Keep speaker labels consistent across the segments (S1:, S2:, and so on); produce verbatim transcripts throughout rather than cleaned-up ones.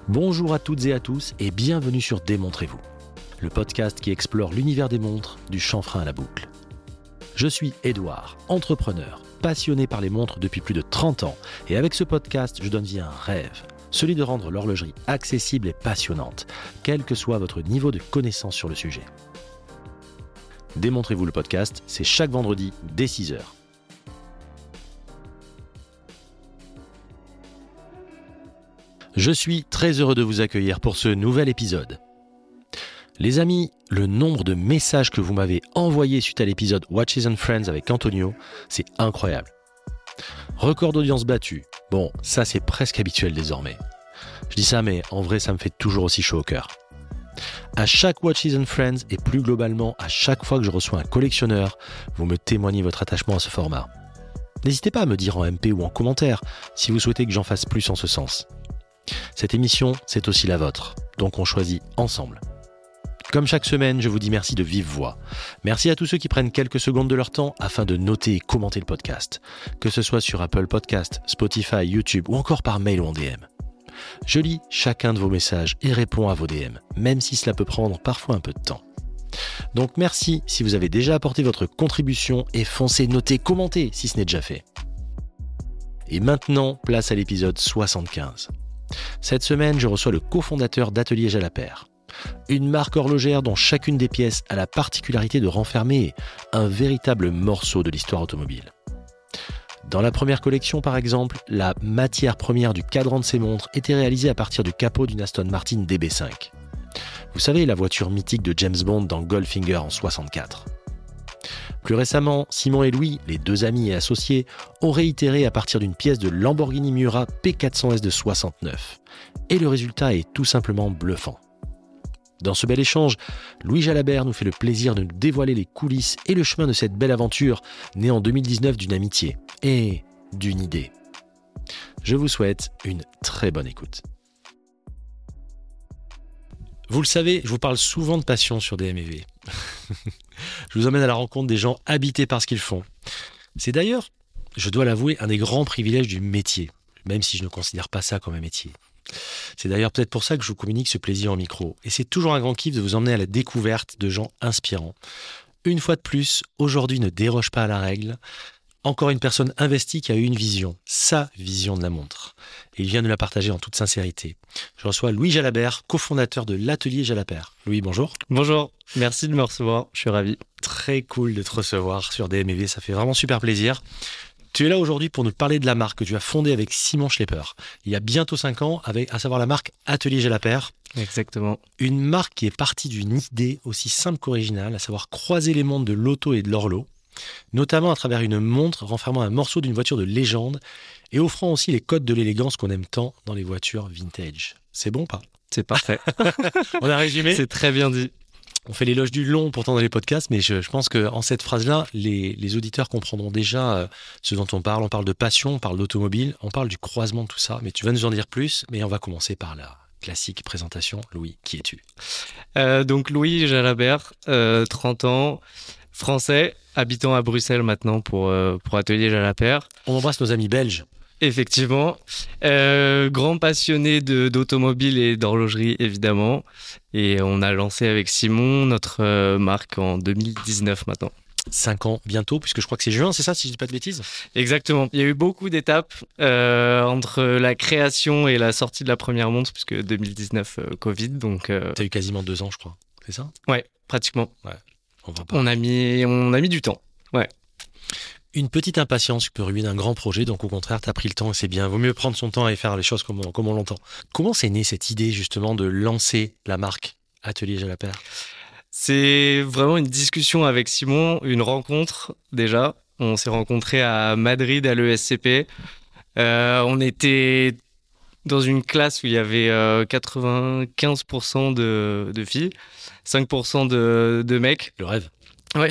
S1: Bonjour à toutes et à tous et bienvenue sur Démontrez-vous, le podcast qui explore l'univers des montres du chanfrein à la boucle. Je suis Édouard, entrepreneur, passionné par les montres depuis plus de trente ans et avec ce podcast, je donne vie à un rêve, celui de rendre l'horlogerie accessible et passionnante, quel que soit votre niveau de connaissance sur le sujet. Démontrez-vous le podcast, c'est chaque vendredi dès six heures. Je suis très heureux de vous accueillir pour ce nouvel épisode. Les amis, le nombre de messages que vous m'avez envoyés suite à l'épisode Watches and Friends avec Antonio, c'est incroyable. Record d'audience battu. Bon, ça c'est presque habituel désormais. Je dis ça, mais en vrai, ça me fait toujours aussi chaud au cœur. À chaque Watches and Friends et plus globalement à chaque fois que je reçois un collectionneur, vous me témoignez votre attachement à ce format. N'hésitez pas à me dire en M P ou en commentaire si vous souhaitez que j'en fasse plus en ce sens. Cette émission, c'est aussi la vôtre, donc on choisit ensemble. Comme chaque semaine, je vous dis merci de vive voix. Merci à tous ceux qui prennent quelques secondes de leur temps afin de noter et commenter le podcast, que ce soit sur Apple Podcast, Spotify, YouTube ou encore par mail ou en D M. Je lis chacun de vos messages et réponds à vos D M, même si cela peut prendre parfois un peu de temps. Donc merci si vous avez déjà apporté votre contribution et foncez, notez, commentez si ce n'est déjà fait. Et maintenant, place à l'épisode soixante-quinze. Cette semaine, je reçois le cofondateur d'Atelier Jalabert, une marque horlogère dont chacune des pièces a la particularité de renfermer un véritable morceau de l'histoire automobile. Dans la première collection, par exemple, la matière première du cadran de ces montres était réalisée à partir du capot d'une Aston Martin D B cinq. Vous savez, la voiture mythique de James Bond dans Goldfinger en soixante-quatre. Plus récemment, Simon et Louis, les deux amis et associés, ont réitéré à partir d'une pièce de Lamborghini Miura P quatre cents S de soixante-neuf. Et le résultat est tout simplement bluffant. Dans ce bel échange, Louis Jalabert nous fait le plaisir de nous dévoiler les coulisses et le chemin de cette belle aventure née en deux mille dix-neuf d'une amitié et d'une idée. Je vous souhaite une très bonne écoute. Vous le savez, je vous parle souvent de passion sur D M et V. Je vous emmène à la rencontre des gens habités par ce qu'ils font. C'est d'ailleurs, je dois l'avouer, un des grands privilèges du métier, même si je ne considère pas ça comme un métier. C'est d'ailleurs peut-être pour ça que je vous communique ce plaisir en micro. Et c'est toujours un grand kiff de vous emmener à la découverte de gens inspirants. Une fois de plus, aujourd'hui ne déroge pas à la règle. Encore une personne investie qui a eu une vision, sa vision de la montre. Et il vient de la partager en toute sincérité. Je reçois Louis Jalabert, cofondateur de l'Atelier Jalabert. Louis, bonjour.
S2: Bonjour, merci de me recevoir, je suis ravi.
S1: Très cool de te recevoir sur D M et V, ça fait vraiment super plaisir. Tu es là aujourd'hui pour nous parler de la marque que tu as fondée avec Simon Schlepper, il y a bientôt cinq ans, avec, à savoir la marque Atelier Jalabert.
S2: Exactement.
S1: Une marque qui est partie d'une idée aussi simple qu'originale, à savoir croiser les mondes de l'auto et de l'horloge, notamment à travers une montre renfermant un morceau d'une voiture de légende et offrant aussi les codes de l'élégance qu'on aime tant dans les voitures vintage. C'est bon ou pas ?
S2: C'est parfait.
S1: On a résumé ?
S2: C'est très bien dit.
S1: On fait l'éloge du long pourtant dans les podcasts, mais je, je pense qu'en cette phrase-là, les, les auditeurs comprendront déjà euh, ce dont on parle. On parle de passion, on parle d'automobile, on parle du croisement de tout ça. Mais tu vas nous en dire plus, mais on va commencer par la classique présentation. Louis, qui es-tu ?
S2: euh, Donc Louis Jalabert, euh, trente ans, français, habitant à Bruxelles maintenant pour, euh, pour Atelier Jalabert.
S1: On embrasse nos amis belges.
S2: Effectivement. Euh, grand passionné de, d'automobile et d'horlogerie, évidemment. Et on a lancé avec Simon notre euh, marque en deux mille dix-neuf maintenant.
S1: Cinq ans bientôt, puisque je crois que c'est juin, c'est ça, si je dis pas de bêtises ?
S2: Exactement. Il y a eu beaucoup d'étapes euh, entre la création et la sortie de la première montre, puisque deux mille dix-neuf, euh, Covid. Donc, euh...
S1: tu as eu quasiment deux ans, je crois. C'est ça ?
S2: Ouais, pratiquement.
S1: Ouais. On, va pas...
S2: on, a mis, on a mis du temps. Ouais.
S1: Une petite impatience peut ruiner un grand projet, donc au contraire, tu as pris le temps et c'est bien. Vaut mieux prendre son temps et faire les choses comme on, comme on l'entend. Comment c'est né cette idée justement de lancer la marque Atelier Jalabert ?
S2: C'est vraiment une discussion avec Simon, une rencontre déjà. On s'est rencontrés à Madrid à l'E S C P. Euh, on était dans une classe où il y avait euh, quatre-vingt-quinze pour cent de, de filles, cinq pour cent de, de mecs.
S1: Le rêve.
S2: Ouais.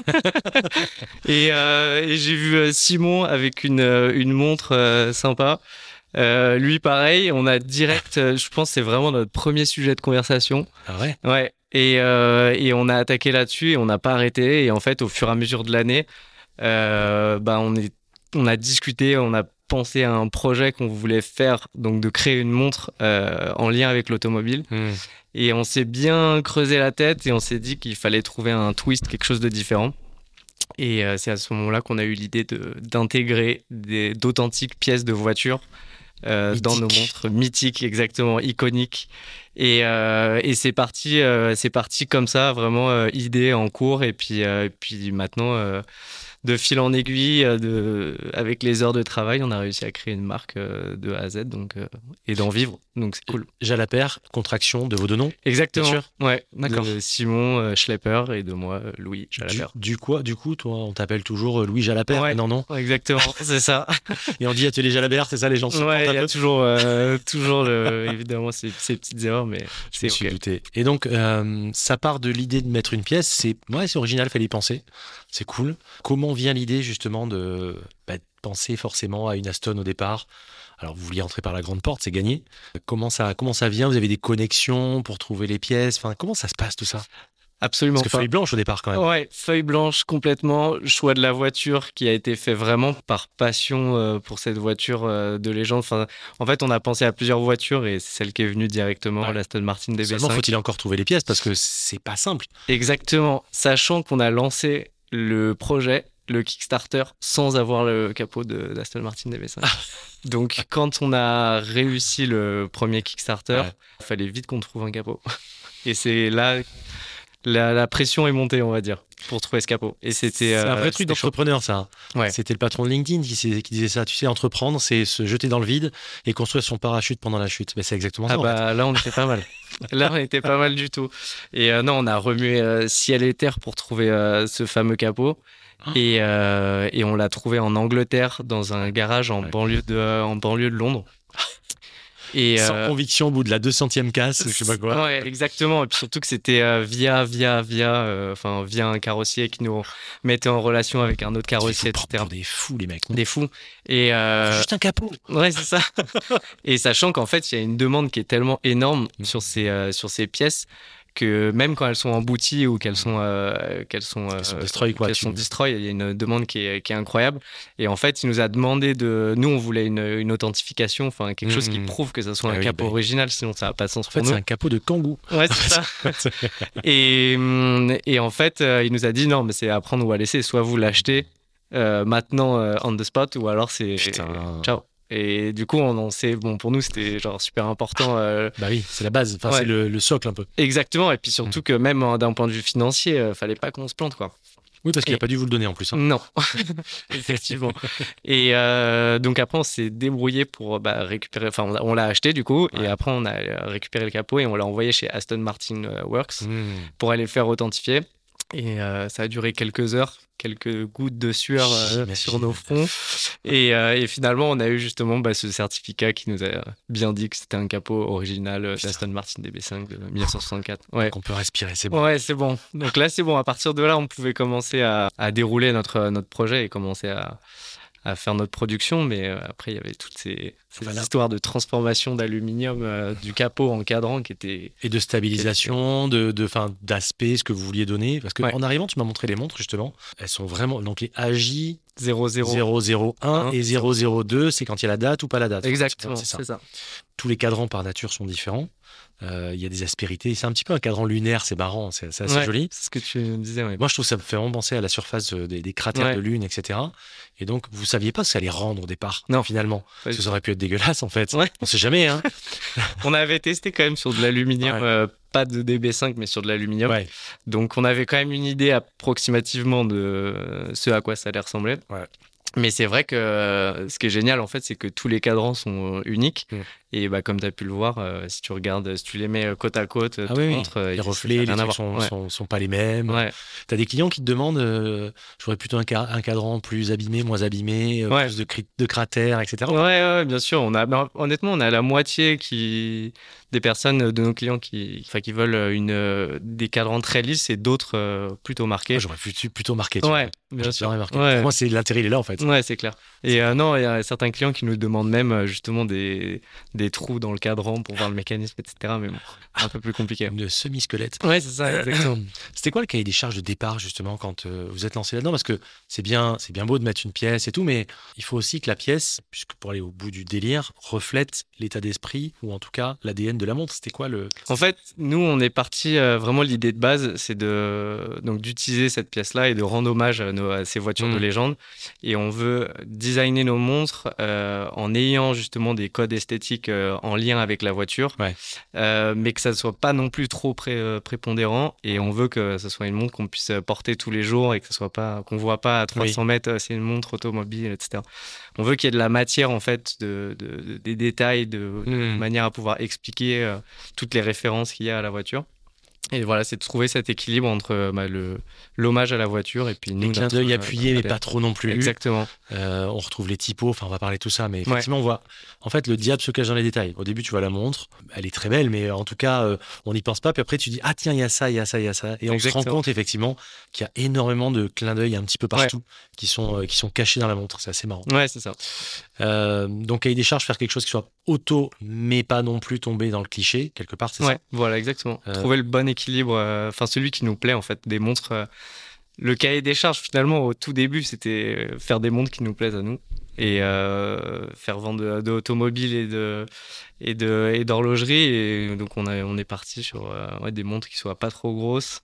S2: et, euh, et j'ai vu Simon avec une, une montre euh, sympa. Euh, lui, pareil, on a direct, euh, je pense que c'est vraiment notre premier sujet de conversation.
S1: Ah ouais ?
S2: Ouais. Et, euh, et on a attaqué là-dessus et on n'a pas arrêté. Et en fait, au fur et à mesure de l'année, euh, bah, on, est, on a discuté, on a pensé à un projet qu'on voulait faire, donc de créer une montre euh, en lien avec l'automobile. Mmh. Et on s'est bien creusé la tête et on s'est dit qu'il fallait trouver un twist, quelque chose de différent. Et euh, c'est à ce moment-là qu'on a eu l'idée de, d'intégrer des, d'authentiques pièces de voiture euh, dans nos montres mythiques, exactement, iconiques. Et, euh, et c'est parti, euh, c'est parti comme ça, vraiment euh, idée en cours. Et puis, euh, et puis maintenant, euh, de fil en aiguille, de, avec les heures de travail, on a réussi à créer une marque euh, de A à Z, donc, euh, et d'en vivre. Donc c'est cool.
S1: Jalabert, contraction de vos deux noms.
S2: Exactement.
S1: Bien sûr.
S2: Ouais.
S1: D'accord.
S2: De Simon euh, Schlepper et de moi euh, Louis Jalabert.
S1: Du, du quoi, du coup, toi, on t'appelle toujours Louis Jalabert.
S2: Ouais.
S1: Non, non.
S2: Exactement, c'est ça.
S1: Et on dit atelier Jalabert, c'est ça, les gens se
S2: ouais, il y a
S1: peu.
S2: toujours, euh, toujours le, évidemment ces, ces petites erreurs, mais
S1: je
S2: c'est
S1: me suis
S2: okay.
S1: douté. Et donc, euh, ça part de l'idée de mettre une pièce. C'est, ouais, c'est original, fallait y penser. C'est cool. Comment vient l'idée justement de, bah, de penser forcément à une Aston au départ? Alors, vous vouliez entrer par la grande porte, c'est gagné. Comment ça, comment ça vient? Vous avez des connexions pour trouver les pièces? Enfin, comment ça se passe tout ça?
S2: Absolument.
S1: Parce que feuille blanche au départ quand même.
S2: Ouais, feuille blanche complètement. Choix de la voiture qui a été fait vraiment par passion euh, pour cette voiture euh, de légende. Enfin, en fait, on a pensé à plusieurs voitures et c'est celle qui est venue directement, ouais. l'Aston Martin D B cinq.
S1: Seulement faut-il encore trouver les pièces parce que c'est pas simple.
S2: Exactement. Sachant qu'on a lancé le projet, le Kickstarter, sans avoir le capot de d'Aston Martin D B cinq. Donc, quand on a réussi le premier Kickstarter, ouais. il fallait vite qu'on trouve un capot. Et c'est là... La, la pression est montée, on va dire, pour trouver ce capot. Et c'était,
S1: c'est un
S2: euh,
S1: vrai truc d'entrepreneur, ça.
S2: Ouais.
S1: C'était le patron de LinkedIn qui, qui disait ça. Tu sais, entreprendre, c'est se jeter dans le vide et construire son parachute pendant la chute. Mais c'est exactement ça.
S2: Ah bah, en fait. Là, on était pas mal. Là, on était pas mal du tout. Et euh, non, on a remué euh, ciel et terre pour trouver euh, ce fameux capot. Oh. Et, euh, et on l'a trouvé en Angleterre, dans un garage en, ouais. banlieue, de, euh, en banlieue de Londres.
S1: Et Sans euh... conviction au bout de la deux centième casse, je sais pas quoi.
S2: Ouais, exactement. Et puis surtout que c'était euh, via, via, via, enfin euh, via un carrossier qui nous mettait en relation avec un autre carrossier, et cetera.
S1: Des fous, les mecs. Non
S2: des fous. Et euh...
S1: juste un capot.
S2: Ouais, c'est ça. Et sachant qu'en fait, il y a une demande qui est tellement énorme mmh. sur ces euh, sur ces pièces que même quand elles sont embouties ou qu'elles sont euh, qu'elles sont, euh,
S1: sont destroy, quoi,
S2: qu'elles sont destroy, il y a une demande qui est qui est incroyable. Et en fait, il nous a demandé de, nous on voulait une, une authentification, enfin quelque mmh. chose qui prouve que ça soit ah un oui, capot bah... original, sinon ça n'a pas de sens
S1: en
S2: pour
S1: fait,
S2: nous.
S1: C'est un capot de Kangoo.
S2: Ouais, c'est ça. et et en fait, euh, il nous a dit non, mais c'est à prendre ou à laisser. Soit vous l'achetez euh, maintenant euh, on the spot, ou alors c'est
S1: Putain.
S2: Ciao. Et du coup, on en sait, bon, pour nous, c'était genre super important. Euh...
S1: Bah oui, c'est la base, enfin, ouais. c'est le, le socle un peu.
S2: Exactement, et puis surtout mmh. que même hein, d'un point de vue financier, euh, fallait pas qu'on se plante, quoi.
S1: Oui, parce qu'il n'a et... pas dû vous le donner en plus. Hein.
S2: Non, effectivement. Et euh, donc après, on s'est débrouillé pour bah, récupérer, enfin, on, on l'a acheté du coup, ouais. et après, on a récupéré le capot et on l'a envoyé chez Aston Martin Works mmh. pour aller le faire authentifier. Et euh, ça a duré quelques heures, quelques gouttes de sueur euh, sur nos fronts. Et, euh, et finalement, on a eu justement bah, ce certificat qui nous a bien dit que c'était un capot original euh, d'Aston Martin D B cinq de dix-neuf cent soixante-quatre. Ouais.
S1: Donc on peut respirer, c'est bon.
S2: Ouais, c'est bon. Donc là, c'est bon. À partir de là, on pouvait commencer à, à dérouler notre, notre projet et commencer à, à faire notre production. Mais euh, après, il y avait toutes ces, ces voilà. histoires de transformation d'aluminium euh, du capot en cadran qui étaient...
S1: Et de stabilisation, était... de, de, fin, d'aspect, ce que vous vouliez donner. Parce qu'en ouais. arrivant, tu m'as montré les montres, justement. Elles sont vraiment... Donc les A J
S2: zéro zéro
S1: un et zéro zéro deux, c'est quand il y a la date ou pas la date.
S2: Exactement,
S1: c'est ça.
S2: c'est ça.
S1: Tous les cadrans par nature sont différents. Il euh, y a des aspérités. C'est un petit peu un cadran lunaire, c'est marrant, c'est, c'est assez
S2: ouais,
S1: joli.
S2: C'est ce que tu me disais. Ouais.
S1: Moi, je trouve que ça me fait vraiment penser à la surface des, des cratères ouais. de lune, et cetera. Et donc, vous saviez pas ce que ça allait rendre au départ,
S2: non,
S1: finalement. Parce que ça aurait pu être dégueulasse, en fait.
S2: Ouais.
S1: On sait jamais, hein.
S2: On avait testé quand même sur de l'aluminium, ouais. euh, pas de D B cinq, mais sur de l'aluminium.
S1: Ouais.
S2: Donc, on avait quand même une idée approximativement de ce à quoi ça allait ressembler.
S1: Ouais.
S2: Mais c'est vrai que euh, ce qui est génial, en fait, c'est que tous les cadrans sont euh, uniques. Mmh. Et bah, comme tu as pu le voir, euh, si tu regardes, si tu les mets côte à côte,
S1: ah oui,
S2: montres,
S1: oui. les reflets, les trucs sont, ouais. sont, sont pas les mêmes.
S2: Ouais.
S1: Tu as des clients qui te demandent, euh, j'aurais plutôt un, ca- un cadran plus abîmé, moins abîmé, euh,
S2: ouais.
S1: plus de, cri- de cratères, et cetera.
S2: Ouais, ouais, bien sûr. On a, bah, honnêtement, on a la moitié qui, des personnes de nos clients qui, enfin, qui veulent une, euh, des cadrans très lisses et d'autres euh, plutôt marqués.
S1: Ah, j'aurais plutôt, plutôt marqué.
S2: Ouais, bien sûr.
S1: Marqué.
S2: Ouais.
S1: Pour moi, c'est l'intérêt, il est là en fait.
S2: Ouais, c'est clair. Et euh, non, il y a certains clients qui nous demandent même justement des, des trous dans le cadran pour voir le mécanisme, et cetera. Mais bon, un peu plus compliqué.
S1: Une semi-squelette.
S2: Ouais, c'est ça, exactement.
S1: C'était quoi le cahier des charges de départ justement quand euh, vous êtes lancé là-dedans? Parce que c'est bien, c'est bien beau de mettre une pièce et tout, mais il faut aussi que la pièce, puisque pour aller au bout du délire, reflète l'état d'esprit ou en tout cas l'A D N de la montre. C'était quoi le...
S2: En fait, nous, on est parti euh, vraiment l'idée de base, c'est de donc d'utiliser cette pièce-là et de rendre hommage à, nos, à ces voitures mmh. de légende. Et on veut designer nos montres euh, en ayant justement des codes esthétiques euh, en lien avec la voiture,
S1: ouais.
S2: euh, mais que ça ne soit pas non plus trop pré, euh, prépondérant. Et on veut que ce soit une montre qu'on puisse porter tous les jours et que ce soit pas, qu'on voit pas à trois cents oui. mètres, c'est une montre automobile, et cetera. On veut qu'il y ait de la matière en fait, de, de, de des détails, de, mmh. de manière à pouvoir expliquer euh, toutes les références qu'il y a à la voiture. Et voilà, c'est de trouver cet équilibre entre bah, le, l'hommage à la voiture et puis nous.
S1: Les clins d'œil appuyés, mais pas trop non plus.
S2: Exactement.
S1: Euh, on retrouve les typos, enfin on va parler de tout ça, mais effectivement ouais. on voit. En fait, le diable se cache dans les détails. Au début, tu vois la montre, elle est très belle, mais en tout cas, euh, on n'y pense pas. Puis après, tu dis ah tiens, il y a ça, il y a ça, il y a ça, et on Exactement. se rend compte effectivement qu'il y a énormément de clins d'œil un petit peu partout ouais. qui sont euh, qui sont cachés dans la montre. C'est assez marrant.
S2: Ouais, c'est ça.
S1: Euh, donc cahier des charges, faire quelque chose qui soit auto, mais pas non plus tomber dans le cliché quelque part, c'est
S2: ouais,
S1: ça.
S2: Voilà, exactement. Euh... Trouver le bon équilibre. Enfin, euh, celui qui nous plaît en fait, des montres. Euh, le cahier des charges finalement au tout début, c'était faire des montres qui nous plaisent à nous et euh, faire vendre de, de automobiles et de et de et d'horlogerie. Et donc on a on est parti sur euh, ouais, des montres qui soient pas trop grosses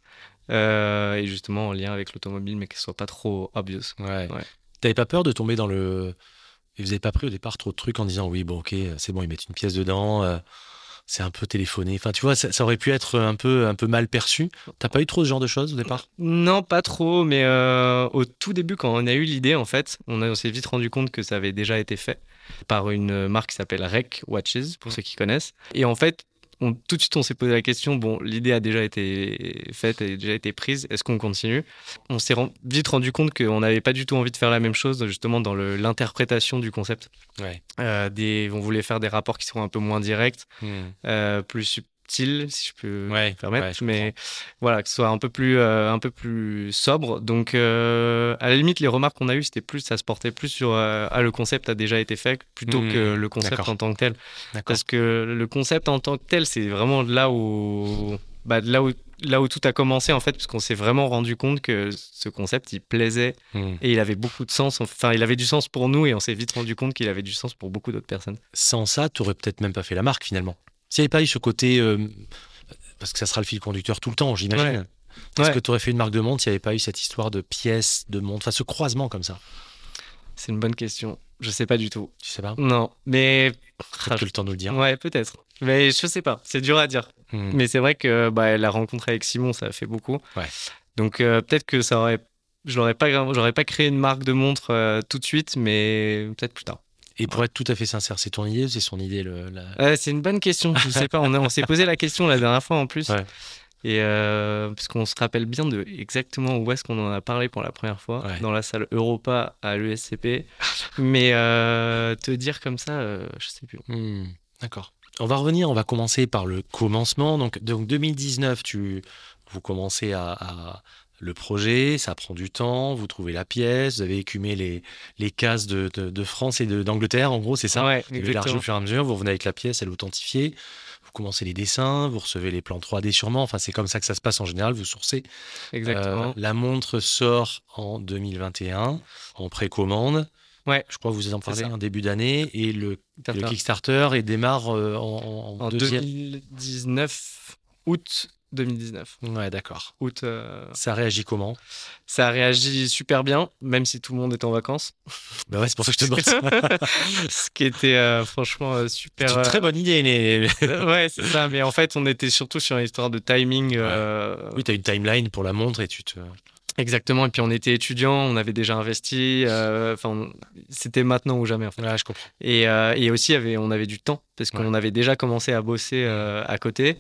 S2: euh, et justement en lien avec l'automobile, mais qui soient pas trop obvious.
S1: Ouais. ouais. T'avais pas peur de tomber dans le Et vous n'avez pas pris au départ trop de trucs en disant oui, bon, ok, c'est bon, ils mettent une pièce dedans, euh, c'est un peu téléphoné. Enfin, tu vois, ça, ça aurait pu être un peu, un peu mal perçu. T'as pas eu trop ce genre de choses au départ?
S2: Non, pas trop, mais euh, au tout début, quand on a eu l'idée, en fait, on, a, on s'est vite rendu compte que ça avait déjà été fait par une marque qui s'appelle Rec Watches, pour ceux qui connaissent. Et en fait, on, tout de suite, on s'est posé la question, bon, l'idée a déjà été faite, elle a déjà été prise, est-ce qu'on continue? On s'est rend, vite rendu compte qu'on n'avait pas du tout envie de faire la même chose, justement, dans le, l'interprétation du concept.
S1: Ouais.
S2: Euh, des, on voulait faire des rapports qui seront un peu moins directs, mmh. euh, plus subtils, si je peux
S1: ouais,
S2: me permettre,
S1: ouais, je
S2: mais
S1: comprends.
S2: voilà, que ce soit un peu plus, euh, un peu plus sobre. Donc, euh, à la limite, les remarques qu'on a eues, c'était plus, ça se portait plus sur euh, ah, le concept a déjà été fait plutôt mmh, que le concept d'accord. en tant que tel. D'accord. Parce que le concept en tant que tel, c'est vraiment là où, bah, là où, là où tout a commencé en fait, parce qu'on s'est vraiment rendu compte que ce concept, il plaisait mmh. et il avait beaucoup de sens. Enfin, il avait du sens pour nous et on s'est vite rendu compte qu'il avait du sens pour beaucoup d'autres personnes.
S1: Sans ça, tu aurais peut-être même pas fait la marque finalement. S'il n'y avait pas eu ce côté, euh, parce que ça sera le fil conducteur tout le temps, j'imagine. Ouais. Est-ce ouais. que tu aurais fait une marque de montre s'il n'y avait pas eu cette histoire de pièces, de montres, enfin ce croisement comme ça?
S2: C'est une bonne question. Je sais pas du tout.
S1: Tu sais pas?
S2: Non, mais
S1: peut-être ah, que le temps de nous le dire.
S2: Ouais, peut-être. Mais je sais pas. C'est dur à dire. Hmm. Mais c'est vrai que bah, la rencontre avec Simon, ça a fait beaucoup.
S1: Ouais.
S2: Donc euh, peut-être que ça aurait, je n'aurais pas, j'aurais pas créé une marque de montre euh, tout de suite, mais peut-être plus tard.
S1: Et pour être tout à fait sincère, c'est ton idée ou c'est son idée le, la...
S2: euh, C'est une bonne question. Je sais pas. On, a, on s'est posé la question la dernière fois en plus. Ouais. Et euh, parce qu'on se rappelle bien de exactement où est-ce qu'on en a parlé pour la première fois, ouais. dans la salle Europa à l'E S C P. Mais euh, te dire comme ça, euh, je sais plus.
S1: Mmh, d'accord. On va revenir, on va commencer par le commencement. Donc, donc deux mille dix-neuf, tu, vous commencez à, à le projet, ça prend du temps, vous trouvez la pièce, vous avez écumé les, les cases de, de, de France et de, d'Angleterre, en gros, c'est ça?
S2: Ouais,
S1: vous élargissez au fur et à mesure, vous revenez avec la pièce, elle est authentifiée, vous commencez les dessins, vous recevez les plans trois D sûrement, enfin c'est comme ça que ça se passe en général, vous sourcez.
S2: Exactement.
S1: Euh, la montre sort en deux mille vingt et un, en précommande.
S2: Ouais,
S1: je crois que vous en parlez en début d'année et le, le Kickstarter et démarre euh, en, en,
S2: en
S1: deuxième...
S2: deux mille dix-neuf, août deux mille dix-neuf.
S1: Ouais, d'accord.
S2: Août. Euh...
S1: Ça réagit comment?
S2: Ça réagit super bien, même si tout le monde est en vacances.
S1: Bah ouais, c'est pour ça que je te demande ça.
S2: Ce qui était euh, franchement euh, super.
S1: C'est une très bonne idée. Les...
S2: ouais, c'est ça. Mais en fait, on était surtout sur une histoire de timing. Ouais. Euh...
S1: Oui, tu as une timeline pour la montre et tu te.
S2: Exactement, et puis on était étudiants, on avait déjà investi, enfin euh, c'était maintenant ou jamais en fait.
S1: Ouais, je comprends.
S2: Et, euh, et aussi avait, on avait du temps parce qu'on ouais. avait déjà commencé à bosser euh, à côté,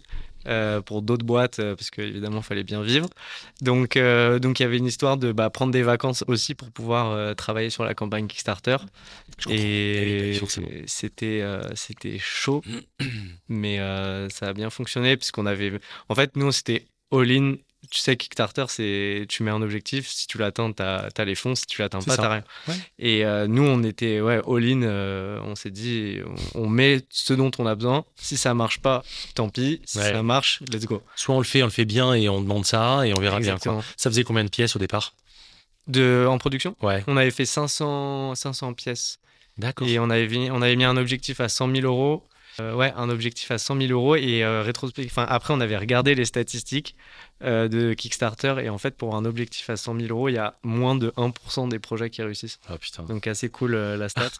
S2: euh, pour d'autres boîtes, euh, parce qu'évidemment, il fallait bien vivre. Donc, euh, donc, il y avait une histoire de bah, prendre des vacances aussi pour pouvoir euh, travailler sur la campagne Kickstarter.
S1: Je comprends.
S2: Et
S1: forcément.
S2: c'était, euh, c'était chaud, mais euh, ça a bien fonctionné, puisqu'on avait... En fait, nous, c'était all-in. Tu sais, Kickstarter, c'est tu mets un objectif, si tu l'atteins, t'as as les fonds, si tu l'atteins
S1: C'est
S2: pas,
S1: ça.
S2: t'as rien.
S1: Ouais.
S2: Et euh, nous, on était ouais, all-in, euh, on s'est dit, on, on met ce dont on a besoin. Si ça marche pas, tant pis. Si
S1: Ouais.
S2: ça marche, let's go.
S1: Soit on le fait, on le fait bien et on demande ça et on verra
S2: Exactement.
S1: bien. Quoi. Ça faisait combien de pièces au départ?
S2: De, en production,
S1: Ouais.
S2: on avait fait cinq cents, cinq cents pièces.
S1: D'accord.
S2: Et on avait, mis- on avait mis un objectif à cent mille euros. Euh, ouais, un objectif à cent mille euros. Et euh, rétrospect... enfin, après, on avait regardé les statistiques euh, de Kickstarter. Et en fait, pour un objectif à cent mille euros, il y a moins de un pour cent des projets qui réussissent.
S1: Oh putain.
S2: Donc, assez cool euh, la stat.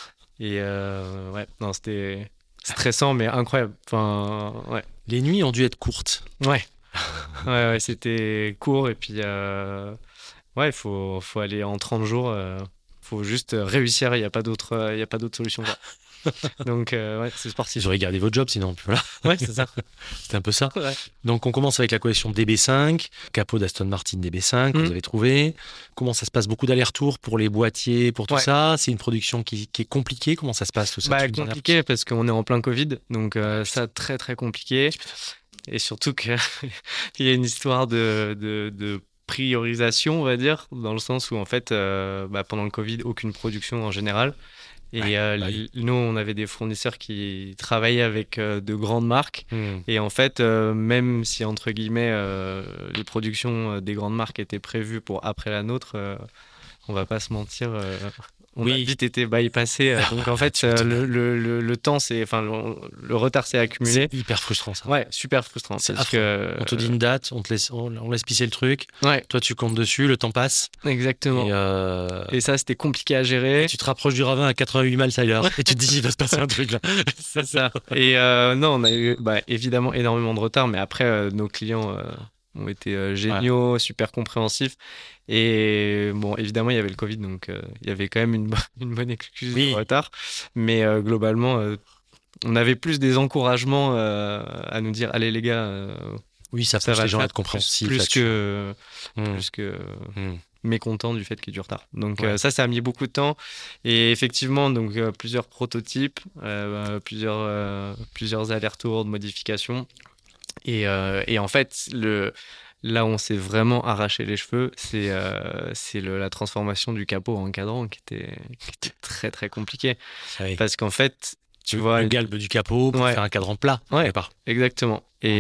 S2: Et euh, ouais, non, c'était stressant, mais incroyable. Enfin, ouais.
S1: Les nuits ont dû être courtes.
S2: Ouais. ouais, ouais, c'était court. Et puis, euh, ouais, il faut, faut aller en trente jours. Euh, faut juste réussir. Il n'y a pas d'autre, il y a pas d'autre solution. Quoi. Donc, euh, ouais, c'est sportif.
S1: Ils auraient gardé votre job sinon. Voilà.
S2: Ouais, c'est ça.
S1: C'était un peu ça.
S2: Ouais.
S1: Donc, on commence avec la collection D B cinq, capot d'Aston Martin D B cinq, que
S2: Mm.
S1: vous avez trouvé. Comment ça se passe? Beaucoup d'allers-retours pour les boîtiers, pour tout
S2: Ouais.
S1: ça. C'est une production qui, qui est compliquée. Comment ça se passe tout ça?
S2: Bah,
S1: Tu me dis un
S2: compliqué parce qu'on est en plein Covid. Donc, euh,
S1: Ah,
S2: ça, très, très compliqué. Et surtout qu'il y a une histoire de, de, de priorisation, on va dire, dans le sens où, en fait, euh, bah, pendant le Covid, aucune production en général. Et
S1: Ouais,
S2: euh,
S1: bah oui.
S2: nous, on avait des fournisseurs qui travaillaient avec euh, de grandes marques.
S1: Hmm.
S2: Et en fait, euh, même si, entre guillemets, euh, les productions euh, des grandes marques étaient prévues pour après la nôtre, euh, on va pas se mentir, euh, on
S1: Oui.
S2: a vite été bypassé. euh, donc, en fait,
S1: Tu
S2: euh,
S1: m'étonnes.
S2: le, le, le, le temps, c'est, enfin, le, le retard s'est accumulé.
S1: C'est hyper frustrant ça.
S2: Ouais, super frustrant.
S1: C'est
S2: Parce
S1: affreux.
S2: que,
S1: On te dit une date, on te laisse, on, on laisse pisser le truc.
S2: Ouais,
S1: Toi, tu comptes dessus, le temps passe.
S2: exactement.
S1: Et, euh,
S2: Et ça, c'était compliqué à gérer.
S1: tu te rapproches du ravin à quatre-vingt-huit miles à l'heure. Et tu te dis, il va se passer un truc là.
S2: C'est ça. Et euh, non, on a eu bah, évidemment énormément de retard, mais après, euh, nos clients euh, ont été euh, géniaux, super compréhensifs. Et bon, évidemment, il y avait le Covid, donc euh, il y avait quand même une, bo- une bonne excuse
S1: Oui.
S2: de retard. Mais euh, globalement, euh, on avait plus des encouragements euh, à nous dire, allez les gars, euh,
S1: Oui, ça
S2: ça
S1: pousse
S2: va
S1: les
S2: le
S1: gens à
S2: faire,
S1: être compréhensifs.
S2: plus, plus
S1: là-dessus.
S2: que
S1: Hmm.
S2: plus que
S1: Hmm.
S2: mécontent du fait qu'il y ait du retard. Donc
S1: Ouais.
S2: euh, ça, ça a mis beaucoup de temps. Et effectivement, donc euh, plusieurs prototypes, euh, plusieurs euh, plusieurs allers-retours de modifications. Et, euh, et en fait, le là où on s'est vraiment arraché les cheveux, c'est euh, c'est le- la transformation du capot en cadran qui était qui était très très compliqué
S1: Ah oui.
S2: parce qu'en fait, tu
S1: Le-
S2: vois,
S1: le galbe du capot pour
S2: Ouais.
S1: faire un cadran plat.
S2: Ouais.
S1: quelque part.
S2: exactement.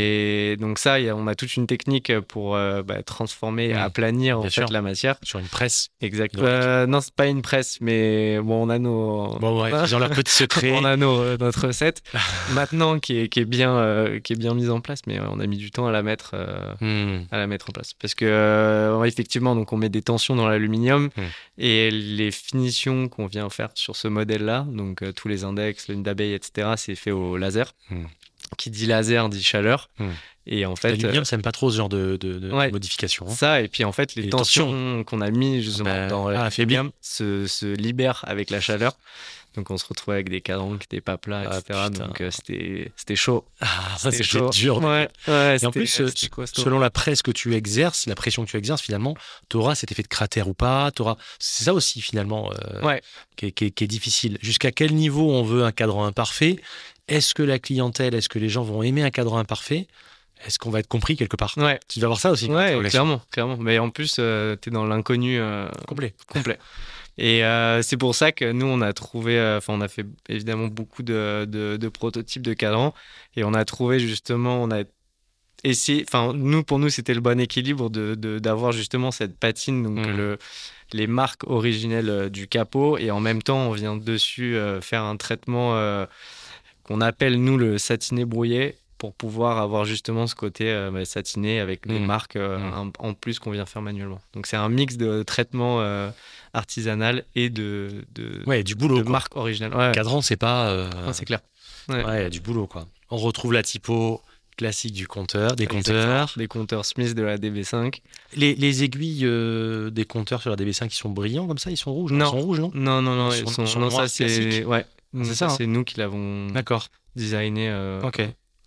S2: Et donc ça, il y a- on a toute une technique pour euh, bah, transformer,
S1: Mm.
S2: aplanir en
S1: Bien
S2: fait
S1: sûr.
S2: la matière.
S1: Sur une presse.
S2: Exact.
S1: Hydraulique.
S2: Euh, non, c'est pas une presse, mais bon, on a nos.
S1: Bon, ouais, ils ont leur petit secret.
S2: On a nos, euh, notre recette maintenant qui est, qui est bien euh, qui est bien mise en place, mais euh, on a mis du temps à la mettre euh,
S1: Hmm.
S2: à la mettre en place parce que euh, effectivement, donc on met des tensions dans l'aluminium
S1: Hmm.
S2: et les finitions qu'on vient faire sur ce modèle-là, donc euh, tous les index, l'une d'abeille, et cetera, c'est fait au laser.
S1: Hmm.
S2: Qui dit laser dit chaleur.
S1: Hmm.
S2: Et en fait,
S1: L'aluminium, ça n'aime pas trop ce genre de, de, de
S2: Ouais.
S1: modification. hein.
S2: ça, et puis en fait, les,
S1: Les
S2: tensions, qu'on a mis justement
S1: Bah,
S2: dans
S1: ah,
S2: l'aluminium se, se libèrent avec la chaleur. Donc on se retrouvait avec des cadrans qui n'étaient pas plats,
S1: Ah,
S2: et cetera.
S1: putain.
S2: Donc euh, c'était c'était chaud.
S1: Ah, ça,
S2: C'était
S1: c'était
S2: chaud.
S1: dur.
S2: Ouais, ouais,
S1: Et en
S2: c'était-
S1: plus, euh,
S2: c'était costaud.
S1: selon la presse que tu exerces, la pression que tu exerces, finalement, tu auras cet effet de cratère ou pas. T'auras... C'est ça aussi, finalement, euh,
S2: Ouais.
S1: qui, est, qui est- qui est difficile. Jusqu'à quel niveau on veut un cadran imparfait? Est-ce que la clientèle, est-ce que les gens vont aimer un cadran imparfait? Est-ce qu'on va être compris quelque part?
S2: Ouais,
S1: Tu dois avoir ça aussi.
S2: ouais,
S1: comme
S2: clairement, clairement. Mais en plus, euh, t'es dans l'inconnu euh,
S1: complet.
S2: complet. Et euh, c'est pour ça que nous, on a trouvé, euh, enfin, on a fait évidemment beaucoup de, de, de prototypes de cadrans et on a trouvé justement, on a essayé, enfin, nous, pour nous, c'était le bon équilibre de, de- d'avoir justement cette patine, donc
S1: Mhm.
S2: le, les marques originelles euh, du capot et en même temps, on vient dessus euh, faire un traitement euh, qu'on appelle, nous, le satiné brouillé pour pouvoir avoir justement ce côté euh, bah, satiné avec les
S1: Mhm.
S2: marques euh,
S1: Mhm.
S2: un- en plus qu'on vient faire manuellement. Donc, c'est un mix de traitement euh, artisanal et de, de,
S1: Ouais, du boulot.
S2: de
S1: quoi.
S2: marque originale. Ouais,
S1: Cadran, c'est pas. euh,
S2: non, c'est clair. Ouais.
S1: Ouais, il y a du boulot, quoi. On retrouve la typo classique du compteur, des
S2: Exactement.
S1: compteurs.
S2: Des compteurs Smith de la D B cinq.
S1: Les, les aiguilles euh, des compteurs sur la D B cinq, ils sont brillants comme ça? Ils sont rouges?
S2: Non.
S1: Ils sont rouges, non?
S2: Non, non, non,
S1: Ils
S2: ils
S1: sont-
S2: sont,
S1: ils sont
S2: non,
S1: noirs
S2: ça c'est
S1: classiques.
S2: ouais,
S1: C'est
S2: ça,
S1: ça, hein.
S2: c'est nous qui l'avons
S1: D'accord.
S2: designé. euh,
S1: Ok.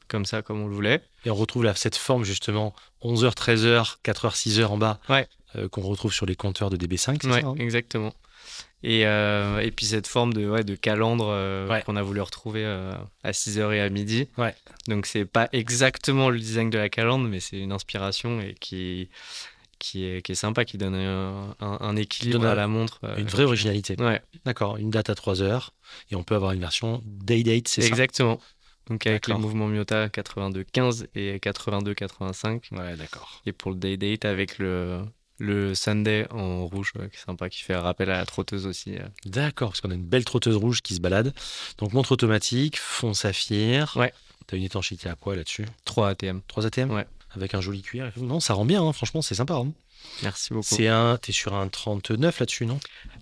S2: comme ça, comme on le voulait.
S1: Et on retrouve là, cette forme justement onze heures, treize heures, quatre heures, six heures en bas,
S2: ouais.
S1: euh, qu'on retrouve sur les compteurs de D B cinq, c'est
S2: ouais,
S1: ça hein
S2: exactement. Et, euh, et puis cette forme de, ouais, de calandre euh,
S1: ouais.
S2: qu'on a voulu retrouver euh, à six heures et à midi.
S1: Ouais.
S2: Donc c'est pas exactement le design de la calandre, mais c'est une inspiration et qui, qui, est, qui est sympa, qui donne un, un, un équilibre
S1: donne
S2: à la montre.
S1: Euh, une vraie originalité.
S2: Ouais.
S1: D'accord, une date à trois heures et on peut avoir une version day-date, c'est ça?
S2: Exactement. Donc avec
S1: d'accord.
S2: les mouvements Miyota quatre-vingt-deux quinze et quatre-vingt-deux quatre-vingt-cinq.
S1: Ouais, d'accord.
S2: Et pour le day-date avec le... Le Sunday en rouge, ouais, qui est sympa, qui fait rappel à la trotteuse aussi.
S1: D'accord, parce qu'on a une belle trotteuse rouge qui se balade. Donc montre automatique, fond saphir.
S2: Ouais.
S1: T'as une étanchéité à quoi là-dessus?
S2: trois A T M.
S1: trois A T M?
S2: Ouais.
S1: Avec un joli cuir. Non, ça rend bien, hein. Franchement, c'est sympa. Hein.
S2: Merci beaucoup.
S1: C'est un... T'es sur un trente-neuf là-dessus, non?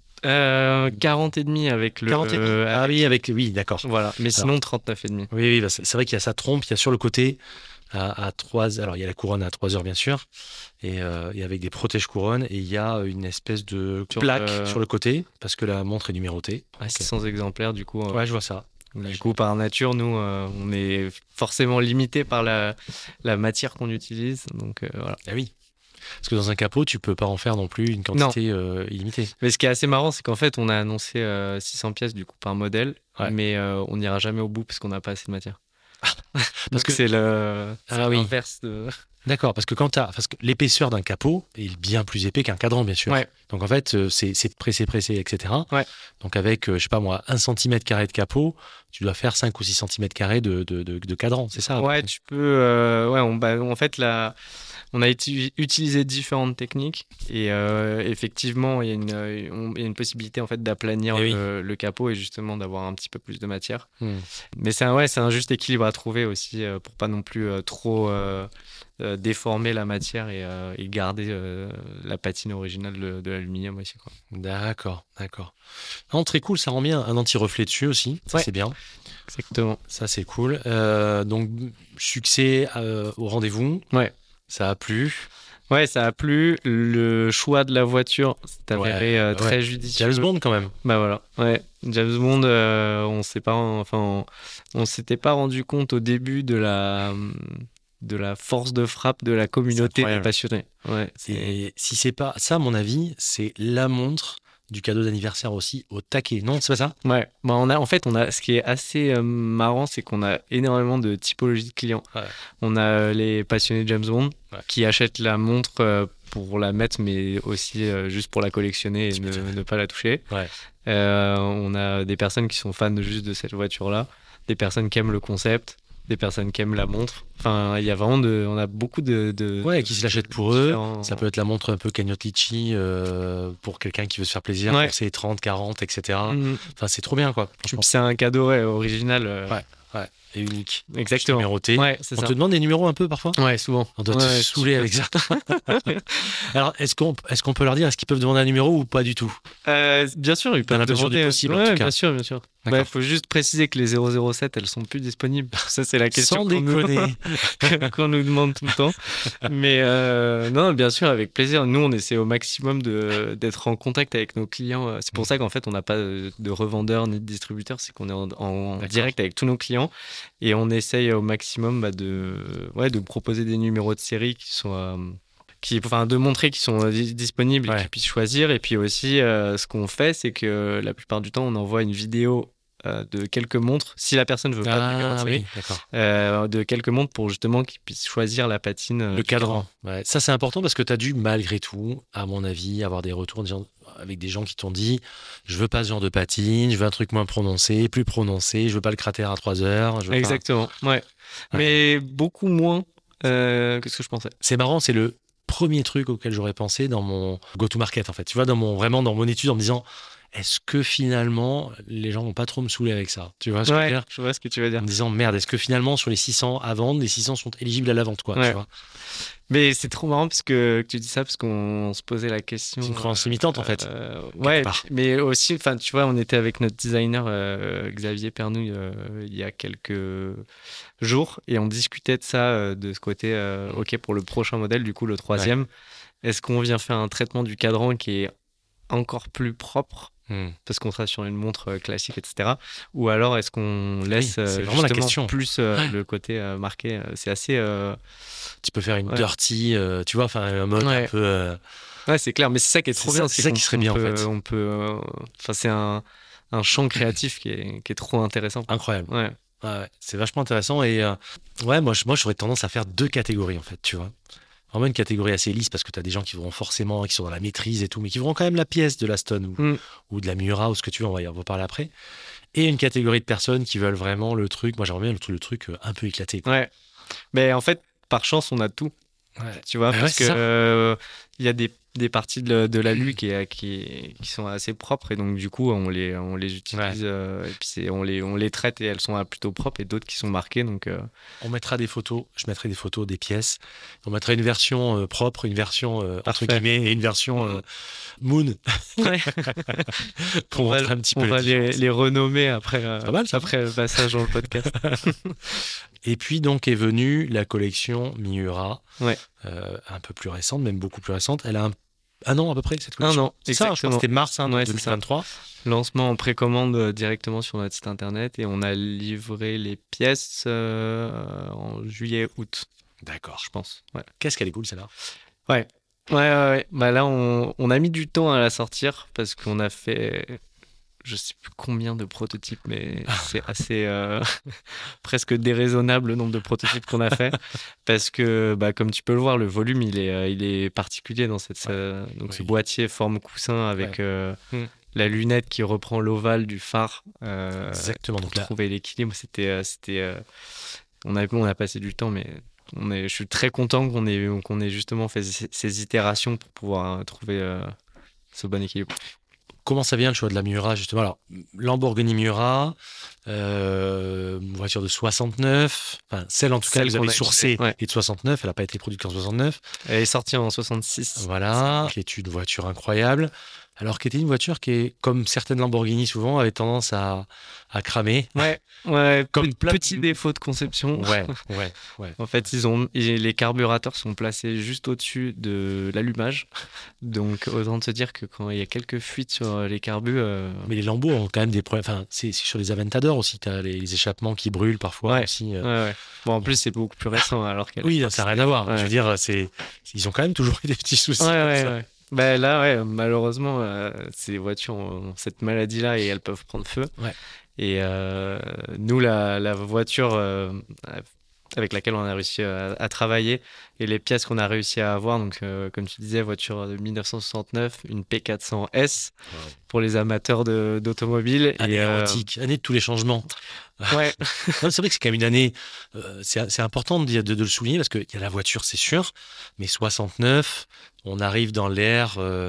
S2: euh, quarante et demi avec le...
S1: quarante et demi euh, Ah oui, avec... Oui, d'accord.
S2: Voilà, mais sinon alors, trente-neuf et demi.
S1: Oui, oui, bah, c'est, c'est vrai qu'il y a sa trompe, il y a sur le côté... À, à trois, alors il y a la couronne à trois heures bien sûr, et, euh, et avec des protèges couronnes, et il y a une espèce de sur plaque le... sur le côté parce que la montre est numérotée.
S2: Ah, six cents okay. exemplaires du coup. Euh...
S1: Ouais, je vois ça.
S2: Du coup, par nature, nous, euh, on est forcément limité par la, la matière qu'on utilise, donc euh, voilà.
S1: Ah oui. Parce que dans un capot, tu peux pas en faire non plus une quantité euh, illimitée.
S2: Mais ce qui est assez marrant, c'est qu'en fait, on a annoncé euh, six cents pièces du coup par modèle, ouais. mais euh, on n'ira jamais au bout parce qu'on n'a pas assez de matière. Parce que c'est le c'est
S1: ah,
S2: l'inverse oui. de...
S1: D'accord, parce que quand t'as, parce que l'épaisseur d'un capot est bien plus épais qu'un cadran, bien sûr.
S2: Ouais.
S1: Donc en fait, c'est, c'est pressé, pressé, et cetera.
S2: Ouais.
S1: Donc avec, je sais pas moi, un centimètre carré de capot, tu dois faire cinq ou six centimètres carrés de, de, de, de cadran, c'est ça?
S2: Ouais, tu peux. Euh, ouais, on, bah, en fait, la, on a uti- utilisé différentes techniques et euh, effectivement, il y a une, on, il y a une possibilité en fait d'aplanir
S1: oui.
S2: le, le capot et justement d'avoir un petit peu plus de matière.
S1: Hmm.
S2: Mais c'est un, ouais, c'est un juste équilibre à trouver aussi euh, pour pas non plus euh, trop. Euh, Euh, déformer la matière et, euh, et garder euh, la patine originale de, de l'aluminium aussi, quoi.
S1: D'accord, d'accord. Non, très cool, ça rend bien. Un anti-reflet dessus aussi, ça
S2: ouais.
S1: c'est bien.
S2: Exactement.
S1: Ça c'est cool. Euh, donc succès euh, au rendez-vous.
S2: Ouais.
S1: Ça a plu.
S2: Ouais, ça a plu. Le choix de la voiture s'est avéré ouais, euh, très ouais. judicieux.
S1: James Bond quand même.
S2: Bah voilà. Ouais, James Bond. Euh, on s'est pas, enfin, on, on s'était pas rendu compte au début de la. de la force de frappe de la communauté des passionnés. Ouais,
S1: c'est... Et si c'est pas ça, à mon avis, c'est la montre du cadeau d'anniversaire aussi au taquet. Non, c'est pas ça?
S2: Ouais. Bah on a, en fait, on a, ce qui est assez euh, marrant, c'est qu'on a énormément de typologies de clients.
S1: Ouais.
S2: On a euh, les passionnés de James Bond
S1: ouais.
S2: qui achètent la montre euh, pour la mettre, mais aussi euh, juste pour la collectionner et ne, ne pas la toucher.
S1: Ouais.
S2: Euh, on a des personnes qui sont fans de, juste de cette voiture-là, des personnes qui aiment le concept, des personnes qui aiment la montre. Enfin, il y a vraiment de, on a beaucoup de, de
S1: ouais, qui se l'achètent pour eux.
S2: différents...
S1: Ça peut être la montre un peu cagnotte litchi euh, pour quelqu'un qui veut se faire plaisir
S2: ouais.
S1: pour ses trente, quarante, et cetera.
S2: Mm-hmm.
S1: Enfin, c'est trop bien, quoi.
S2: C'est un cadeau ouais, original. Euh...
S1: Ouais, ouais. Et unique.
S2: Exactement.
S1: Numéroté.
S2: Ouais, c'est
S1: on
S2: ça.
S1: te demande des numéros un peu parfois?
S2: Ouais, souvent.
S1: On doit
S2: ouais,
S1: te
S2: ouais,
S1: saouler avec ça. Alors, est-ce qu'on, est-ce qu'on peut leur dire, est-ce qu'ils peuvent demander un numéro ou pas du tout?
S2: euh, Bien sûr, ils peuvent demander.
S1: Possible,
S2: ouais,
S1: en tout cas.
S2: bien sûr, bien sûr. Il bah, faut juste préciser que les zéro zéro sept, elles sont plus disponibles. Ça, c'est la question.
S1: Sans déconner.
S2: Nous... qu'on nous demande tout le temps. Mais euh, non, bien sûr, avec plaisir. Nous, on essaie au maximum de, d'être en contact avec nos clients. C'est pour ça qu'en fait, on n'a pas de revendeur ni de distributeur. C'est qu'on est en, en direct avec tous nos clients et on essaye au maximum bah, de, ouais, de proposer des numéros de série qui sont... Euh, Qui, enfin, de montrer qu'ils sont disponibles ouais. et qu'ils puissent choisir. Et puis aussi, euh, ce qu'on fait, c'est que la plupart du temps, on envoie une vidéo euh, de quelques montres, si la personne ne veut pas
S1: ah,
S2: de numéro de série,
S1: oui, d'accord.
S2: Euh, de quelques montres pour justement qu'ils puissent choisir la patine. Euh,
S1: le cadran. Ouais. Ça, c'est important parce que tu as dû, malgré tout, à mon avis, avoir des retours avec des gens qui t'ont dit « Je veux pas ce genre de patine, je veux un truc moins prononcé, plus prononcé, je veux pas le cratère à trois heures. »
S2: Exactement, pas... ouais. ouais. Mais beaucoup moins euh, que ce que je pensais.
S1: C'est marrant, c'est le premier truc auquel j'aurais pensé dans mon go-to-market, en fait. Tu vois, dans mon, vraiment dans mon étude, en me disant, est-ce que finalement, les gens vont pas trop me saouler avec ça? Tu vois ce
S2: ouais,
S1: que je veux dire?
S2: Je vois ce que tu veux dire.
S1: En me disant, merde, est-ce que finalement, sur les six cents à vendre, les six cents sont éligibles à la vente, quoi,
S2: ouais.
S1: tu vois?
S2: Mais c'est trop marrant parce que, que tu dis ça parce qu'on se posait la question.
S1: C'est une croyance limitante,
S2: euh,
S1: en fait.
S2: Euh, ouais, mais aussi, enfin, tu vois, on était avec notre designer euh, Xavier Pernouille euh, il y a quelques jours et on discutait de ça, euh, de ce côté, euh, ok, pour le prochain modèle, du coup, le troisième, ouais. Est-ce qu'on vient faire un traitement du cadran qui est encore plus propre
S1: Hmm.
S2: parce qu'on sera sur une montre euh, classique, et cetera. Ou alors est-ce qu'on laisse
S1: Oui,
S2: euh,
S1: c'est vraiment la
S2: justement
S1: question.
S2: plus euh,
S1: Ouais.
S2: le côté euh, marqué. euh, C'est assez. euh,
S1: Tu peux faire une
S2: Ouais.
S1: dirty, euh, tu vois, enfin un mode
S2: Ouais.
S1: un peu. euh,
S2: Ouais, c'est clair. Mais c'est ça qui est
S1: C'est
S2: trop
S1: ça-
S2: bien.
S1: c'est ça
S2: qu'on-
S1: qui serait
S2: qu'on
S1: bien, en
S2: peut-
S1: fait.
S2: On peut. euh, Enfin, c'est un, un champ créatif qui est, qui est trop intéressant.
S1: Incroyable.
S2: Ouais.
S1: Ouais, ouais, c'est vachement intéressant et euh, ouais, moi, je- moi j'aurais tendance à faire deux catégories en fait, tu vois. Vraiment une catégorie assez lisse parce que tu as des gens qui vont forcément, qui sont dans la maîtrise et tout, mais qui vont quand même la pièce de la Stone ou,
S2: Mm.
S1: ou de la Miura ou ce que tu veux, on va y en parler après. Et une catégorie de personnes qui veulent vraiment le truc, moi j'aimerais bien le, truc- le truc euh, un peu éclaté, quoi.
S2: Ouais. Mais en fait, par chance, on a tout.
S1: Ouais.
S2: Tu vois,
S1: Bah ouais,
S2: parce
S1: c'est
S2: que
S1: ça.
S2: euh, il y a des, des parties de, la- de l'alu qui, est- qui, qui sont assez propres et donc du coup on les, on les utilise euh, et puis c'est, on, les, on les traite et elles sont euh, plutôt propres et d'autres qui sont marquées donc euh,
S1: On mettra des photos, je mettrai des photos des pièces. On mettra une version euh, propre, une version euh, entre
S2: Parfait.
S1: guillemets et une version euh, moon
S2: ouais.
S1: pour
S2: on va,
S1: montrer un petit
S2: on
S1: peu
S2: va
S1: la
S2: les,
S1: différence.
S2: les renommer après, euh,
S1: pas mal, ça.
S2: après le passage dans le podcast.
S1: Et puis donc est venue la collection Miura,
S2: Ouais.
S1: euh, un peu plus récente, même beaucoup plus récente. Elle a un, un an à peu près cette collection.
S2: Un an,
S1: C'est ça, je crois que
S2: exactement.
S1: c'était mars hein,
S2: Ouais, c'est
S1: deux mille vingt-trois.
S2: Lancement en précommande euh, directement sur notre site internet et on a livré les pièces euh, en juillet-août,
S1: D'accord.
S2: je pense. Ouais.
S1: Qu'est-ce qu'elle est cool celle-là.
S2: Ouais. Ouais, ouais, ouais. Bah là, on, on a mis du temps à la sortir parce qu'on a fait, je sais plus combien de prototypes, mais c'est assez euh, presque déraisonnable le nombre de prototypes qu'on a fait parce que, bah, comme tu peux le voir, le volume il est, euh, il est particulier dans cette,
S1: Ouais.
S2: euh, donc
S1: Oui.
S2: ce boîtier forme coussin avec
S1: Ouais.
S2: euh,
S1: Mm.
S2: la lunette qui reprend l'ovale du phare. euh,
S1: Exactement.
S2: pour
S1: Donc là,
S2: trouver l'équilibre, c'était, euh, c'était, euh, on a, on a passé du temps, mais on est, je suis très content qu'on ait, qu'on ait justement fait ces, ces itérations pour pouvoir euh, trouver euh, ce bon équilibre.
S1: comment ça vient le choix de la Miura justement. Alors Lamborghini Miura, euh, une voiture de soixante-neuf, enfin celle en tout cas
S2: Celle
S1: que vous
S2: qu'on
S1: avez
S2: a
S1: sourcée
S2: utilisée, ouais.
S1: est de soixante-neuf. Elle n'a pas été produite en soixante-neuf.
S2: Elle est sortie en soixante-six.
S1: Voilà, qui est une voiture incroyable. Alors qui était une voiture qui est, comme certaines Lamborghini souvent, avait tendance à, à cramer.
S2: Ouais, ouais.
S1: Comme
S2: Pe-
S1: plein de-
S2: petit défaut de conception.
S1: Ouais, ouais, ouais.
S2: En fait, ils ont, et les carburateurs sont placés juste au-dessus de l'allumage. Donc, autant te dire que quand il y a quelques fuites sur les carbus, euh,
S1: Mais les Lambeaux ont quand même des problèmes. Enfin, c'est c'est sur les Aventador aussi. Tu as les, les échappements qui brûlent parfois
S2: Ouais.
S1: aussi. euh.
S2: ouais, ouais. Bon, en plus, c'est beaucoup plus récent alors qu'elle.
S1: Oui, ça n'a rien à voir.
S2: Ouais.
S1: Je veux dire, c'est, ils ont quand même toujours eu des petits soucis.
S2: Ouais,
S1: comme
S2: ouais,
S1: ça.
S2: ouais. Bah là, ouais, malheureusement, euh, ces voitures ont cette maladie-là et elles peuvent prendre feu.
S1: Ouais.
S2: Et euh, nous, la, la voiture euh, avec laquelle on a réussi à, à travailler et les pièces qu'on a réussi à avoir, donc euh, comme tu disais, voiture de dix-neuf cent soixante-neuf, une P quatre cents S
S1: Wow.
S2: pour les amateurs de, d'automobile.
S1: Année
S2: et, euh,
S1: antique, année de tous les changements.
S2: ouais,
S1: Non, c'est vrai que c'est quand même une année. euh, c'est c'est important de, de, de le souligner parce qu'il y a la voiture, c'est sûr, mais soixante-neuf, on arrive dans l'ère euh,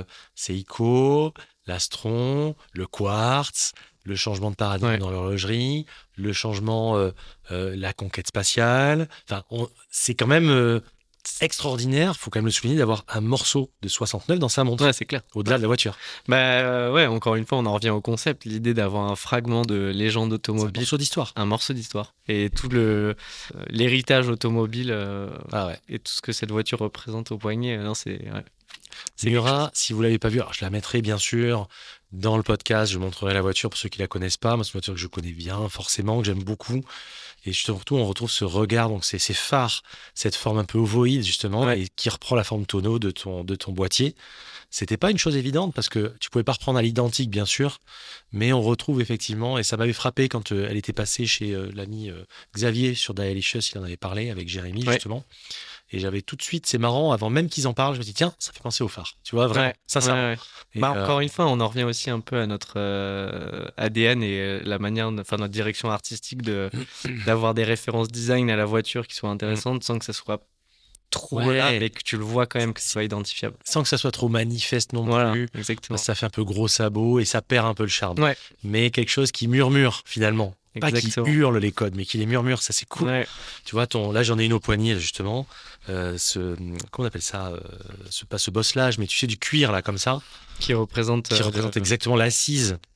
S1: Seiko, l'Astron, le quartz, le changement de paradigme
S2: Ouais.
S1: dans l'horlogerie, le changement, euh, euh, la conquête spatiale. Enfin, on- c'est quand même euh, extraordinaire. Il faut quand même le souligner d'avoir un morceau de soixante-neuf dans sa montre,
S2: ouais, c'est clair.
S1: au-delà de la voiture.
S2: Bah euh, ouais, encore une fois, on en revient au concept, l'idée d'avoir un fragment de légende
S1: C'est un
S2: automobile.
S1: morceau d'histoire.
S2: Un morceau d'histoire. Et tout le euh, l'héritage automobile euh,
S1: Ah ouais.
S2: et tout ce que cette voiture représente au poignet, euh, non, c'est ouais. C'est
S1: Miura, si vous l'avez pas vu, alors je la mettrai bien sûr dans le podcast, je montrerai la voiture pour ceux qui la connaissent pas. Moi, c'est une voiture que je connais bien, forcément, que j'aime beaucoup. Et surtout, on retrouve ce regard, donc c'est ces phares, cette forme un peu ovoïde justement,
S2: Ouais.
S1: et qui reprend la forme tonneau de ton, de ton boîtier. C'était pas une chose évidente parce que tu pouvais pas reprendre à l'identique, bien sûr, mais on retrouve effectivement, et ça m'avait frappé quand euh, elle était passée chez euh, l'ami euh, Xavier sur Dailicious, il en avait parlé avec Jérémy
S2: Ouais.
S1: justement. Et j'avais tout de suite, c'est marrant, avant même qu'ils en parlent, je me dis tiens, ça fait penser au phare. Tu vois, vraiment,
S2: Ouais,
S1: ça, ça.
S2: ouais, ouais.
S1: Et,
S2: Bah,
S1: euh,
S2: encore une fois, on en revient aussi un peu à notre euh, A D N et euh, la manière, de- enfin notre direction artistique de d'avoir des références design à la voiture qui soient intéressantes sans que ça soit trop
S1: Ouais.
S2: là, mais que tu le vois quand même que ce soit identifiable.
S1: sans que ça soit trop manifeste non
S2: Voilà,
S1: plus.
S2: exactement.
S1: Parce que ça fait un peu gros sabot et ça perd un peu le charme.
S2: Ouais.
S1: Mais quelque chose qui murmure finalement. Pas
S2: Exactement.
S1: qui hurle les codes, mais qui les murmure, ça c'est cool.
S2: Ouais.
S1: Tu vois, ton, là j'en ai une au poignet justement. Euh, ce, comment on appelle ça euh, ce, Pas ce bosselage, mais tu sais, du cuir là comme ça,
S2: Qui représente,
S1: qui
S2: euh,
S1: représente
S2: le-
S1: exactement l'assise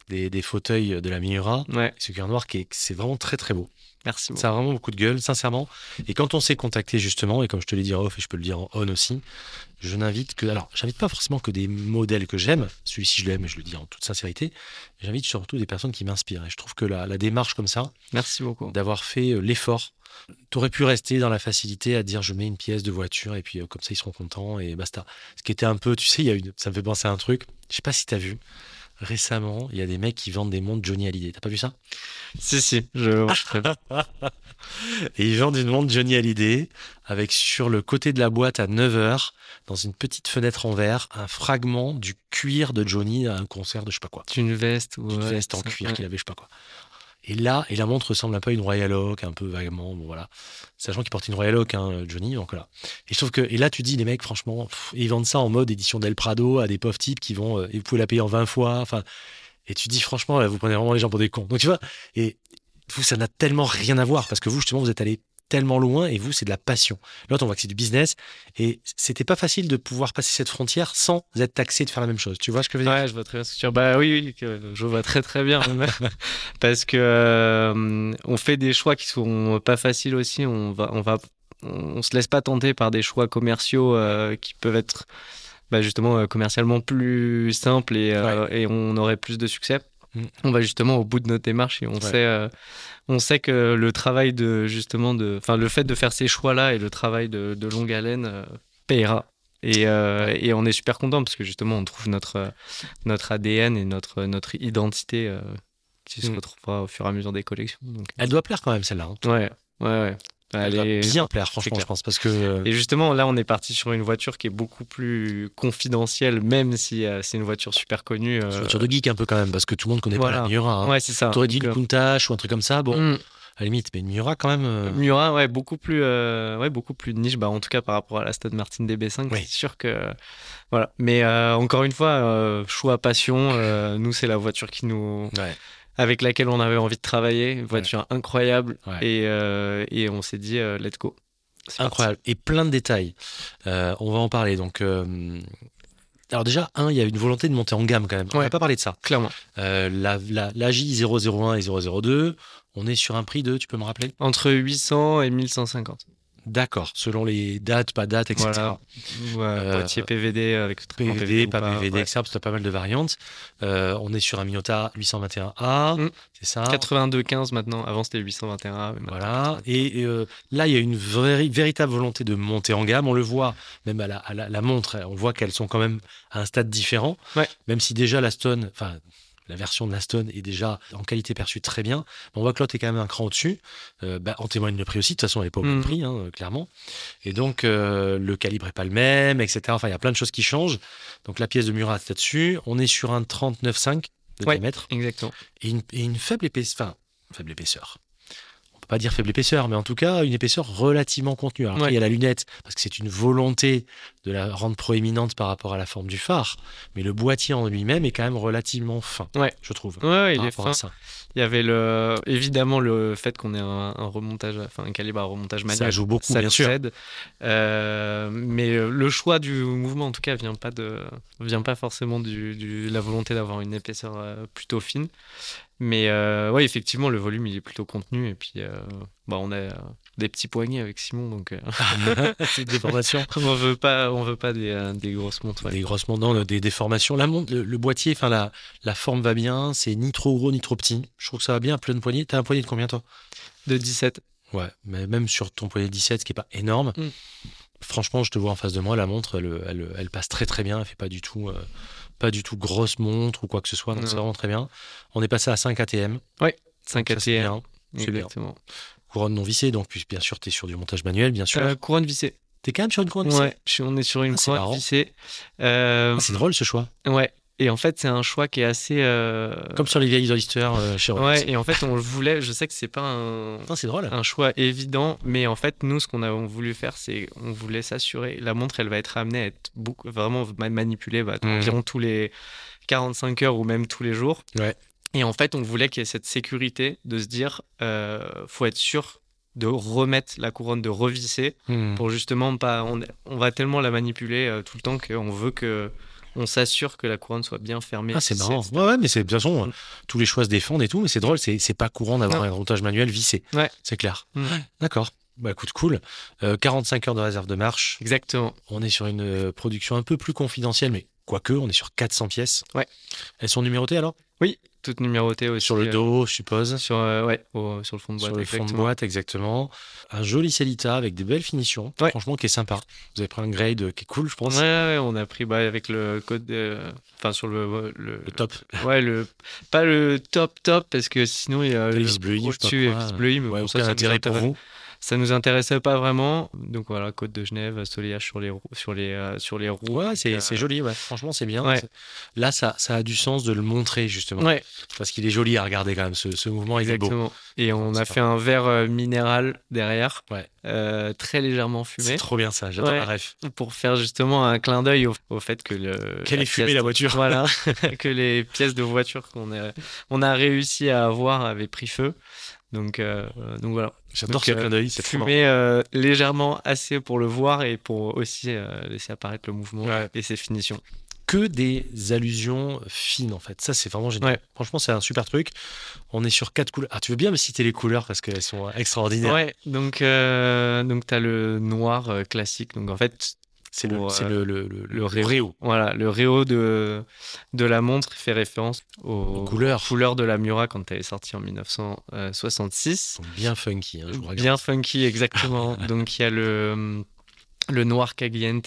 S1: des, des fauteuils de la Miura.
S2: Ouais.
S1: Ce cuir noir, qui est, c'est vraiment très très beau.
S2: Merci beaucoup.
S1: Ça a vraiment beaucoup de gueule, sincèrement. Et quand on s'est contacté justement, et comme je te l'ai dit en off et je peux le dire en on aussi, je n'invite que, alors j'invite pas forcément que des modèles que j'aime, celui-ci je l'aime et je le dis en toute sincérité, j'invite surtout des personnes qui m'inspirent. Et je trouve que la, la démarche comme ça,
S2: Merci beaucoup.
S1: d'avoir fait euh, l'effort, t'aurais pu rester dans la facilité à dire je mets une pièce de voiture et puis euh, comme ça ils seront contents et basta. Ce qui était un peu, tu sais, il y a une, ça me fait penser à un truc, je sais pas si t'as vu, récemment il y a des mecs qui vendent des montres Johnny Hallyday, t'as pas vu ça?
S2: Si, si, je vois très bien.
S1: Et ils vendent une montre Johnny Hallyday avec sur le côté de la boîte à neuf heures, dans une petite fenêtre en verre, un fragment du cuir de Johnny à un concert de je sais pas quoi.
S2: Une veste ou
S1: Une
S2: ouais,
S1: veste en
S2: ça,
S1: cuir
S2: ouais.
S1: qu'il avait, je sais pas quoi. Et là, et la montre ressemble un peu à une Royal Oak, un peu vaguement, bon voilà. Sachant qu'il porte une Royal Oak, hein, Johnny, donc voilà. Et je trouve que, et là tu dis, les mecs, franchement, pff, ils vendent ça en mode édition Del Prado à des pauvres types qui vont, euh, et vous pouvez la payer en vingt fois, enfin. Et tu dis, franchement, là, vous prenez vraiment les gens pour des cons. Donc tu vois, et vous, ça n'a tellement rien à voir parce que vous, justement, vous êtes allé tellement loin et vous, c'est de la passion. L'autre, on voit que c'est du business et c'était pas facile de pouvoir passer cette frontière sans être taxé de faire la même chose. Tu vois ce que je veux dire?
S2: Ouais, je vois très bien ce que tu veux dire. Bah oui, oui, que je vois très très bien. Parce que euh, on fait des choix qui sont pas faciles aussi. On va, on va, on se laisse pas tenter par des choix commerciaux euh, qui peuvent être bah, justement euh, commercialement plus simples et, euh,
S1: Ouais.
S2: et on aurait plus de succès.
S1: Mm.
S2: On va justement au bout de notre démarche et on
S1: Ouais.
S2: sait, euh, on sait que le travail de justement de, enfin le fait de faire ces choix-là et le travail de, de longue haleine euh, payera. Et, euh, et on est super content parce que justement on trouve notre notre A D N et notre notre identité euh, qui se
S1: Mm.
S2: retrouvera au fur et à mesure des collections. Donc,
S1: Elle doit plaire quand même, celle-là. hein.
S2: ouais, ouais, ouais.
S1: Elle
S2: Elle
S1: doit
S2: est-
S1: bien plaire, franchement,
S2: clair.
S1: je pense, parce que euh,
S2: Et justement, là, on est parti sur une voiture qui est beaucoup plus confidentielle, même si euh, c'est une voiture super connue.
S1: c'est une
S2: euh,
S1: voiture de geek un peu quand même, parce que tout le monde connaît
S2: Voilà.
S1: pas la Miura. Hein.
S2: Ouais, c'est ça.
S1: T'aurais dit
S2: Donc,
S1: une Countach ou un truc comme ça, bon,
S2: euh, mm.
S1: à la limite, mais une Miura quand même. euh,
S2: Miura, ouais, beaucoup plus, euh, ouais, beaucoup plus de niche, bah, en tout cas par rapport à la Aston Martin D B cinq,
S1: Oui.
S2: c'est sûr que, voilà. Mais euh, encore une fois, euh, choix, passion, euh, nous c'est la voiture qui nous,
S1: Ouais.
S2: avec laquelle on avait envie de travailler, une voiture incroyable,
S1: Ouais.
S2: et, euh, et on s'est dit euh, let's go. C'est
S1: Incroyable. Et plein de détails. Euh, on va en parler. Donc, euh, alors déjà, un, il y a une volonté de monter en gamme quand même. On
S2: Ouais.
S1: n'a pas parlé de ça.
S2: parti, clairement.
S1: Euh, la, la, la J zéro zéro un et zéro zéro deux, on est sur un prix de, tu peux me rappeler?
S2: Entre huit cents et mille cent cinquante.
S1: D'accord, selon les dates, pas dates, et cetera.
S2: Voilà. Ouais,
S1: Euh,
S2: boîtier P V D avec
S1: P V D, pas P V D,
S2: ouais.
S1: et cetera. Parce que tu as pas mal de variantes. Euh, on est sur un Miota huit cent vingt et un A,
S2: Mm.
S1: c'est ça?
S2: quatre-vingt-deux quinze maintenant, avant c'était huit cent vingt et un A. mais maintenant,
S1: Voilà. Et euh, là, il y a une vraie, véritable volonté de monter en gamme. On le voit, même à la, à la, la montre, on voit qu'elles sont quand même à un stade différent.
S2: Ouais.
S1: Même si déjà la Stone, enfin, la version de la Stone est déjà en qualité perçue très bien. On voit que l'autre est quand même un cran au-dessus. Euh, bah, en témoigne le prix aussi. De toute façon, elle n'est pas au même
S2: Mhm.
S1: prix, hein, clairement. Et donc, euh, le calibre n'est pas le même, et cetera. Enfin, il y a plein de choses qui changent. Donc, la pièce de Murat est là-dessus. On est sur un trente-neuf virgule cinq de
S2: Ouais.
S1: diamètre
S2: Exactement.
S1: et une, et une faible épaisseur. Enfin, faible épaisseur. On peut pas dire faible épaisseur, mais en tout cas, une épaisseur relativement contenue. Alors, après,
S2: Ouais.
S1: il y a la lunette, parce que c'est une volonté de la rendre proéminente par rapport à la forme du phare. Mais le boîtier en lui-même est quand même relativement fin,
S2: Ouais.
S1: je trouve.
S2: Ouais, ouais, il
S1: par
S2: est
S1: rapport
S2: fin.
S1: à ça.
S2: Il y avait le, évidemment le fait qu'on ait un, un remontage, enfin un calibre à remontage manuel.
S1: Ça joue beaucoup,
S2: ça
S1: bien
S2: nous
S1: sûr.
S2: aide. Euh, mais le choix du mouvement, en tout cas, vient pas de, vient pas forcément du, du la volonté d'avoir une épaisseur euh, plutôt fine. Mais euh, ouais, effectivement, le volume il est plutôt contenu et puis euh, bah on a euh, des petits poignets avec Simon, donc euh,
S1: C'est des formations.
S2: on veut pas, on veut pas des, euh, des grosses montres. Ouais.
S1: Des grosses montres, non, des déformations. La montre, le, le boîtier, enfin la, la forme va bien, c'est ni trop gros ni trop petit. Je trouve que ça va bien, plein de poignées. T'as un poignet de combien toi?
S2: De dix-sept.
S1: Ouais, mais même sur ton poignet dix-sept, ce qui est pas énorme.
S2: Mm.
S1: Franchement, je te vois en face de moi, la montre, elle, elle, elle passe très très bien. Elle fait pas du tout, euh, pas du tout grosse montre ou quoi que ce soit. Donc
S2: Non.
S1: c'est vraiment très bien. On est passé à cinq A T M.
S2: cinq
S1: Ça, c'est
S2: A T M.
S1: bien. C'est bien.
S2: Exactement.
S1: Couronne non vissée, donc puis, bien sûr, tu es sur du montage manuel, bien sûr.
S2: Euh, couronne vissée.
S1: T'es quand même sur une couronne vissée.
S2: Ouais, je suis- on est sur une
S1: Ah, c'est
S2: couronne
S1: marrant.
S2: vissée. Euh,
S1: Ah, c'est drôle ce choix.
S2: ouais. Et en fait, c'est un choix qui est assez. euh,
S1: Comme sur les vieilles Hollister euh, chez Rolex.
S2: Ouais, et en fait, on le voulait. Je sais que c'est pas un,
S1: Putain, c'est drôle.
S2: un choix évident, mais en fait, nous, ce qu'on a voulu faire, c'est on voulait s'assurer. La montre, elle va être amenée à être beaucoup, vraiment ma- manipulée bah,
S1: Mhm.
S2: environ tous les quarante-cinq heures ou même tous les jours.
S1: Ouais.
S2: Et en fait, on voulait qu'il y ait cette sécurité de se dire, euh, faut être sûr de remettre la couronne, de revisser
S1: Hmm.
S2: pour justement pas. On, on va tellement la manipuler euh, tout le temps qu'on veut que on s'assure que la couronne soit bien fermée.
S1: Ah, c'est marrant. Ouais, ouais, mais c'est, de toute façon, mmh. tous les choix se défendent et tout, mais c'est drôle, c'est, c'est pas courant d'avoir non. un routage manuel vissé.
S2: Ouais.
S1: C'est clair.
S2: Mmh.
S1: D'accord. Bah écoute, cool. Euh, quarante-cinq heures de réserve de marche.
S2: Exactement.
S1: On est sur une euh, production un peu plus confidentielle, mais quoique, on est sur quatre cents pièces.
S2: Ouais.
S1: Elles sont numérotées alors?
S2: Oui, toutes numérotées aussi.
S1: Sur le dos, euh, je suppose.
S2: Sur, euh, ouais, au, sur le fond de boîte.
S1: Sur le
S2: exactement.
S1: fond de boîte, exactement. Un joli Cellita avec des belles finitions.
S2: Ouais.
S1: Franchement, qui est sympa. Vous avez pris un grade qui est cool, je pense.
S2: Ouais, ouais, on a pris bah, avec le code. Euh, enfin, sur le, le.
S1: Le top.
S2: Ouais, le. Pas le top top, parce que sinon, il y a.
S1: Le vis bleu,
S2: au-dessus, vis bleu, mais
S1: ouais,
S2: bon,
S1: aucun
S2: ça,
S1: intérêt pour vous.
S2: Ça nous intéressait pas vraiment, donc voilà, Côte de Genève, soleillage sur les roues, sur les euh, sur les roues.
S1: Ouais, c'est
S2: euh...
S1: c'est joli, ouais. Franchement, c'est bien.
S2: Ouais.
S1: C'est... Là, ça ça a du sens de le montrer justement.
S2: Ouais.
S1: Parce qu'il est joli à regarder quand même. Ce, ce mouvement, il
S2: Exactement.
S1: est beau.
S2: Et on
S1: c'est
S2: a
S1: pas...
S2: fait un verre euh, minéral derrière,
S1: ouais.
S2: euh, très légèrement fumé.
S1: C'est trop bien ça. J'adore
S2: ouais.
S1: la ref.
S2: Pour faire justement un clin d'œil au, au fait que le.
S1: Quelle est fumée la voiture.
S2: Voilà. Que les pièces de voiture qu'on a on a réussi à avoir avaient pris feu. Donc, euh, donc voilà.
S1: J'adore
S2: donc,
S1: ce
S2: euh,
S1: clin d'œil, c'est
S2: fumé euh, légèrement assez pour le voir et pour aussi euh, laisser apparaître le mouvement
S1: ouais.
S2: et ses finitions.
S1: Que des allusions fines en fait. Ça, c'est vraiment génial.
S2: Ouais.
S1: Franchement, c'est un super truc. On est sur quatre couleurs. Ah, tu veux bien me citer les couleurs parce qu'elles sont extraordinaires.
S2: Ouais, donc, euh, donc tu as le noir euh, classique. Donc en fait,
S1: c'est le,
S2: pour,
S1: c'est
S2: euh,
S1: le, le, le,
S2: le réo. réo. Voilà, le réo de, de la montre fait référence aux, aux
S1: couleurs.
S2: couleurs de la Miura quand elle est sortie en dix-neuf cent soixante-six.
S1: Donc bien funky, hein, je vous regarde.
S2: Bien funky, exactement. Donc il y a le, le noir Cagliente,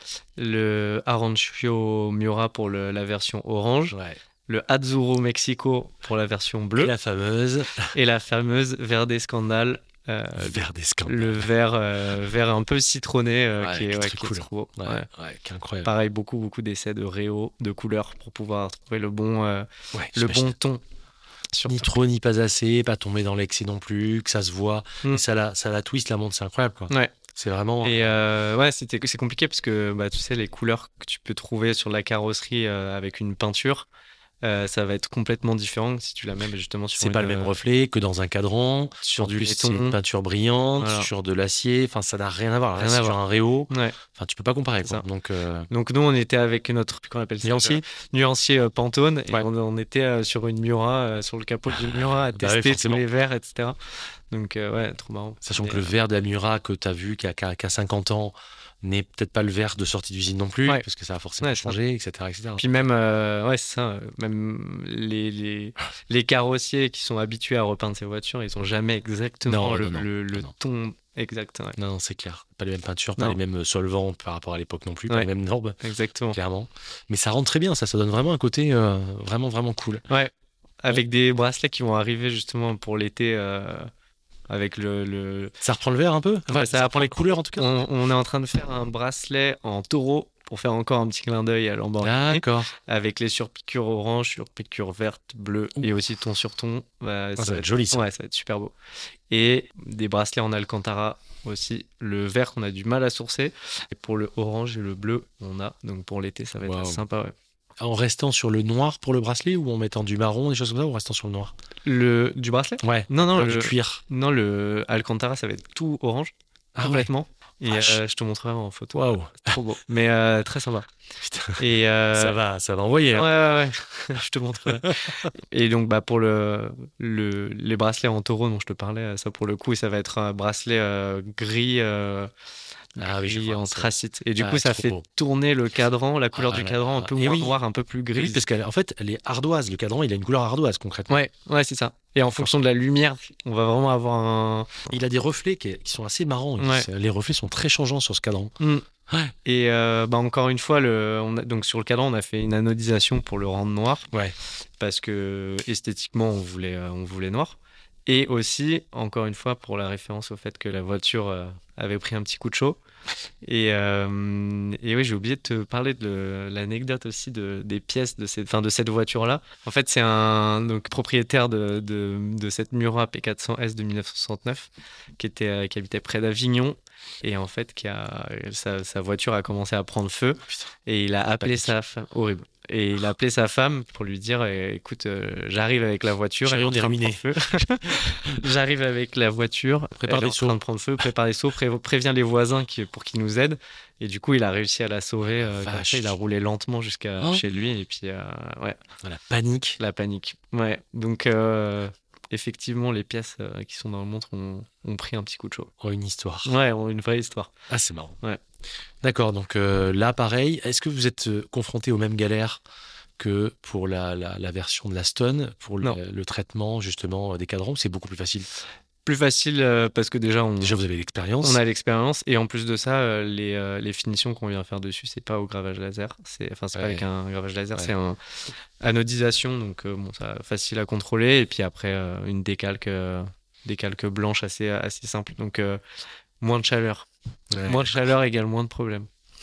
S2: le Arancio Miura pour le, la version orange.
S1: Ouais.
S2: Le Azzurro Mexico pour la version bleue.
S1: Et la fameuse.
S2: Et la fameuse Verde Scandale. Euh,
S1: Verde Scandale.
S2: Le vert, euh, vert un peu citronné euh,
S1: ouais,
S2: qui est, ouais, qui
S1: cool.
S2: est trop beau.
S1: Ouais,
S2: ouais.
S1: ouais, qui est incroyable.
S2: Pareil, beaucoup, beaucoup d'essais de réo, de couleurs pour pouvoir trouver le bon, euh,
S1: ouais,
S2: le bon ton.
S1: Surtout. Ni trop, ni pas assez, pas tomber dans l'excès non plus, que ça se voit. Mm. Et ça la, ça la twist, la montre, c'est incroyable, quoi.
S2: Ouais.
S1: C'est vraiment.
S2: Et euh, ouais, c'était, c'est compliqué parce que bah, tu sais, les couleurs que tu peux trouver sur la carrosserie euh, avec une peinture, euh, ça va être complètement différent si tu la mets justement sur.
S1: C'est
S2: une,
S1: pas le même reflet que dans un cadran,
S2: sur du
S1: plus
S2: laiton,
S1: c'est une peinture brillante, voilà. Sur de l'acier. Enfin, ça n'a rien à voir. Rien Là, à voir. Sur un réo.
S2: Ouais.
S1: Enfin, tu peux pas comparer. Quoi. Donc, euh...
S2: donc nous, on était avec notre, qu'on appelle ça,
S1: nuancier,
S2: euh, nuancier euh, Pantone, et
S1: ouais.
S2: on, on était euh, sur une Miura, euh, sur le capot d'une Miura, à tester bah oui, tous les verres, et cetera. Donc euh, ouais, trop marrant.
S1: Sachant
S2: et,
S1: que le verre de la Miura que tu as vu, qui a, qui a cinquante ans, n'est peut-être pas le verre de sortie d'usine non plus, ouais. Parce que ça a forcément ouais, changé, et cetera, et cetera.
S2: Puis même, euh, ouais, c'est ça, même les, les, les carrossiers qui sont habitués à repeindre ces voitures, ils n'ont jamais exactement
S1: non,
S2: le,
S1: non, non,
S2: le, le
S1: non.
S2: ton exact. Ouais.
S1: Non, non, c'est clair. Pas les mêmes peintures, pas
S2: non.
S1: les mêmes solvants par rapport à l'époque non plus, pas
S2: ouais.
S1: les mêmes normes.
S2: Exactement.
S1: Clairement. Mais ça rentre très bien, ça, ça donne vraiment un côté euh, vraiment, vraiment cool.
S2: Ouais, avec ouais. des bracelets qui vont arriver justement pour l'été. Euh... Avec le, le...
S1: Ça reprend le vert un peu
S2: enfin,
S1: ça, ça reprend les couleurs en tout cas.
S2: On, on est en train de faire un bracelet en taureau pour faire encore un petit clin d'œil à Lamborghini.
S1: D'accord.
S2: Avec les surpiqûres orange, surpiqûres vertes, bleues et aussi ton sur ton. Bah,
S1: ah,
S2: ça,
S1: ça va être joli ça.
S2: Ouais, ça va être super beau. Et des bracelets en Alcantara aussi. Le vert qu'on a du mal à sourcer. Et pour le orange et le bleu, on a. Donc pour l'été, ça va être wow. sympa. Ouais.
S1: En restant sur le noir pour le bracelet ou en mettant du marron, des choses comme ça, ou en restant sur le noir?
S2: Le du bracelet?
S1: Ouais.
S2: Non, non,
S1: le,
S2: le
S1: du cuir.
S2: Non, le Alcantara, ça va être tout orange,
S1: ah
S2: complètement.
S1: Ouais.
S2: Et euh, je te montrerai en photo.
S1: Waouh,
S2: trop beau. Mais euh, très sympa.
S1: Putain.
S2: Et euh...
S1: ça va, ça va envoyer.
S2: Hein. Ouais, ouais, ouais. Je te montrerai. Et donc, bah pour le, le les bracelets en taureau dont je te parlais, ça pour le coup, ça va être un bracelet euh, gris. Euh...
S1: Ah oui, je vois,
S2: anthracite. Et du
S1: ah,
S2: coup, ça fait
S1: beau.
S2: tourner le cadran, la couleur ah, du
S1: ouais,
S2: cadran,
S1: ouais.
S2: un peu
S1: et
S2: moins
S1: oui.
S2: noir, un peu plus gris.
S1: Oui, parce qu'en fait, elle est ardoise. Le cadran, il a une couleur ardoise concrètement.
S2: Ouais, ouais, c'est ça. Et en fonction de la lumière, on va vraiment avoir un.
S1: Il a des reflets qui, qui sont assez marrants.
S2: Ouais.
S1: Les reflets sont très changeants sur ce cadran.
S2: Mm.
S1: Ouais.
S2: Et euh, bah encore une fois, le, on a, donc sur le cadran, on a fait une anodisation pour le rendre noir.
S1: Ouais.
S2: Parce que esthétiquement, on voulait, euh, on voulait noir. Et aussi, encore une fois, pour la référence au fait que la voiture euh, avait pris un petit coup de chaud. Et, euh, et oui, j'ai oublié de te parler de l'anecdote aussi de, des pièces de cette, enfin de cette voiture-là. En fait, c'est un donc, propriétaire de, de, de cette Miura P quatre cents S de dix-neuf cent soixante-neuf qui, était, qui habitait près d'Avignon. Et en fait, qui a, sa, sa voiture a commencé à prendre feu.
S1: Oh,
S2: et il a appelé sa femme. Horrible. et il a appelé sa femme pour lui dire eh, écoute, euh, j'arrive avec la voiture.
S1: Chariot terminé.
S2: J'arrive avec la voiture.
S1: Prépare des
S2: seaux. En train de prendre feu, prépare des seaux, pré- prévient les voisins qui, pour qu'ils nous aident. Et du coup, il a réussi à la sauver. Euh, comme ça, il a roulé lentement jusqu'à oh. chez lui. Et puis, euh, ouais.
S1: La panique.
S2: La panique. Ouais. Donc, euh, effectivement, les pièces euh, qui sont dans le montre ont, ont pris un petit coup de chaud.
S1: Oh, une histoire.
S2: Ouais, une vraie histoire.
S1: Ah, c'est marrant.
S2: Ouais.
S1: D'accord. Donc euh, là, pareil. Est-ce que vous êtes euh, confronté aux mêmes galères que pour la, la, la version de la Stone, pour le, le traitement justement des cadrans? C'est beaucoup plus facile.
S2: Plus facile euh, parce que déjà on
S1: déjà vous avez l'expérience.
S2: On a l'expérience et en plus de ça euh, les, euh, les finitions qu'on vient faire dessus c'est pas au gravage laser, c'est enfin c'est ouais. pas avec un gravage laser, ouais. c'est un anodisation donc euh, bon ça facile à contrôler et puis après euh, une décalque euh, décalque blanche assez assez simple donc euh, moins de chaleur, ouais. moins de chaleur égale moins de problèmes.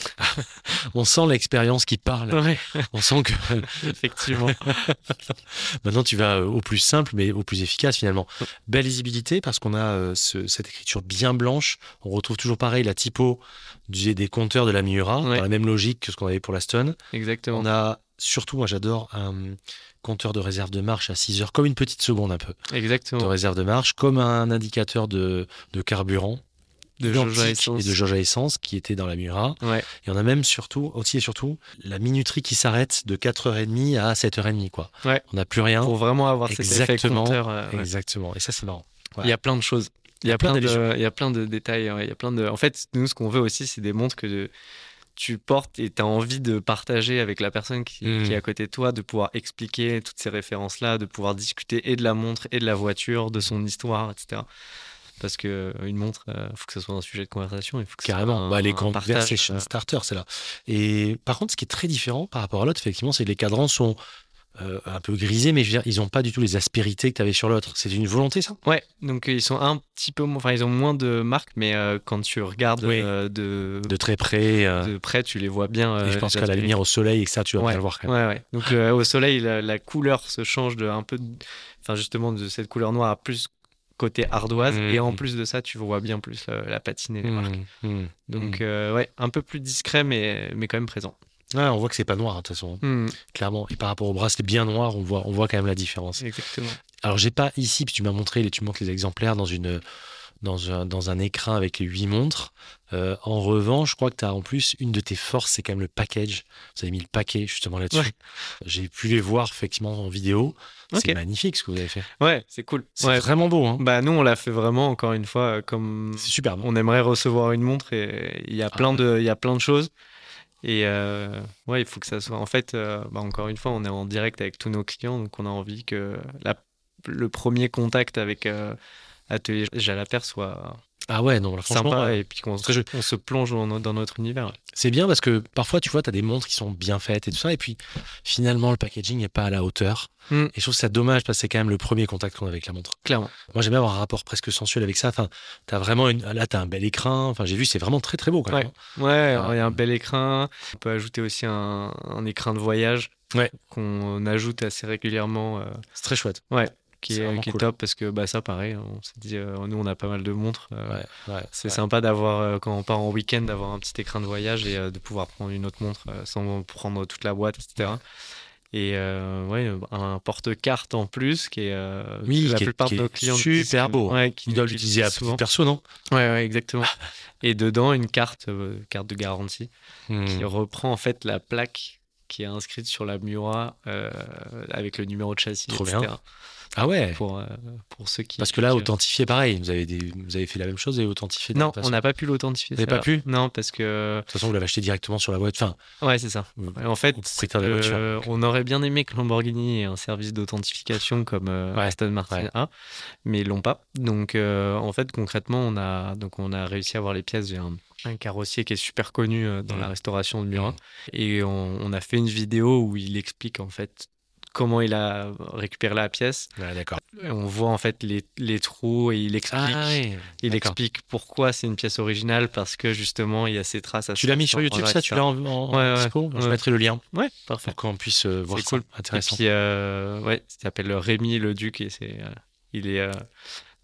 S1: On sent l'expérience qui parle.
S2: Ouais.
S1: On sent que
S2: effectivement.
S1: Maintenant tu vas au plus simple mais au plus efficace finalement. Belle lisibilité parce qu'on a euh, ce, cette écriture bien blanche. On retrouve toujours pareil la typo du, des compteurs de la Miura ouais. dans la même logique que ce qu'on avait pour la Stone.
S2: Exactement.
S1: On a surtout, moi j'adore un compteur de réserve de marche à six heures comme une petite seconde un peu.
S2: Exactement.
S1: De réserve de marche comme un indicateur de, de carburant.
S2: De jauge à essence.
S1: Et de jauge à essence qui était dans la Miura.
S2: Ouais.
S1: Et on a même surtout, aussi et surtout, la minuterie qui s'arrête de quatre heures trente à sept heures trente. Quoi.
S2: Ouais.
S1: On n'a plus rien.
S2: Pour vraiment avoir
S1: exactement,
S2: cet effet compteur. Euh, ouais.
S1: Exactement. Et ça, c'est marrant.
S2: Ouais. Il y a plein de choses. Il y a, il y a, plein, plein, de, il y a plein de détails. Il y a plein de... En fait, nous, ce qu'on veut aussi, c'est des montres que de... tu portes et tu as envie de partager avec la personne qui, mmh. qui est à côté de toi, de pouvoir expliquer toutes ces références-là, de pouvoir discuter et de la montre et de la voiture, de son histoire, et cetera. Parce que une montre, il euh, faut que ce soit un sujet de conversation. Il faut que
S1: carrément.
S2: Un,
S1: bah, les
S2: un
S1: conversation euh... starter, c'est là. Et par contre, ce qui est très différent par rapport à l'autre, effectivement, c'est que les cadrans sont euh, un peu grisés, mais je veux dire, ils n'ont pas du tout les aspérités que tu avais sur l'autre. C'est une volonté, ça?
S2: Ouais. Donc ils sont un petit peu, enfin ils ont moins de marques, mais euh, quand tu regardes
S1: oui.
S2: euh, de
S1: de très près, euh...
S2: de près, tu les vois bien.
S1: Euh, et je pense qu'à la lumière au soleil et que ça, tu vas
S2: ouais.
S1: bien le voir quand même.
S2: Ouais, ouais. Donc euh, au soleil, la, la couleur se change de un peu, de... enfin justement de cette couleur noire à plus côté ardoise mmh. et en plus de ça tu vois bien plus la, la patine et les marques mmh. Mmh. donc euh, ouais un peu plus discret mais mais quand même présent.
S1: Ouais, on voit que c'est pas noir de toute façon mmh. clairement et par rapport au bracelet bien noir on voit on voit quand même la différence.
S2: Exactement.
S1: Alors j'ai pas ici puis tu m'as montré les tu montres les exemplaires dans une dans un dans un écran avec les huit montres. Euh, en revanche, je crois que tu as en plus une de tes forces, c'est quand même le package. Vous avez mis le paquet justement là-dessus. Ouais. J'ai pu les voir effectivement en vidéo. Okay. C'est magnifique ce que vous avez fait.
S2: Ouais, c'est cool.
S1: C'est
S2: ouais.
S1: vraiment beau. Hein.
S2: Bah nous, on l'a fait vraiment encore une fois comme.
S1: C'est super.
S2: On aimerait recevoir une montre et il y a plein ah, de, il y a plein de choses. Et euh, ouais, il faut que ça soit. En fait, euh, bah encore une fois, on est en direct avec tous nos clients, donc on a envie que la... le premier contact avec euh, Atelier Jalapert soit.
S1: Ah ouais, non, là, franchement,
S2: sympa
S1: ouais.
S2: Et puis qu'on se, on se plonge dans, dans notre univers.
S1: C'est bien parce que parfois, tu vois, tu as des montres qui sont bien faites et tout ça, et puis finalement, le packaging n'est pas à la hauteur. Mm. Et je trouve ça dommage parce que c'est quand même le premier contact qu'on a avec la montre.
S2: Clairement.
S1: Moi, j'aime bien avoir un rapport presque sensuel avec ça. Enfin, t'as vraiment une... Là, tu as un bel écrin. Enfin, j'ai vu, c'est vraiment très très beau quand même.
S2: Ouais, ouais, il y a un bel écrin. On peut ajouter aussi un, un écrin de voyage
S1: ouais.
S2: qu'on ajoute assez régulièrement. Euh...
S1: C'est très chouette.
S2: Ouais. Qui est, est, qui est cool. Top parce que bah, ça pareil on s'est dit euh, nous on a pas mal de montres euh,
S1: ouais, ouais,
S2: c'est
S1: ouais.
S2: sympa d'avoir euh, quand on part en week-end d'avoir un petit écran de voyage et euh, de pouvoir prendre une autre montre euh, sans prendre toute la boîte etc et euh, ouais un porte-carte en plus qui est euh,
S1: oui,
S2: la
S1: qui
S2: plupart
S1: est,
S2: de nos clients
S1: super beau
S2: ouais, qui
S1: ils doivent l'utiliser à souvent perso non
S2: ouais, ouais exactement et dedans une carte euh, carte de garantie hmm. qui reprend en fait la plaque qui est inscrite sur la Miura euh, avec le numéro de châssis
S1: trop
S2: etc.
S1: bien. Ah ouais.
S2: Pour, euh, pour ceux qui.
S1: Parce que là, qui... authentifier, pareil. Vous avez, des... vous avez fait la même chose et authentifié.
S2: Non, on n'a pas pu l'authentifier.
S1: Vous n'avez pas pu.
S2: Non, parce que.
S1: De toute façon, vous l'avez acheté directement sur la boîte. Enfin.
S2: Ouais, c'est ça.
S1: Vous...
S2: En fait,
S1: euh,
S2: on aurait bien aimé que Lamborghini ait un service d'authentification comme euh, ouais. Aston Martin ouais. a, mais ils l'ont pas. Donc, euh, en fait, concrètement, on a donc on a réussi à avoir les pièces. J'ai un, un carrossier qui est super connu euh, dans mmh. la restauration de Miura, mmh. et on, on a fait une vidéo où il explique en fait. Comment il a récupéré la pièce.
S1: Ouais, d'accord.
S2: On voit en fait les, les trous et il explique,
S1: ah, ouais.
S2: il explique pourquoi c'est une pièce originale parce que justement il y a ces traces. À
S1: tu l'as mis sur YouTube ça, tu l'as en, en
S2: ouais,
S1: dispo.
S2: ouais.
S1: Je mettrai le lien.
S2: Ouais, parfait.
S1: Pour qu'on puisse euh, voir
S2: c'est
S1: ça.
S2: Cool.
S1: Intéressant.
S2: Et puis euh, ouais, il s'appelle Rémi Le Duc et c'est, euh, il est euh,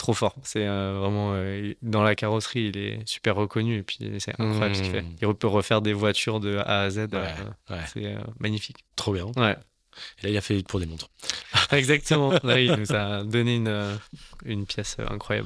S2: trop fort. C'est euh, vraiment euh, dans la carrosserie, il est super reconnu et puis c'est incroyable mmh. ce qu'il fait. Il peut refaire des voitures de A à Z. Ouais, euh, ouais. C'est euh, magnifique.
S1: Trop bien.
S2: Ouais.
S1: Et là, il a fait pour des montres.
S2: Exactement. Là, il nous a donné une, une pièce incroyable.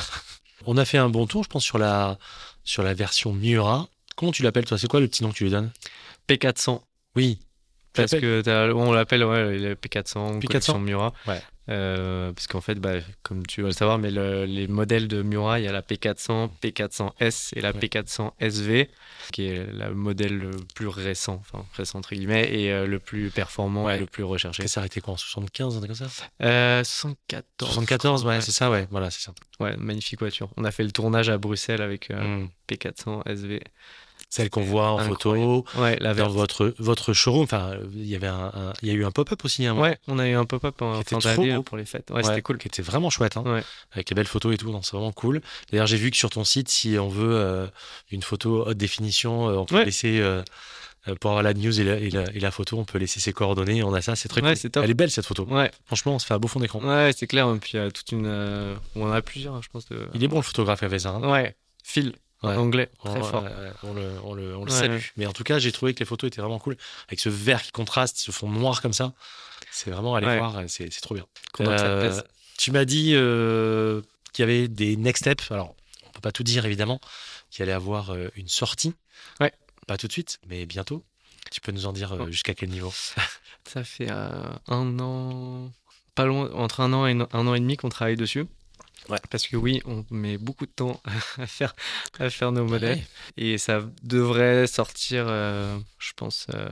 S1: On a fait un bon tour, je pense, sur la, sur la version Miura. Comment tu l'appelles, toi? C'est quoi le petit nom que tu lui donnes?
S2: P quatre cents.
S1: Oui.
S2: Parce que t'as, on l'appelle ouais, le P quatre cents,
S1: P quatre cents
S2: Miura.
S1: Ouais.
S2: Euh, parce qu'en fait, bah, comme tu vas le savoir, mais le, les modèles de Miura, il y a la P quatre cents, P quatre cents S et la ouais. P quatre cents S V, qui est le modèle le plus récent, enfin récent entre guillemets, et euh, le plus performant ouais. et le plus recherché.
S1: Ça s'est arrêté quoi, en soixante-quinze, un truc comme ça
S2: euh, soixante-quatorze.
S1: soixante-quatorze, ouais, ouais, c'est ça, ouais, voilà, c'est ça.
S2: Ouais, magnifique voiture. On a fait le tournage à Bruxelles avec euh, mm. P quatre cents S V.
S1: Celle qu'on voit en
S2: incroyable.
S1: photo,
S2: ouais, la
S1: dans votre, votre showroom. Enfin, il y avait un, un, il y a eu un pop-up aussi. Hein,
S2: ouais, on a eu un pop-up en fin d'année pour les fêtes. Ouais, ouais, c'était cool.
S1: Qui était vraiment chouette, hein,
S2: ouais.
S1: avec les belles photos et tout. C'est vraiment cool. D'ailleurs, j'ai vu que sur ton site, si on veut euh, une photo haute définition, euh, on peut ouais. laisser euh, pour avoir la news et la, et, la, et la photo, on peut laisser ses coordonnées. On a ça, c'est très
S2: ouais,
S1: cool.
S2: C'est top.
S1: Elle est belle cette photo.
S2: Ouais.
S1: Franchement, on se fait un beau fond d'écran.
S2: Ouais, c'est clair. Et puis il y a toute une, euh, on en a plusieurs, je pense. De...
S1: Il est bon le photographe qui avait ça. Hein.
S2: Ouais. Phil. Ouais. Anglais, très
S1: ouais,
S2: fort.
S1: Ouais, ouais. On le, on le, on le
S2: ouais,
S1: salue.
S2: Ouais.
S1: Mais en tout cas, j'ai trouvé que les photos étaient vraiment cool. Avec ce vert qui contraste, ce fond noir comme ça. C'est vraiment à aller ouais. voir. C'est, c'est trop bien. Euh, tu m'as dit euh, qu'il y avait des next steps. Alors, on peut pas tout dire évidemment. Qu'il allait avoir euh, une sortie.
S2: Ouais.
S1: Pas tout de suite, mais bientôt. Tu peux nous en dire euh, oh. jusqu'à quel niveau?
S2: Ça fait euh, un an, pas loin, entre un an et un an et demi qu'on travaille dessus. Ouais. Parce que oui, on met beaucoup de temps à faire, à faire nos modèles. Ouais. Et ça devrait sortir, euh, je pense, euh,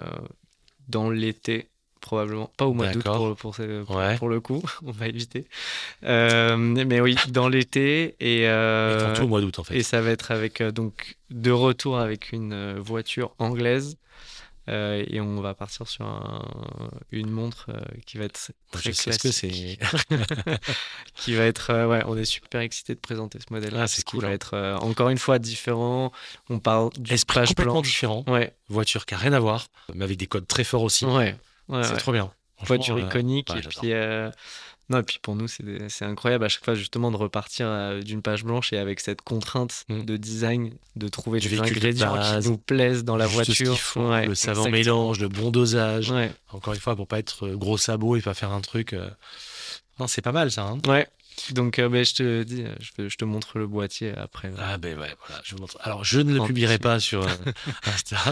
S2: dans l'été, probablement. Pas au mois d'août pour, pour, pour, ouais. pour le coup, on va éviter. Euh, mais oui, dans l'été. Et, euh,
S1: et tout au mois d'août, en fait.
S2: Et ça va être avec, euh, donc, de retour avec une voiture anglaise. Euh, et on va partir sur un, une montre euh, qui va être très
S1: je
S2: classique.
S1: Sais ce que c'est.
S2: qui va être, euh, ouais, on est super excités de présenter ce modèle.
S1: Ah, c'est cool.
S2: Qui va être euh, encore une fois différent. On parle du
S1: esprit complètement
S2: blanche.
S1: différent.
S2: Ouais.
S1: Voiture qui a rien à voir, mais avec des codes très forts aussi.
S2: Ouais. ouais
S1: c'est
S2: ouais.
S1: trop bien.
S2: Voiture euh, iconique
S1: ouais,
S2: et puis. Euh, Non, et puis pour nous, c'est, des, c'est incroyable à chaque fois justement de repartir euh, d'une page blanche et avec cette contrainte mmh. de design, de trouver
S1: du
S2: des ingrédients de qui nous plaisent dans la voiture.
S1: Ce qu'il faut, ouais, le savant exactement. mélange, le bon dosage. Ouais. Encore une fois, pour pas être gros sabot et pas faire un truc. Euh... Non, c'est pas mal ça. Hein.
S2: Ouais. Donc, euh, bah, je te dis, je, je te montre le boîtier après.
S1: Ah ben ouais, voilà, je vous montre. Alors, je ne le en publierai pas sur euh, Insta,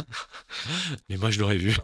S1: mais moi je l'aurai vu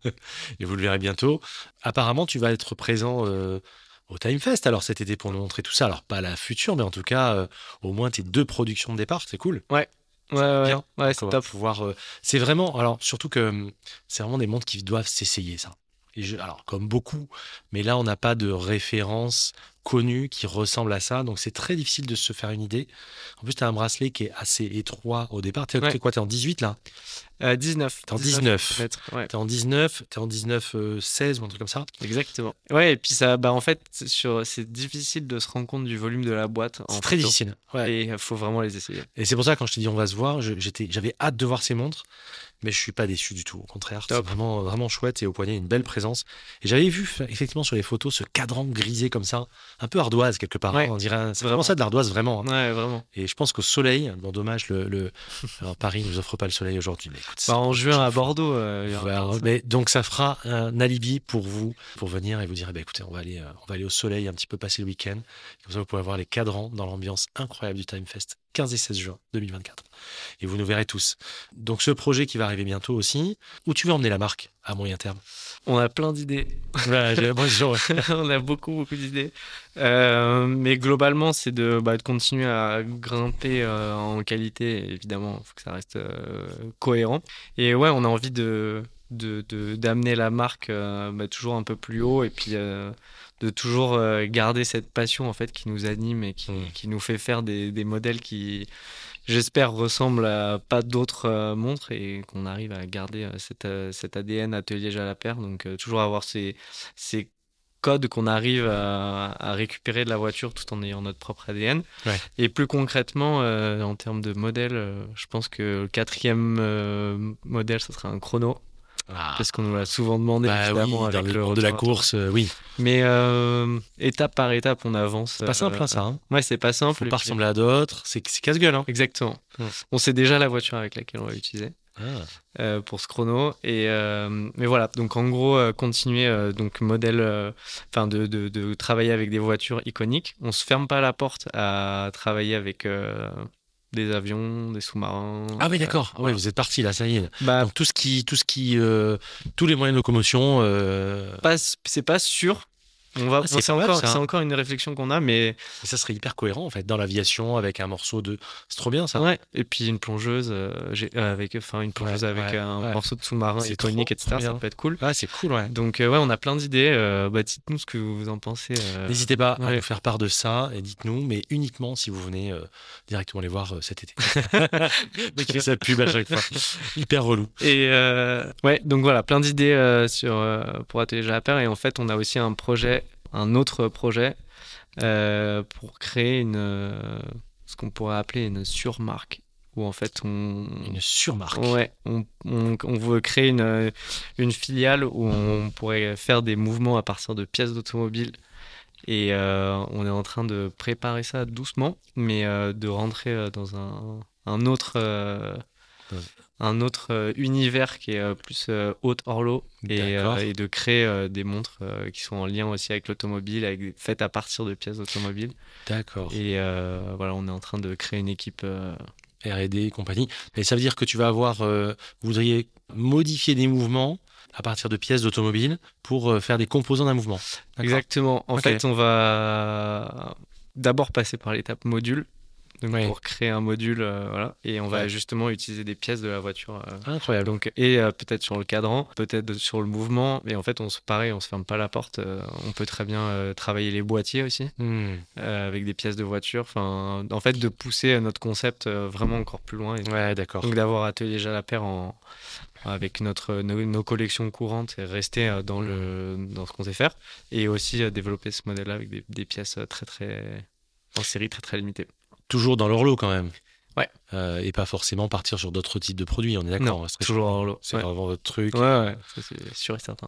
S1: et vous le verrez bientôt. Apparemment, tu vas être présent. Euh, Au Timefest, alors cet été pour nous montrer tout ça. Alors pas la future, mais en tout cas, euh, au moins tes deux productions de départ, c'est cool.
S2: Ouais, ouais, ouais, bien. ouais, c'est top.
S1: Pouvoir, euh, c'est vraiment, alors surtout que c'est vraiment des montres qui doivent s'essayer ça. Et je, alors comme beaucoup, mais là on n'a pas de référence connue qui ressemble à ça, donc c'est très difficile de se faire une idée. En plus, tu as un bracelet qui est assez étroit au départ. T'es, ouais. t'es quoi, t'es en dix-huit là?
S2: euh, dix-neuf.
S1: T'es en dix-neuf.
S2: dix-neuf ouais.
S1: T'es en dix-neuf, t'es en dix-neuf euh, seize ou un truc comme ça.
S2: Exactement. Ouais, et puis ça, bah en fait, c'est, sur, c'est difficile de se rendre compte du volume de la boîte.
S1: C'est très photo. difficile. Ouais.
S2: Et il faut vraiment les essayer.
S1: Et c'est pour ça, quand je t'ai dit on va se voir, je, j'étais, j'avais hâte de voir ces montres. Mais je suis pas déçu du tout, au contraire. Top. C'est vraiment, vraiment chouette et au poignet, une belle présence. Et j'avais vu effectivement sur les photos ce cadran grisé comme ça, un peu ardoise quelque part. Ouais. On dirait, c'est vraiment ça de l'ardoise, vraiment. Hein.
S2: Ouais, vraiment.
S1: Et je pense qu'au soleil, bon, dommage, le, le... Alors, Paris ne nous offre pas le soleil aujourd'hui. Mais écoute,
S2: bah, en juin à Bordeaux. Euh,
S1: voilà, mais donc ça fera un alibi pour vous, pour venir et vous dire, eh ben, écoutez, on va, aller, on va aller au soleil un petit peu passer le week-end. Comme ça, vous pourrez voir les cadrans dans l'ambiance incroyable du Timefest, quinze et seize juin deux mille vingt-quatre. Et vous nous verrez tous. Donc ce projet qui va arriver bientôt aussi, où tu veux emmener la marque à moyen terme?
S2: On a plein d'idées.
S1: Ouais, j'ai l'impression.
S2: On a beaucoup, beaucoup d'idées. Euh, mais globalement, c'est de, bah, de continuer à grimper euh, en qualité. Évidemment, il faut que ça reste euh, cohérent. Et ouais, on a envie de, de, de, d'amener la marque euh, bah, toujours un peu plus haut et puis euh, de toujours euh, garder cette passion en fait, qui nous anime et qui, mmh. qui nous fait faire des, des modèles qui... j'espère, ressemble à pas d'autres euh, montres et qu'on arrive à garder euh, cet, euh, cet A D N atelier Jalabert. Donc, euh, toujours avoir ces, ces codes qu'on arrive à, à récupérer de la voiture tout en ayant notre propre A D N.
S1: Ouais.
S2: Et plus concrètement, euh, en termes de modèle, euh, je pense que le quatrième euh, modèle, ça sera un chrono.
S1: Ah.
S2: Parce qu'on nous l'a souvent demandé,
S1: Bah
S2: évidemment,
S1: oui, dans
S2: avec
S1: le
S2: le
S1: monde de la
S2: retour.
S1: course, euh, oui.
S2: Mais euh, étape par étape, on avance.
S1: C'est pas simple, hein, ça. Hein.
S2: Ouais, c'est pas simple.
S1: Faut
S2: et
S1: pas
S2: puis-
S1: ressembler à d'autres. C'est c'est casse-gueule. Hein.
S2: Exactement.
S1: Hmm.
S2: On sait déjà la voiture avec laquelle on va utiliser.
S1: Ah.
S2: Euh, pour ce chrono et euh, mais voilà, donc en gros euh, continuer euh, donc modèle enfin euh, de, de, de travailler avec des voitures iconiques. On se ferme pas la porte à travailler avec euh, des avions, des sous-marins.
S1: Ah oui, d'accord.
S2: euh,
S1: Ah
S2: voilà.
S1: ouais, vous êtes parti là, ça y est.
S2: Bah,
S1: Donc tout ce qui, tout ce qui, euh, tous les moyens de locomotion. Euh...
S2: pas, c'est pas sûr. On va,
S1: Ah, c'est
S2: on- c'est
S1: pas mal,
S2: encore,
S1: ça.
S2: c'est encore une réflexion qu'on a, mais
S1: Et ça serait hyper cohérent en fait dans l'aviation avec un morceau de. C'est trop bien ça.
S2: ouais. Et puis une plongeuse, euh, j'ai- euh, avec, enfin une plongeuse
S1: Ouais,
S2: avec
S1: ouais,
S2: un
S1: ouais.
S2: morceau de sous-marin
S1: C'est
S2: iconique,
S1: trop,
S2: et cetera.
S1: trop bien.
S2: Ça peut être cool.
S1: Ah, c'est cool, ouais.
S2: Donc euh, ouais, on a plein d'idées. Euh, bah, dites-nous ce que vous en pensez. euh.
S1: N'hésitez pas à
S2: ouais.
S1: nous faire part de ça et dites-nous, mais uniquement si vous venez euh, directement les voir euh, cet été. Mais qui fait sa pub à chaque fois. Hyper relou.
S2: Et euh, ouais, donc voilà, plein d'idées euh, sur euh, pour Atelier Jalapert. Et en fait, on a aussi un projet, un autre projet euh, pour créer une euh, ce qu'on pourrait appeler une surmarque, où en fait on
S1: Une surmarque.
S2: ouais, on, on, on veut créer une une filiale où on pourrait faire des mouvements à partir de pièces d'automobile. Et euh, on est en train de préparer ça doucement, mais euh, de rentrer euh, dans un, un autre, euh, un autre euh, univers qui est euh, plus euh, haute horlo et,
S1: D'accord.
S2: euh, et de créer euh, des montres euh, qui sont en lien aussi avec l'automobile, avec des- faites à partir de pièces d'automobile.
S1: D'accord.
S2: Et euh, voilà, on est en train de créer une équipe. euh,
S1: R et D et compagnie. Mais ça veut dire que tu vas avoir, euh, vous voudriez modifier des mouvements à partir de pièces d'automobile pour euh, faire des composants d'un mouvement. D'accord.
S2: Exactement. En
S1: Ok.
S2: fait, on va d'abord passer par l'étape module. Donc
S1: Ouais.
S2: pour créer un module, euh, voilà, et on va
S1: Ouais.
S2: justement utiliser des pièces de la voiture. euh,
S1: Incroyable.
S2: Donc, et euh, peut-être sur le cadran, peut-être sur le mouvement. Et en fait, on se pareil, on se ferme pas la porte. euh, on peut très bien euh, travailler les boîtiers aussi
S1: Hmm.
S2: euh, avec des pièces de voiture. Enfin, en fait, de pousser notre concept euh, vraiment encore plus loin. Et
S1: Ouais, d'accord.
S2: donc d'avoir Atelier Jalapert en avec notre nos, nos collections courantes et rester euh, dans le dans ce qu'on sait faire, et aussi euh, développer ce modèle-là avec des, des pièces euh, très très en série très très limitées.
S1: Toujours dans l'horlo quand même.
S2: Ouais.
S1: Euh, et pas forcément partir sur d'autres types de produits, on est d'accord.
S2: Non,
S1: hein, c'est-
S2: toujours en lot.
S1: C'est
S2: Ouais.
S1: vraiment votre truc.
S2: Ouais, ouais, ça c'est sûr et certain.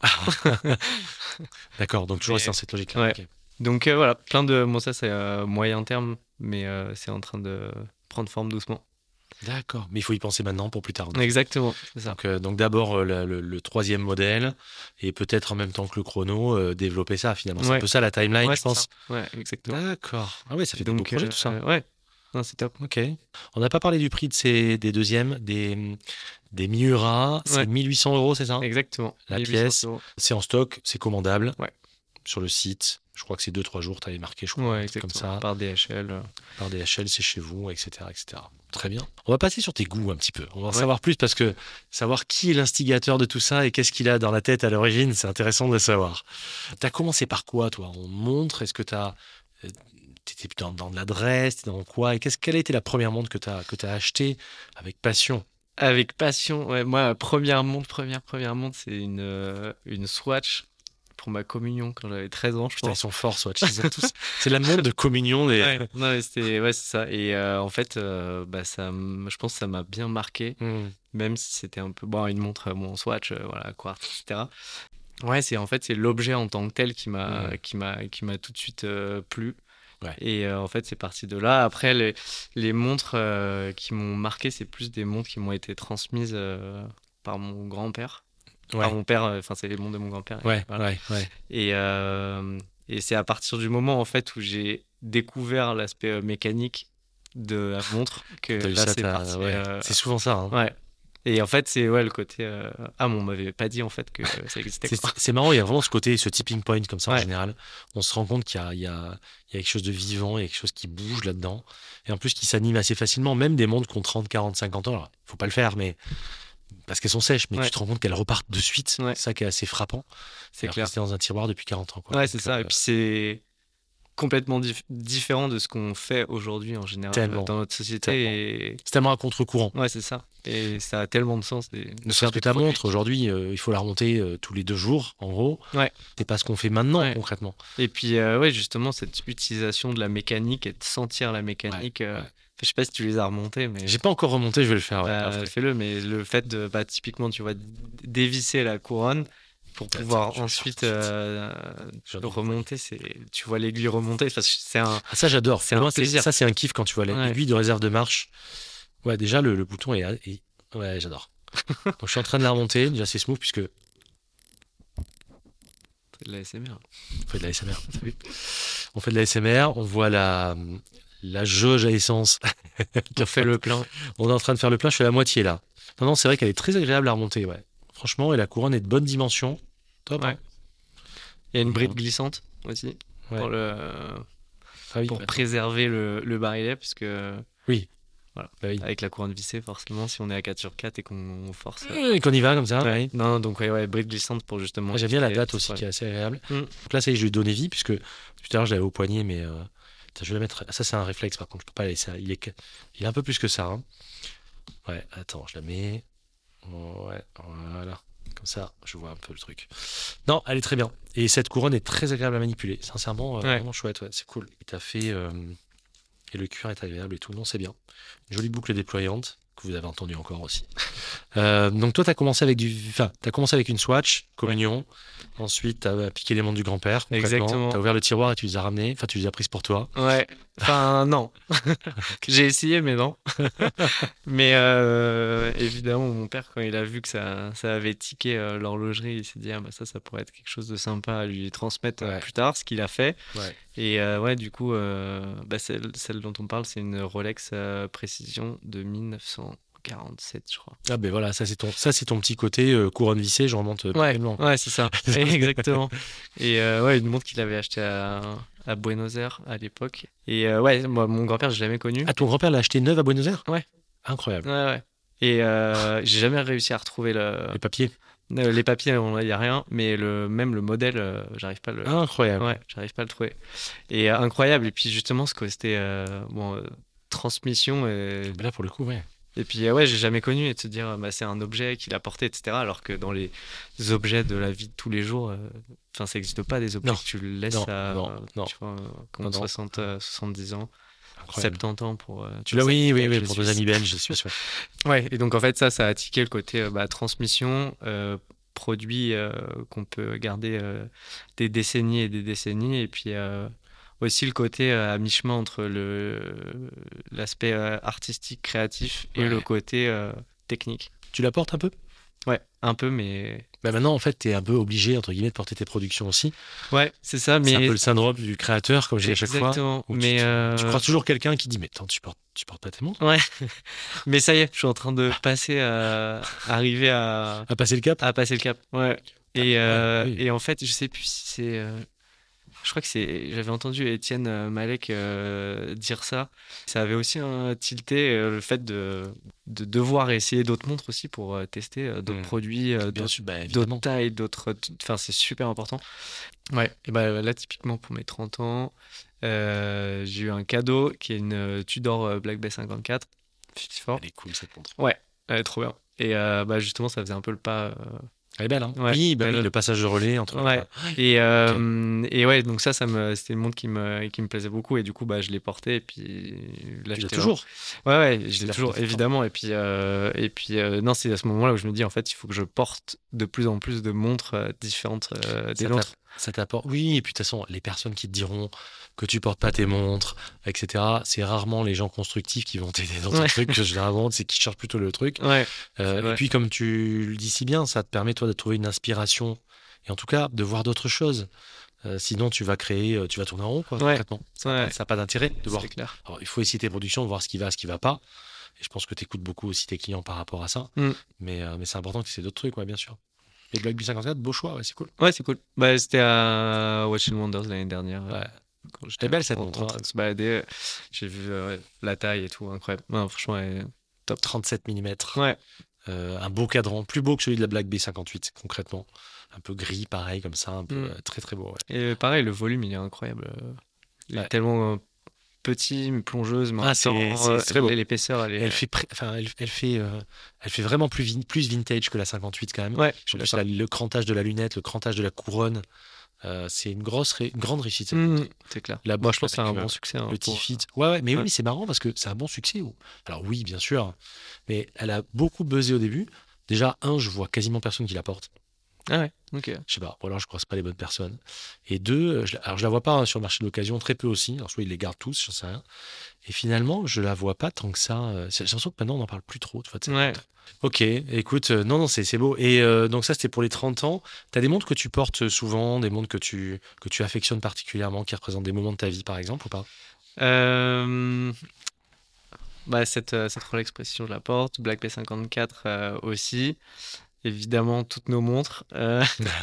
S1: D'accord, donc toujours
S2: Mais-
S1: rester dans cette logique-là.
S2: Ouais.
S1: Ok.
S2: Donc euh, voilà, plein de. Bon, ça c'est euh, moyen terme, mais euh, c'est en train de prendre forme doucement.
S1: D'accord, mais il faut y penser maintenant pour plus tard. donc.
S2: Exactement, c'est ça.
S1: Donc, euh, donc d'abord euh, le, le- le troisième modèle et peut-être en même temps que le chrono euh, développer ça finalement. C'est un
S2: Ouais.
S1: peu ça la timeline,
S2: Ouais,
S1: je
S2: c'est
S1: pense.
S2: ça. Ouais, exactement.
S1: D'accord. Ah oui, ça fait des beaux
S2: Donc,
S1: projets
S2: euh,
S1: tout ça.
S2: ouais, non, c'est top.
S1: Ok. On n'a pas parlé du prix de ces, des deuxièmes, des, des Miura. C'est
S2: Ouais.
S1: mille huit cents euros, c'est ça?
S2: Exactement.
S1: La
S2: mille huit cents
S1: pièce.
S2: euros.
S1: C'est en stock, c'est commandable.
S2: Ouais.
S1: Sur le site. Je crois que c'est deux trois jours, tu avais marqué, je crois.
S2: Ouais,
S1: un truc
S2: exactement.
S1: comme ça.
S2: Par D H L. euh.
S1: Par D H L, c'est chez vous, et cetera, et cetera. Très bien. On va passer sur tes goûts un petit peu. On va en
S2: Ouais.
S1: savoir plus parce que savoir qui est l'instigateur de tout ça et qu'est-ce qu'il a dans la tête à l'origine, c'est intéressant de le savoir. Tu as commencé par quoi, toi? On montre? Est-ce que tu as. T'étais dans, dans de la dress? T'es dans quoi? Et qu'est-ce, quelle a été la première montre que tu as que t'as achetée avec passion?
S2: Avec passion. Ouais, moi, la première montre, première, première montre, c'est une, euh, une Swatch pour ma communion quand j'avais treize ans, je
S1: Putain, ils
S2: pense.
S1: sont forts, Swatch. Ils ont tous... C'est la montre de communion des.
S2: Ouais, non, mais c'était, ouais, c'est ça. Et euh, en fait, euh, bah, ça, m- je pense que ça m'a bien marqué,
S1: Hmm.
S2: même si c'était un peu bon, une montre, euh, bon, Swatch, euh, voilà, quartz, et cetera. Ouais, c'est en fait c'est l'objet en tant que tel qui m'a,
S1: Mhm.
S2: qui m'a, qui m'a tout de suite euh, plu.
S1: Ouais.
S2: Et euh, en fait, c'est parti de là. Après, les, les montres euh, qui m'ont marqué, c'est plus des montres qui m'ont été transmises euh, par mon grand-père.
S1: Ouais.
S2: Par mon père, euh, enfin, c'est les montres de mon grand-père.
S1: Ouais,
S2: Voilà.
S1: ouais, ouais.
S2: Et, euh, et c'est à partir du moment en fait où j'ai découvert l'aspect euh, mécanique de la montre que
S1: T'as eu
S2: là
S1: ça,
S2: c'est
S1: t'as-
S2: parti.
S1: ouais.
S2: euh,
S1: C'est souvent ça. Hein.
S2: ouais. Et en fait, c'est ouais, le côté. euh, Ah, mais on m'avait pas dit en fait que ça existait.
S1: C'est,
S2: quoi.
S1: c'est marrant, il y a vraiment ce côté, ce tipping point comme ça en
S2: Ouais.
S1: général. On se rend compte qu'il y a, il y, a, il y a quelque chose de vivant, il y a quelque chose qui bouge là-dedans. Et en plus qui s'anime assez facilement, même des montres qui ont trente, quarante, cinquante ans. Alors, il faut pas le faire, mais parce qu'elles sont sèches, mais
S2: Ouais.
S1: tu te rends compte qu'elles repartent de suite.
S2: Ouais.
S1: C'est ça qui est assez frappant.
S2: C'est
S1: Alors que
S2: clair.
S1: c'était dans un tiroir depuis quarante ans. Quoi.
S2: Ouais,
S1: Donc,
S2: c'est ça.
S1: euh,
S2: Et puis c'est complètement dif- différent de ce qu'on fait aujourd'hui en général
S1: Tellement.
S2: dans notre société. Et...
S1: c'est tellement à contre-courant.
S2: Ouais, c'est ça. Et ça a tellement de sens. Des...
S1: Ne serait-ce que
S2: des
S1: ta
S2: produits
S1: montre,
S2: qui-
S1: aujourd'hui, euh, il faut la remonter euh, tous les deux jours, en gros.
S2: Ouais.
S1: C'est pas ce qu'on fait maintenant,
S2: Ouais.
S1: concrètement.
S2: Et puis, euh, ouais, justement, cette utilisation de la mécanique et de sentir la mécanique, euh,
S1: ouais.
S2: Je sais pas si tu les as remontés, mais
S1: J'ai pas encore remonté, je vais le faire. Ouais,
S2: bah,
S1: après.
S2: fais-le. Mais le fait de, bah, typiquement, tu vois, d- dévisser la couronne pour
S1: Attends,
S2: pouvoir
S1: je vais le faire
S2: ensuite
S1: tout de suite.
S2: euh,
S1: J'adore.
S2: remonter, c'est, tu vois l'aiguille remonter. Enfin, c'est un,
S1: Ah, ça, j'adore.
S2: c'est
S1: Pour
S2: un
S1: moi, c'est-
S2: plaisir.
S1: ça, c'est un kiff quand tu vois
S2: Ouais.
S1: l'aiguille de réserve de marche. Ouais, déjà, le, le bouton est, est- Ouais, j'adore. Donc, je suis en train de la remonter. Déjà, c'est smooth puisque
S2: C'est de la S M R.
S1: on fait de la S M R. T'as vu. On fait de la S M R. On voit la, la jauge à essence.
S2: On fait le plein.
S1: On est en train de faire le plein. Je suis à la moitié là. Non, non, c'est vrai qu'elle est très agréable à remonter. Ouais. Franchement, et la couronne est de bonne dimension. Top.
S2: Ouais.
S1: Hein.
S2: Il y a une
S1: Et,
S2: bride
S1: euh,
S2: glissante aussi
S1: Ouais.
S2: pour le
S1: Ah oui,
S2: pour
S1: bah,
S2: préserver le, le barillet parce que
S1: oui.
S2: voilà,
S1: Bah oui.
S2: avec la couronne vissée forcément si on est à quatre sur quatre et qu'on force. euh,
S1: Et qu'on y va comme ça.
S2: Ouais. Non, donc ouais, ouais, bride glissante pour justement.
S1: Moi, j'aime bien la
S2: éviter
S1: date
S2: tout
S1: aussi
S2: ça.
S1: qui est assez agréable.
S2: Mm.
S1: Donc là, ça y est, je lui ai donné vie puisque tout à l'heure, je l'avais au poignet, mais euh, putain, je vais la mettre. Ça, c'est un réflexe par contre, je peux pas la laisser. Il est, que- il est un peu plus que ça. Hein. Ouais, attends, je la mets. Ouais, voilà. Comme ça, je vois un peu le truc. Non, elle est très bien. Et cette couronne est très agréable à manipuler. Sincèrement, euh,
S2: Ouais.
S1: vraiment chouette. Ouais, c'est cool. Il t'a fait. euh, Et le cuir est agréable et tout. Non, c'est bien. Une jolie boucle déployante que vous avez entendu encore aussi. Euh, donc toi, tu as commencé avec du, enfin, t'as commencé avec une Swatch, communion. Ensuite, tu as piqué les montres du grand-père.
S2: Exactement.
S1: Tu as ouvert le tiroir et tu les as ramenés. Enfin, tu les as prises pour toi.
S2: Ouais. Enfin non. J'ai essayé mais non. Mais euh, évidemment mon père quand il a vu que ça ça avait tiqué euh, l'horlogerie, il s'est dit ah bah ça ça pourrait être quelque chose de sympa à lui transmettre euh,
S1: Ouais.
S2: plus tard, ce qu'il a fait.
S1: Ouais.
S2: Et euh, ouais, du coup, euh, bah, celle, celle dont on parle, c'est une Rolex euh, Précision de mille neuf cent quarante-sept, je crois.
S1: Ah ben voilà, ça c'est ton, ça c'est ton petit côté euh, couronne vissée. Je remonte. Euh,
S2: Ouais,
S1: pleinement.
S2: ouais, c'est ça. Exactement. Et euh, ouais, une montre qu'il avait achetée à, à Buenos Aires à l'époque. Et euh, ouais, moi, mon grand-père, j'ai jamais connu.
S1: Ah, ton grand-père l'a acheté neuve à Buenos Aires.
S2: Ouais.
S1: Incroyable.
S2: Ouais, ouais. Et euh, j'ai jamais réussi à retrouver le,
S1: Les papiers.
S2: euh, les papiers, il y a rien, mais le, même le modèle, euh, j'arrive pas à le.
S1: Incroyable.
S2: Ouais, j'arrive pas à le trouver. Et euh, incroyable. Et puis justement, ce côté euh, bon, euh, transmission. Et,
S1: Ben là pour le coup, ouais.
S2: et puis euh, ouais, j'ai jamais connu. Et de se dire, euh, bah, c'est un objet qu'il a porté, et cetera. Alors que dans les objets de la vie de tous les jours, euh, enfin, ça n'existe pas des objets
S1: Non.
S2: que tu laisses
S1: Non,
S2: à
S1: non, non.
S2: tu vois, euh, qui ont
S1: Non, non.
S2: soixante, euh, soixante-dix ans,
S1: Incroyable.
S2: soixante-dix ans pour. euh,
S1: Tu l'as, oui, oui, oui, pour
S2: nos
S1: nos amis belges, je suis sûr.
S2: Ouais, et donc en fait, ça, ça a tiqué le côté euh, bah, transmission, euh, produit euh, qu'on peut garder euh, des décennies et des décennies, et puis euh, aussi le côté euh, à mi-chemin entre le l'aspect euh, artistique, créatif et
S1: Ouais.
S2: le côté euh, technique.
S1: Tu la portes un peu?
S2: Ouais, un peu, mais.
S1: Bah maintenant, en fait, tu es un peu obligé, entre guillemets, de porter tes productions aussi.
S2: Ouais, c'est ça, mais.
S1: C'est un peu le syndrome du créateur, comme je dis à chaque fois.
S2: Exactement,
S1: où tu-
S2: mais.
S1: tu,
S2: euh,
S1: tu crois toujours quelqu'un qui dit, mais attends, tu portes, tu portes pas tes montres?
S2: Ouais, mais ça y est, je suis en train de passer à. arriver à.
S1: À passer le cap?
S2: à passer le cap. Ouais. Et,
S1: Ah,
S2: euh,
S1: ouais, oui.
S2: et en fait, je sais plus si c'est. euh, je crois que c'est. J'avais entendu Étienne euh, Malek euh, dire ça. Ça avait aussi un tilté euh, le fait de, de devoir essayer d'autres montres aussi pour euh, tester euh, d'autres
S1: Mm.
S2: produits, euh,
S1: Bien
S2: d'autres
S1: sûr, bah,
S2: d'autres
S1: évidemment.
S2: tailles, d'autres. Enfin, c'est super important. Ouais. Et ben là, typiquement pour mes trente ans, euh, j'ai eu un cadeau qui est une euh, Tudor euh, Black Bay cinquante-quatre. cinquante-quatre.
S1: Elle est cool, cette montre.
S2: Ouais, elle est trop bien. Et euh, bah, justement, ça faisait un peu le pas. euh,
S1: Elle est belle, hein?
S2: Ouais.
S1: Oui, bah
S2: Elle-
S1: oui, le passage de relais entre.
S2: Ouais. Et, euh, et ouais, donc ça, ça me, c'était une montre qui me, qui me plaisait beaucoup. Et du coup, bah, je l'ai portée. Et puis là,
S1: Tu l'as
S2: j'étais
S1: toujours.
S2: Ouais, ouais, je l'ai
S1: l'as
S2: toujours,
S1: portée tout le temps.
S2: évidemment. Et puis, euh, et puis euh, non, c'est à ce moment-là où je me dis, en fait, il faut que je porte de plus en plus de montres euh, différentes euh, des
S1: Ça
S2: nôtres.
S1: t'a- Ça t'apporte. Oui, et puis de toute façon, les personnes qui te diront que tu portes pas tes montres, et cetera, c'est rarement les gens constructifs qui vont t'aider dans ton
S2: Ouais.
S1: truc. Que généralement, c'est qui cherchent plutôt le truc.
S2: Ouais,
S1: Euh,
S2: C'est
S1: et
S2: vrai.
S1: puis, comme tu le dis si bien, ça te permet, toi, de trouver une inspiration et en tout cas de voir d'autres choses. Euh, sinon, tu vas créer, euh, tu vas tourner en rond, quoi,
S2: Ouais.
S1: concrètement. Ça n'a
S2: Ouais.
S1: pas, ça a pas d'intérêt de voir.
S2: c'est clair.
S1: Alors, il faut essayer tes productions, de voir ce qui va, ce qui va pas. Et je pense que tu écoutes beaucoup aussi tes clients par rapport à ça.
S2: Mm.
S1: Mais, euh, mais c'est important que tu essaies d'autres trucs, ouais, bien sûr. Et Glock B cinquante-quatre, beau choix, ouais, c'est cool.
S2: Ouais, c'est cool. Bah, c'était à Watch and Wonders l'année dernière. euh,
S1: Ouais.
S2: Quand
S1: Elle est belle, cette
S2: en-
S1: montre,
S2: en
S1: hein.
S2: train de se balader. J'ai vu euh, ouais, la taille et tout, incroyable. Non, franchement, elle est top.
S1: trente-sept millimètres.
S2: Ouais.
S1: Euh, un beau cadran, plus beau que celui de la Black B cinquante-huit, concrètement. Un peu gris, pareil, comme ça, un peu
S2: Mm.
S1: euh, très très beau. Ouais.
S2: Et pareil, le volume, il est incroyable. euh, Il
S1: Ouais.
S2: est tellement euh, petit, une plongeuse, mais en
S1: Ah,
S2: même
S1: c'est-
S2: temps,
S1: c'est-
S2: euh,
S1: c'est très beau.
S2: l'épaisseur, elle est.
S1: Elle fait, pré- enfin, elle, elle fait, euh, elle fait vraiment plus, vin- plus vintage que la cinquante-huit quand même.
S2: Ouais, je suis
S1: En plus,
S2: d'accord.
S1: la- le crantage de la lunette, le crantage de la couronne, euh, c'est une grosse, ré- une grande réussite. cette
S2: Mhm,
S1: montre.
S2: c'est clair.
S1: La
S2: Moi,
S1: boucle
S2: je pense que c'est un
S1: avec,
S2: bon
S1: euh,
S2: succès. hein,
S1: Le
S2: pour-
S1: T-Fit. Ouais, ouais, mais
S2: Ouais.
S1: oui, c'est marrant parce que c'est un bon succès. oh. Alors oui, bien sûr, mais elle a beaucoup buzzé au début. Déjà, un, je vois quasiment personne qui la porte.
S2: Ah ouais, ok.
S1: Je sais pas, ou alors je croise pas les bonnes personnes. Et deux, euh, je, la- alors je la vois pas hein, sur le marché de l'occasion, très peu aussi. Alors soit ils les gardent tous, j'en sais rien. Et finalement, je la vois pas tant que ça. euh, c'est- J'ai l'impression que maintenant on n'en parle plus trop. Tu vois, de cette
S2: Ouais.
S1: montre. Ok, écoute, euh, non, non, c'est c'est beau. Et euh, donc ça, c'était pour les trente ans. T'as des montres que tu portes souvent, des montres que tu, que tu affectionnes particulièrement, qui représentent des moments de ta vie, par exemple, ou pas?
S2: Euh, Bah, cette, euh, cette Rolex Precision, je la porte. Black P cinquante-quatre euh, aussi. Évidemment, toutes nos montres. Euh,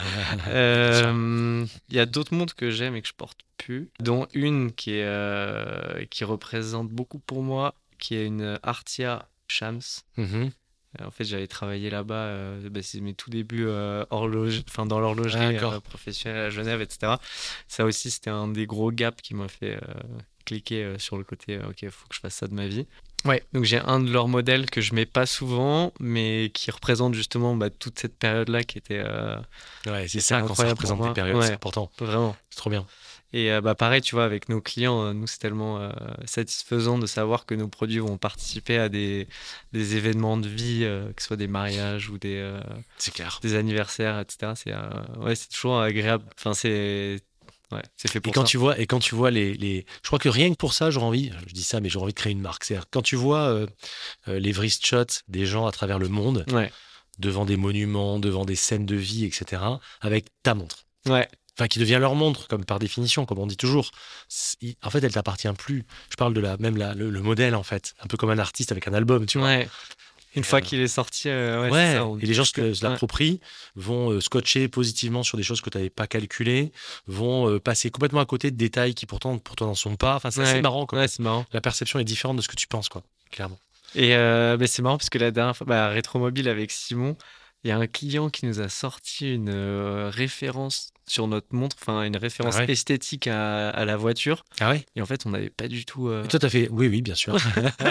S2: euh, Il y a d'autres montres que j'aime et que je porte plus, dont une qui, est, euh, qui représente beaucoup pour moi, qui est une Artia Shams.
S1: Mhm.
S2: Euh, En fait, j'avais travaillé là-bas, euh, bah, c'est mes tout débuts euh, horloge... enfin, dans l'horlogerie
S1: D'accord.
S2: euh, professionnelle à Genève, et cetera. Ça aussi, c'était un des gros gaps qui m'a fait euh, cliquer euh, sur le côté, euh, ok, il faut que je fasse ça de ma vie. Ouais, donc j'ai un de leurs modèles que je mets pas souvent, mais qui représente justement bah, toute cette période-là qui était euh,
S1: Ouais, c'est
S2: C'est
S1: ça, quand ça
S2: incroyable pour
S1: représente
S2: moi.
S1: des périodes, c'est
S2: Ouais.
S1: important.
S2: vraiment.
S1: C'est trop bien.
S2: Et euh, bah, pareil, tu vois, avec nos clients, euh, nous, c'est tellement euh, satisfaisant de savoir que nos produits vont participer à des, des événements de vie, euh, que ce soit des mariages ou des, euh,
S1: C'est clair.
S2: des anniversaires, et cetera. C'est euh, ouais, c'est toujours agréable. Enfin, c'est ouais, c'est fait
S1: Et
S2: pour
S1: quand
S2: ça.
S1: tu vois, et quand tu vois les, les, je crois que rien que pour ça, j'aurais envie, je dis ça, mais j'aurais envie de créer une marque. C'est-à-dire, quand tu vois euh, euh, les wrist shots des gens à travers le monde,
S2: Ouais,
S1: devant des monuments, devant des scènes de vie, et cetera, avec ta montre.
S2: ouais,
S1: Enfin, qui devient leur montre, comme par définition, comme on dit toujours. C'est- En fait, elle t'appartient plus. Je parle de la, même la, le, le modèle, en fait. Un peu comme un artiste avec un album, tu vois.
S2: ouais. Une
S1: Et,
S2: fois
S1: euh,
S2: qu'il est sorti, euh, ouais,
S1: Ouais,
S2: c'est ça, on
S1: et les gens se,
S2: que-
S1: se l'approprient, vont euh, scotcher positivement sur des choses que tu n'avais pas calculées, vont euh, passer complètement à côté de détails qui pourtant pour toi n'en sont pas. Enfin, c'est
S2: Ouais.
S1: assez marrant, quoi.
S2: Ouais, c'est marrant.
S1: La perception est différente de ce que tu penses, quoi, clairement.
S2: Et euh, bah, c'est marrant parce que la dernière fois, bah, Rétromobile avec Simon, il y a un client qui nous a sorti une euh, référence sur notre montre, enfin une référence
S1: Ah ouais.
S2: esthétique à, à la voiture.
S1: Ah ouais.
S2: Et en fait, on n'avait pas du tout. euh,
S1: Et toi, t'as fait, oui, oui, bien sûr.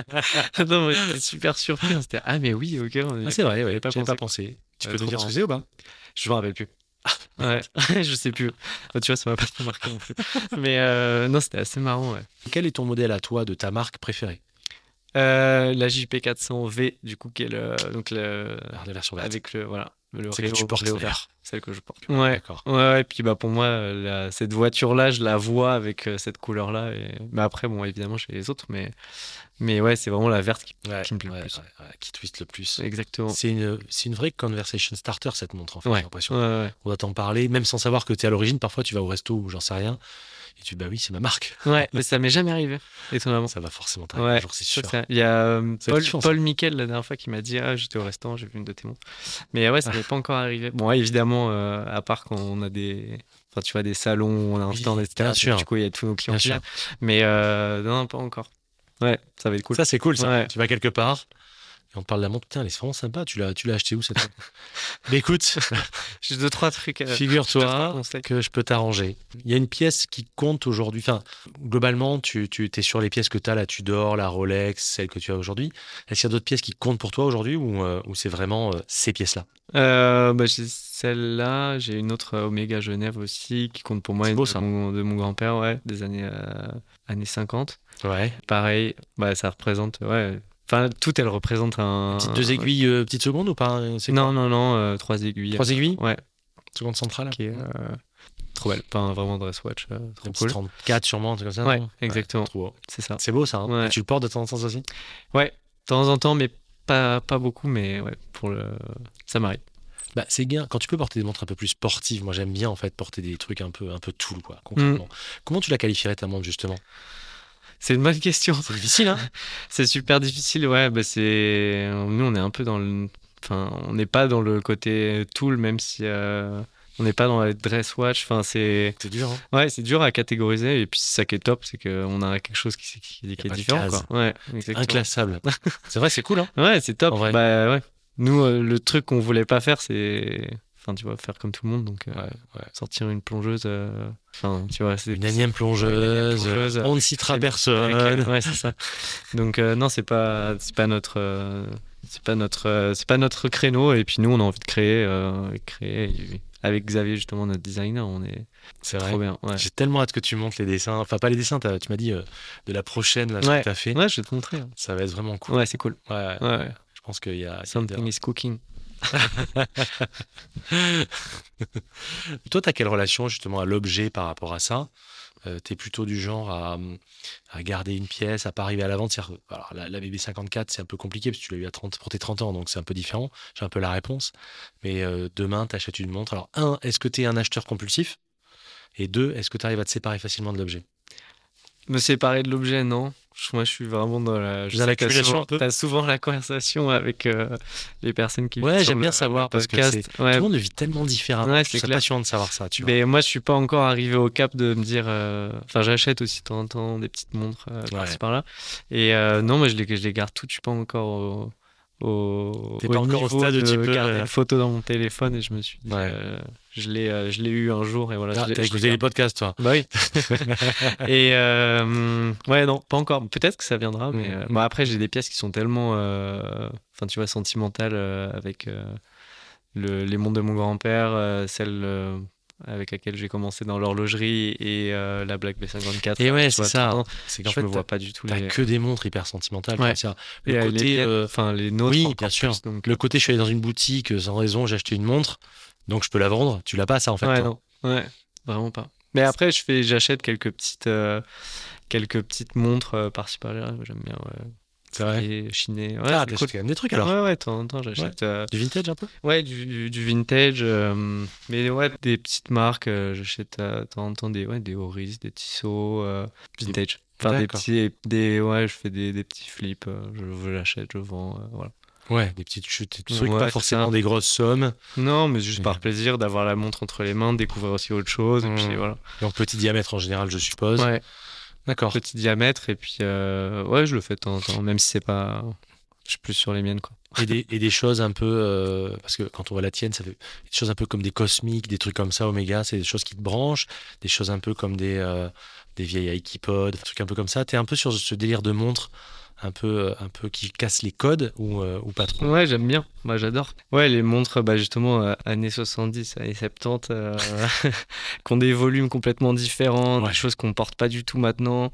S2: non, mais j'étais super surpris. On s'était ah, mais oui, ok. On
S1: Ah, c'est vrai, ouais,
S2: pas
S1: j'avais
S2: pensé.
S1: pas pensé. Tu
S2: Ouais,
S1: peux nous
S2: trop
S1: dire ce que
S2: marrant.
S1: c'est ou pas?
S2: Je me rappelle plus. Ouais, je sais plus. Oh, tu vois, ça m'a pas trop marqué non plus. Mais euh, non, c'était assez marrant, ouais.
S1: Quel est ton modèle à toi de ta marque préférée?
S2: Euh, la J P quatre cents V, du coup, qui est le, donc le,
S1: Alors, la version verte.
S2: avec le, voilà, le
S1: Celle que tu
S2: Réo-
S1: portes
S2: Réo
S1: d'ailleurs.
S2: vert, celle que je porte. Ouais,
S1: D'accord.
S2: ouais, ouais. Et puis bah pour moi, euh, la- cette voiture-là, je la vois avec euh, cette couleur-là. Et... Mais après, bon, évidemment, j'ai les autres, mais, mais ouais, c'est vraiment la verte qui,
S1: Ouais,
S2: qui me plaît
S1: ouais,
S2: le plus.
S1: ouais, ouais, qui twist le plus.
S2: Exactement.
S1: C'est une, c'est une vraie conversation starter, cette montre, en fait,
S2: Ouais.
S1: j'ai l'impression.
S2: Ouais, ouais.
S1: On doit t'en parler, même sans savoir que tu es à l'origine. Parfois, tu vas au resto ou j'en sais rien. Et tu dis, bah oui, c'est ma marque.
S2: Ouais, mais ça m'est jamais arrivé, étonnamment.
S1: Ça va forcément t'arriver
S2: Ouais,
S1: un jour, c'est
S2: je
S1: sûr.
S2: crois que ça- Il y a euh,
S1: Ça va
S2: Paul,
S1: être kiffant, ça.
S2: Paul Mickel la dernière fois qui m'a dit ah j'étais au restaurant, j'ai vu une de tes montres. Mais ouais, ça n'est pas encore arrivé. Bon, ouais, évidemment, euh, à part quand on a des, enfin tu vois des salons, où on a un
S1: Oui,
S2: stand, et cetera.
S1: bien sûr.
S2: Du coup, il y a tous nos clients
S1: Bien
S2: qui
S1: sûr.
S2: viennent. Mais euh, non, pas encore. Ouais, ça va être cool.
S1: Ça, c'est cool, ça.
S2: Ouais.
S1: Tu vas quelque part et on te parle de la montre. Putain, elle est vraiment sympa. Tu l'as, tu l'as acheté où, cette montre? Mais écoute,
S2: J'ai deux trois trucs. euh, deux, trois
S1: figure-toi
S2: conseils.
S1: que je peux t'arranger. Il y a une pièce qui compte aujourd'hui. Enfin, globalement, tu, tu es sur les pièces que tu as, la Tudor, la Rolex, celle que tu as aujourd'hui. Est-ce qu'il y a d'autres pièces qui comptent pour toi aujourd'hui ou, euh, ou c'est vraiment euh, ces pièces-là?
S2: Euh, bah, j'ai celle-là, j'ai une autre euh, Omega Genève aussi qui compte pour moi,
S1: C'est beau,
S2: de
S1: ça.
S2: mon, de mon grand-père, ouais, des années euh, années cinquante.
S1: Ouais.
S2: Pareil, bah, ça représente, ouais. Enfin, tout, elle représente un.
S1: Petites deux aiguilles, euh, petite seconde ou pas? C'est
S2: Non, non, non, euh, trois aiguilles.
S1: Trois aiguilles?
S2: Ouais,
S1: Seconde centrale?
S2: qui est euh, trop belle. Pas un vraiment dress watch, euh, trop
S1: Un petit
S2: cool.
S1: trente-quatre sûrement, un truc comme ça?
S2: Ouais,
S1: non
S2: exactement.
S1: Trop beau.
S2: C'est ça.
S1: C'est beau ça, hein.
S2: Ouais.
S1: Et tu le portes de temps en temps aussi?
S2: Ouais, de temps en temps, mais pas, pas beaucoup, mais ouais, pour le. Ça m'arrive.
S1: Bah, c'est bien quand tu peux porter des montres un peu plus sportives. Moi, j'aime bien en fait porter des trucs un peu, un peu tout quoi. Concrètement. Comment tu la qualifierais ta montre justement?
S2: C'est une bonne question.
S1: C'est difficile, hein?
S2: C'est super difficile, ouais. Bah c'est nous, on est un peu dans le, enfin, on n'est pas dans le côté tool, même si euh, on n'est pas dans la dress watch. Enfin, c'est,
S1: C'est dur, hein?
S2: ouais, c'est dur à catégoriser. Et puis c'est ça qui est top, c'est qu'on a quelque chose qui, qui, qui
S1: pas
S2: est
S1: de
S2: différent,
S1: case.
S2: quoi. Ouais, exactement.
S1: Inclassable. C'est vrai, c'est cool, hein?
S2: Ouais, c'est top.
S1: En vrai.
S2: Bah ouais. Nous, euh, le truc qu'on voulait pas faire, c'est, enfin, tu vois, faire comme tout le monde. Donc, euh,
S1: Ouais, ouais.
S2: sortir une plongeuse, enfin, euh, tu vois, c'est
S1: Une énième plongeuse,
S2: plongeuse,
S1: on ne citera personne.
S2: avec- ouais, c'est ça. Donc, euh, non, c'est pas, c'est pas notre, euh, c'est pas notre, euh, c'est pas notre créneau. Et puis nous, on a envie de créer, euh, créer. Et avec Xavier, justement, notre designer, on est
S1: C'est
S2: trop
S1: vrai.
S2: bien. Ouais.
S1: J'ai tellement hâte que tu montes les dessins. Enfin, pas les dessins, t'as- tu m'as dit euh, de la prochaine, là, ce
S2: Ouais.
S1: que tu as fait.
S2: Ouais, je vais te montrer. hein.
S1: Ça va être vraiment cool.
S2: Ouais, c'est cool.
S1: Ouais, ouais.
S2: Ouais, ouais.
S1: Je pense qu'il y a. il y a
S2: Something
S1: des-
S2: is cooking.
S1: Toi, tu as quelle relation justement à l'objet par rapport à ça? Euh, tu es plutôt du genre à, à garder une pièce, à pas arriver à la vente. C'est-à-dire que, alors, la, la B B cinquante-quatre, c'est un peu compliqué parce que tu l'as eu à trente, pour tes trente ans, donc c'est un peu différent. J'ai un peu la réponse. Mais euh, demain, tu achètes une montre. Alors, un, est-ce que tu es un acheteur compulsif? Et deux, est-ce que tu arrives à te séparer facilement de l'objet?
S2: Me séparer de l'objet, non. Je- Moi, je suis vraiment dans la. Je
S1: Dans
S2: sais que t'as
S1: l'accumulation
S2: souvent,
S1: un peu.
S2: t'as souvent la conversation avec euh, les personnes qui.
S1: Ouais,
S2: sur
S1: j'aime
S2: le-
S1: bien savoir
S2: le
S1: parce que
S2: podcast.
S1: c'est-
S2: Ouais.
S1: tout le monde le vit tellement différemment.
S2: Ouais,
S1: Je
S2: c'est
S1: trouve ça
S2: clair.
S1: passionnant de savoir ça, tu vois.
S2: Mais moi, je suis pas encore arrivé au cap de me dire. euh, Enfin, j'achète aussi de temps en temps des petites montres euh, par-ci
S1: Ouais.
S2: par-là. Et euh, non, moi, je les, je les garde toutes. Je suis pas encore au. au
S1: T'es
S2: au
S1: pas encore au
S2: niveau
S1: stade où
S2: de
S1: tu peux,
S2: garder
S1: euh,
S2: une photo dans mon téléphone et je me suis dit.
S1: Ouais.
S2: euh, je l'ai, euh, je l'ai eu un jour et voilà.
S1: Ah,
S2: je l'ai-
S1: t'as
S2: je
S1: écouté
S2: l'ai
S1: les podcasts, toi.
S2: Bah oui. Et euh, ouais, non, pas encore. Peut-être que ça viendra, mais
S1: Mm.
S2: euh, bon, après, j'ai des pièces qui sont tellement, euh, enfin, tu vois, sentimentales euh, avec euh, le, les montres de mon grand-père, euh, celle euh, avec laquelle j'ai commencé dans l'horlogerie et euh, la Black B cinquante-quatre.
S1: Et ouais,
S2: tu
S1: c'est
S2: vois,
S1: ça.
S2: trente ans.
S1: C'est qu'en
S2: Je
S1: fait,
S2: me
S1: t'as
S2: vois pas du tout
S1: t'as
S2: les.
S1: que des montres hyper sentimentales.
S2: Ouais.
S1: quoi. C'est-à-dire,
S2: Et
S1: Le
S2: euh, les
S1: côté,
S2: pièces,
S1: euh,
S2: enfin, les nôtres.
S1: oui,
S2: encore
S1: bien sûr.
S2: plus, donc,
S1: Le côté, je suis allé dans une boutique euh, sans raison, j'ai acheté une montre, donc je peux la vendre. Tu l'as pas, ça, en fait.
S2: ouais,
S1: toi.
S2: non, ouais, vraiment pas. Mais après, je fais, j'achète quelques petites, euh, quelques petites montres euh, par-ci par-là. J'aime bien, ouais.
S1: C'est vrai.
S2: Et chiner. Ouais,
S1: Ah,
S2: c'est
S1: t'achètes
S2: cool.
S1: quand même des trucs alors.
S2: Ouais, ouais, de temps en temps, j'achète. euh,
S1: Du vintage un peu?
S2: Ouais, du, du, du vintage. euh, mais ouais, des petites marques. euh, j'achète euh, de temps en temps des, ouais, des Oris, des Tissot, euh, vintage. Enfin, des
S1: D'accord.
S2: petits. Des, ouais, je fais des, des petits flips. euh, je, je l'achète, je vends. euh, voilà.
S1: Ouais, des petites chutes, des trucs,
S2: Ouais,
S1: pas
S2: c'est
S1: forcément
S2: ça.
S1: des grosses sommes.
S2: Non, mais juste
S1: Mais-
S2: par plaisir d'avoir la montre entre les mains, de découvrir aussi autre chose. Et
S1: Mmh.
S2: puis voilà.
S1: Donc petit diamètre en général, je suppose.
S2: Ouais,
S1: D'accord.
S2: petit diamètre. Et puis, euh, ouais, je le fais de temps en temps, même si c'est pas. Je suis plus sur les miennes, quoi.
S1: Et des, et des choses un peu. euh, parce que quand on voit la tienne, ça fait des choses un peu comme des cosmiques, des trucs comme ça, Omega, c'est des choses qui te branchent. Des choses un peu comme des, euh, des vieilles iPod, des trucs un peu comme ça. T'es un peu sur ce délire de montre, un peu, euh, un peu qui casse les codes ou, euh, ou pas trop.
S2: Ouais, j'aime bien. Moi, j'adore. Ouais, les montres, bah, justement, euh, années soixante-dix, années soixante-dix, euh, qui ont des volumes complètement différents,
S1: Ouais.
S2: des choses qu'on porte pas du tout maintenant.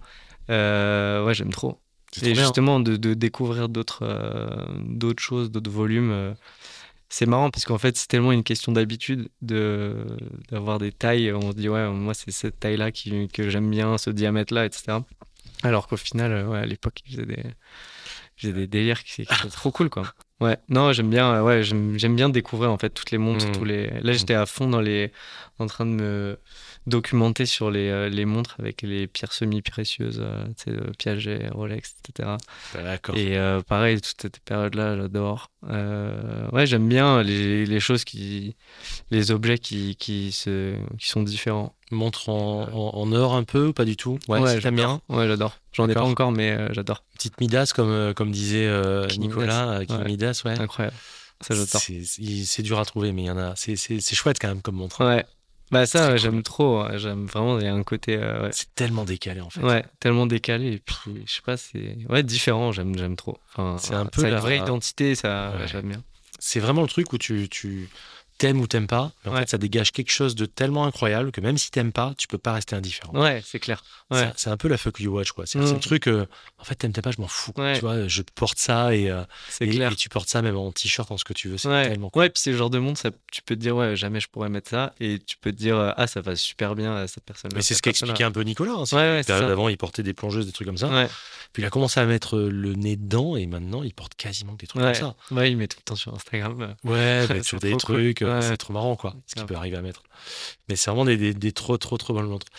S2: Euh, ouais, j'aime trop.
S1: C'est trop
S2: Et
S1: bien.
S2: justement, de, de découvrir d'autres euh, d'autres choses, d'autres volumes, euh, c'est marrant parce qu'en fait, c'est tellement une question d'habitude de d'avoir des tailles. On se dit, ouais, moi, c'est cette taille-là qui, que j'aime bien, ce diamètre-là, et cetera. Alors qu'au final, euh, ouais, à l'époque, ils faisaient des, ils faisaient des délires qui, qui étaient trop cool, quoi. Ouais, non, j'aime bien, euh, ouais, j'aime, j'aime bien découvrir en fait toutes les montres,
S1: Mm.
S2: tous les. Là, j'étais à fond dans les, en train de me documenter sur les, euh, les montres avec les pierres semi-précieuses, euh, tu sais, euh, Piaget, Rolex, et cetera.
S1: D'accord.
S2: Et euh, pareil, toute cette période-là, j'adore. Euh, ouais, j'aime bien les, les choses qui, les objets qui, qui se, qui sont différents.
S1: Montre en, en, en or un peu ou pas du tout? Ouais, si t'aimes bien.
S2: j'adore. Ouais, j'adore. J'en ai pas
S1: D'accord.
S2: encore, mais euh, j'adore.
S1: Petite Midas, comme, euh, comme disait euh,
S2: King
S1: Nicolas,
S2: Midas.
S1: euh, King
S2: Ouais.
S1: Midas, ouais.
S2: Incroyable. Ça, j'adore.
S1: C'est c'est- c'est dur à trouver, mais il y en a. C'est c'est- c'est chouette quand même comme montre.
S2: Ouais. Bah ça,
S1: C'est
S2: ouais,
S1: cool.
S2: j'aime trop. ouais, J'aime vraiment. Il y a un côté, euh, ouais.
S1: C'est tellement décalé en fait.
S2: Ouais, tellement décalé. Et puis, je sais pas, c'est ouais différent. J'aime, j'aime trop. Enfin,
S1: C'est un peu
S2: ça a
S1: la-
S2: une vraie identité. Ça,
S1: Ouais.
S2: j'aime bien.
S1: C'est vraiment le truc où tu, tu t'aimes ou t'aimes pas, mais en
S2: Ouais.
S1: fait ça dégage quelque chose de tellement incroyable que même si t'aimes pas, tu peux pas rester indifférent.
S2: Ouais, c'est clair. Ouais.
S1: C'est- C'est un peu la fuck you watch quoi. C'est
S2: Mm.
S1: c'est le truc, euh, en fait t'aimes t'aimes pas, je m'en fous.
S2: Ouais.
S1: Tu vois, je porte ça et, euh,
S2: C'est
S1: et,
S2: clair.
S1: et tu portes ça même en t-shirt, en ce que tu veux. C'est
S2: Ouais.
S1: tellement cool.
S2: Ouais, puis c'est le genre de monde, ça, tu peux te dire, ouais, jamais je pourrais mettre ça. Et tu peux te dire, euh, ah, ça va super bien à cette personne-là.
S1: Mais c'est
S2: cette
S1: ce qu'expliquait
S2: personne-là.
S1: un peu Nicolas. Hein, c'est
S2: Ouais,
S1: que
S2: ouais,
S1: la
S2: c'est
S1: période
S2: ça.
S1: avant, il portait des plongeuses, des trucs comme ça.
S2: Ouais.
S1: Puis il a commencé à mettre euh, le nez dedans et maintenant il porte quasiment que des trucs
S2: Ouais.
S1: comme ça.
S2: Ouais, il met tout le temps sur Instagram. euh.
S1: Ouais, bah,
S2: C'est
S1: sur
S2: trop
S1: des
S2: cool.
S1: trucs, euh,
S2: Ouais.
S1: c'est trop marrant quoi, ce qu'il
S2: Grave.
S1: peut arriver à mettre. Mais c'est vraiment des, des, des trop, trop, trop bonnes montres.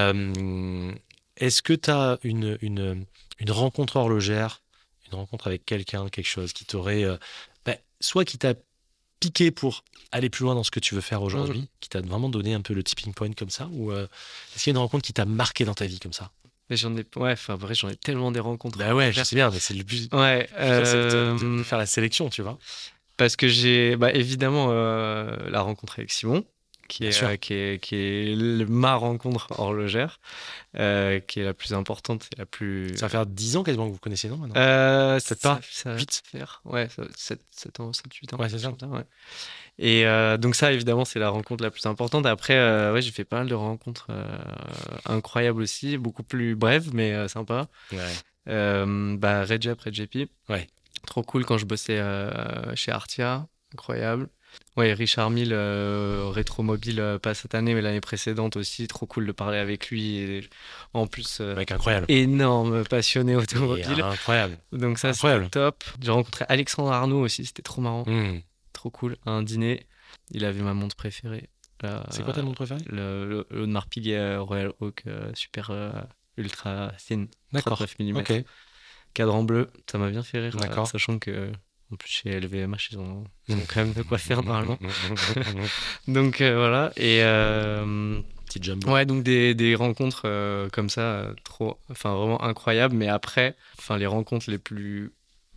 S1: Euh, Est-ce que tu as une, une, une rencontre horlogère, une rencontre avec quelqu'un, quelque chose qui t'aurait. euh, bah, soit qui t'a piqué pour aller plus loin dans ce que tu veux faire aujourd'hui,
S2: Mm.
S1: qui t'a vraiment donné un peu le tipping point comme ça, ou euh, est-ce qu'il y a une rencontre qui t'a marqué dans ta vie comme ça?
S2: Mais j'en ai, ouais, enfin, vrai, j'en ai tellement des rencontres.
S1: Bah ouais, je sais bien, mais c'est le but.
S2: Ouais.
S1: C'est de- de-
S2: euh,
S1: de faire la sélection, tu vois.
S2: Parce que j'ai bah, évidemment euh, la rencontre avec Simon, qui
S1: Bien
S2: est,
S1: sûr.
S2: euh, qui est, qui est le- ma rencontre horlogère, euh, qui est la plus importante et la plus.
S1: Ça va faire dix ans quasiment que vous connaissez, non, maintenant?
S2: Euh,
S1: Peut-être
S2: ça,
S1: pas.
S2: ça va
S1: Huit.
S2: faire ouais, sept, sept ans, sept, huit ans.
S1: Ouais, c'est ça.
S2: comme ça, ouais. Et euh, donc ça, évidemment, c'est la rencontre la plus importante. Après, euh, ouais, j'ai fait pas mal de rencontres euh, incroyables aussi, beaucoup plus brèves, mais euh, sympas.
S1: Ouais.
S2: Euh, bah, Redjep, Redjepi.
S1: Ouais.
S2: Trop cool quand je bossais euh, chez Artia, incroyable. Ouais, Richard Mille, euh, Rétromobile, euh, pas cette année, mais l'année précédente aussi, trop cool de parler avec lui. Et en plus, euh,
S1: Mec incroyable.
S2: énorme passionné
S1: Et
S2: automobile.
S1: incroyable.
S2: Donc ça, c'était
S1: Incroyable.
S2: top. J'ai rencontré Alexandre Arnaud aussi, c'était trop marrant,
S1: Hmm.
S2: trop cool. À un dîner, il avait ma montre préférée. La-
S1: C'est quoi ta montre préférée?
S2: le, le, le Audemars Piguet euh, Royal Oak, euh, super euh, ultra thin,
S1: D'accord.
S2: trente-neuf millimètres.
S1: Ok.
S2: Cadran bleu, ça m'a bien fait rire, euh,
S1: D'accord.
S2: sachant que en plus chez L V M H ils ont, ils ont quand même de quoi faire normalement. Donc euh, voilà, et euh,
S1: Petit jumbo.
S2: ouais, donc des, des rencontres euh, comme ça, euh, trop, enfin vraiment incroyables. Mais après, enfin les rencontres les plus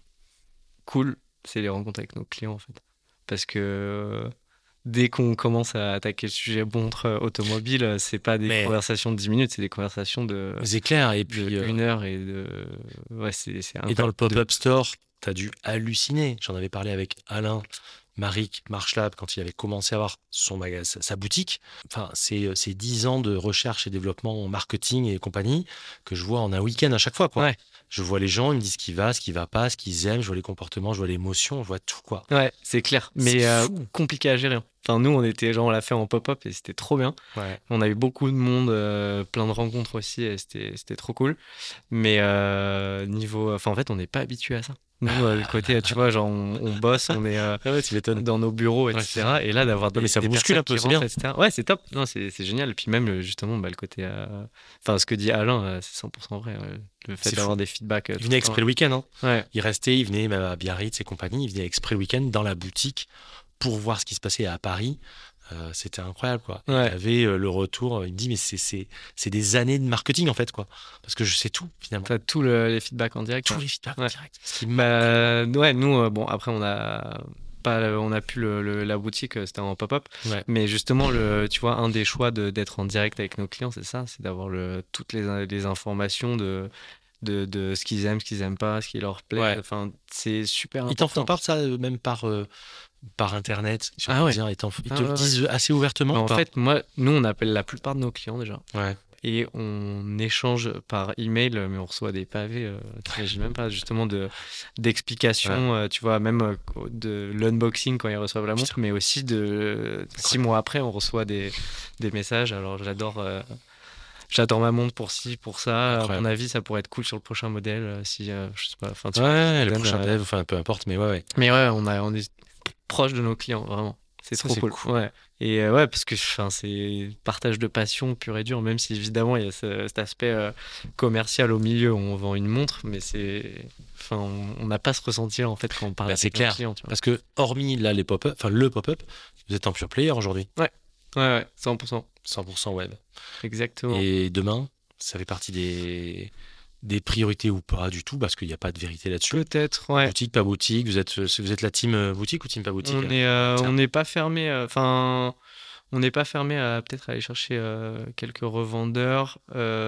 S2: cool, c'est les rencontres avec nos clients en fait, parce que euh, dès qu'on commence à attaquer le sujet montre euh, automobile, euh, c'est pas des
S1: Mais-
S2: conversations de dix minutes, c'est des conversations de,
S1: C'est clair. Et
S2: de
S1: puis, euh,
S2: une heure et de ouais, c'est c'est
S1: et dans le
S2: incroyable.
S1: pop-up store, t'as dû halluciner. J'en avais parlé avec Alain Maric Marchlab quand il avait commencé à avoir son magasin, sa boutique. Enfin, c'est c'est dix ans de recherche et développement en marketing et compagnie que je vois en un week-end à chaque fois, quoi.
S2: Ouais.
S1: Je vois les gens, ils me disent ce qui va, ce qui va pas, ce qu'ils aiment, je vois les comportements, je vois l'émotion, je vois tout, quoi.
S2: Ouais, c'est clair. Mais
S1: C'est
S2: euh,
S1: fou.
S2: compliqué à gérer. Enfin, nous, on était, genre, on l'a fait en pop-up et c'était trop bien.
S1: Ouais.
S2: On a eu beaucoup de monde, euh, plein de rencontres aussi et c'était, c'était trop cool. Mais euh, niveau. Enfin, en fait, on n'est pas habitué à ça. Nous, euh, le côté, tu vois, genre, on, on bosse, on est euh,
S1: Ah ouais, tu m'étonnes.
S2: dans nos bureaux,
S1: Ouais,
S2: et cetera. Et là, d'avoir des,
S1: mais ça
S2: des
S1: vous bouscule
S2: personnes
S1: un peu,
S2: qui
S1: c'est bien.
S2: rentrent, et cetera. Ouais, c'est top. Non, c'est, c'est génial. Et puis même, euh, justement, bah, le côté. euh, Enfin, ce que dit Alain, euh, c'est cent pour cent vrai. ouais. Le fait
S1: C'est
S2: d'avoir
S1: fou.
S2: des feedbacks. euh,
S1: Il
S2: tout
S1: venait
S2: le temps.
S1: exprès le week-end, hein.
S2: Ouais.
S1: Il restait, il venait même à Biarritz et compagnie, il venait exprès le week-end dans la boutique pour voir ce qui se passait à Paris. Euh, c'était incroyable, quoi. Et
S2: Ouais.
S1: il avait euh, le retour, il me dit, mais c'est, c'est, c'est des années de marketing, en fait, quoi. Parce que je sais tout, finalement.
S2: T'as tous le- les feedbacks en direct.
S1: Tous
S2: ouais.
S1: les feedbacks
S2: Ouais.
S1: directs. Ce qui m'a-
S2: Bah, ouais, nous, euh, bon, après, on a pas, on a pu le, le- la boutique, euh, c'était en pop-up.
S1: Ouais.
S2: Mais justement, le, tu vois, un des choix de, d'être en direct avec nos clients, c'est ça, c'est d'avoir le, toutes les, les informations de, de, de ce qu'ils aiment, ce qu'ils aiment pas, ce qui leur plaît.
S1: Ouais.
S2: Enfin, c'est super
S1: Ils t'en
S2: important.
S1: font part de ça, euh, même par, euh, par Internet. si on
S2: Ah
S1: peut
S2: ouais.
S1: dire, Ils, t'en- ils
S2: Ah
S1: te
S2: ouais,
S1: le
S2: ouais.
S1: disent assez ouvertement.
S2: Bah, en
S1: ou pas
S2: fait, moi, nous, on appelle la plupart de nos clients déjà.
S1: Ouais.
S2: Et on échange par email, mais on reçoit des pavés, euh, t'imagines même pas, justement, de, d'explications, euh, tu vois, même euh, de l'unboxing quand ils reçoivent la montre,
S1: Putain.
S2: mais aussi de six mois après, on reçoit des, des messages. Alors, j'adore, euh, j'adore ma montre pour ci, pour ça. À
S1: Incroyable.
S2: mon avis, ça pourrait être cool sur le prochain modèle, euh, si, euh, je sais pas, enfin, tu
S1: Ouais,
S2: vois,
S1: le
S2: donne,
S1: prochain
S2: euh,
S1: dev, enfin, peu importe, mais ouais, ouais.
S2: Mais ouais, on, a, on est proche de nos clients, vraiment. C'est
S1: Ça,
S2: trop
S1: c'est
S2: cool.
S1: cool.
S2: Ouais. Et euh, ouais, parce que enfin, c'est partage de passion pur et dur, même si évidemment il y a ce- cet aspect euh, commercial au milieu où on vend une montre, mais c'est. Enfin, on on n'a pas ce ressenti en fait quand on parle
S1: Bah,
S2: avec
S1: c'est
S2: nos
S1: clair.
S2: clients, tu vois.
S1: Parce que, hormis là, les pop-up, enfin, le pop-up, vous êtes un pure player aujourd'hui.
S2: Ouais, ouais, cent pour cent.
S1: cent pour cent web.
S2: Exactement.
S1: Et demain, ça fait partie des, des priorités ou pas du tout, parce qu'il n'y a pas de vérité là-dessus.
S2: Peut-être, ouais.
S1: Boutique, pas boutique, vous êtes, vous êtes la team euh, boutique ou team pas boutique
S2: On
S1: là
S2: est, euh,
S1: Tiens.
S2: on n'est pas fermé. Enfin, on n'est pas fermé à peut-être aller chercher euh, quelques revendeurs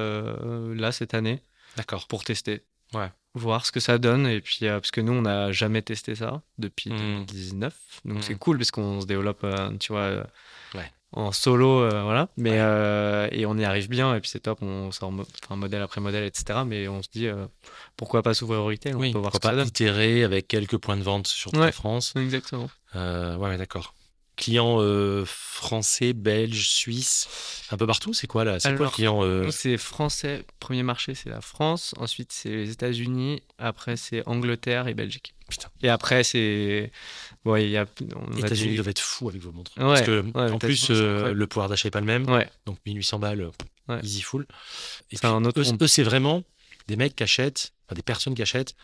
S2: euh, là cette année
S1: D'accord.
S2: pour tester.
S1: Ouais.
S2: Voir ce que ça donne. Et puis, euh, parce que nous, on n'a jamais testé ça depuis
S1: Mm.
S2: deux mille dix-neuf. Donc,
S1: Mm.
S2: c'est cool parce qu'on se développe, euh, tu vois, euh,
S1: Ouais.
S2: en solo, euh, voilà. Mais,
S1: Ouais.
S2: euh, et on y arrive bien. Et puis, c'est top. On sort mo- enfin, modèle après modèle, et cetera. Mais on se dit, euh, pourquoi pas s'ouvrir au retail? On
S1: Oui,
S2: peut voir ce
S1: pourquoi
S2: que ça
S1: pas
S2: donne.
S1: itérer avec quelques points de vente sur toute
S2: Ouais.
S1: la France.
S2: Exactement.
S1: Euh, ouais, ouais, d'accord. Clients euh, français, belges, suisses, un peu partout, c'est quoi là? C'est quoi le
S2: Alors,
S1: client euh,
S2: Nous, c'est français. Premier marché, c'est la France. Ensuite, c'est les États-Unis. Après, c'est Angleterre et Belgique.
S1: Putain.
S2: Et après, c'est. Bon, il y a. On a
S1: États-Unis
S2: des-
S1: doivent être fous avec vos montres.
S2: Ouais,
S1: Parce que,
S2: ouais,
S1: en
S2: les
S1: plus,
S2: États-Unis, c'est
S1: euh,
S2: incroyable.
S1: le pouvoir d'achat n'est pas le même.
S2: Ouais.
S1: Donc, mille huit cents balles,
S2: Ouais.
S1: easy full. Et
S2: C'est
S1: puis,
S2: un autre
S1: eux,
S2: monde.
S1: eux, c'est vraiment des mecs qui achètent, enfin, des personnes qui achètent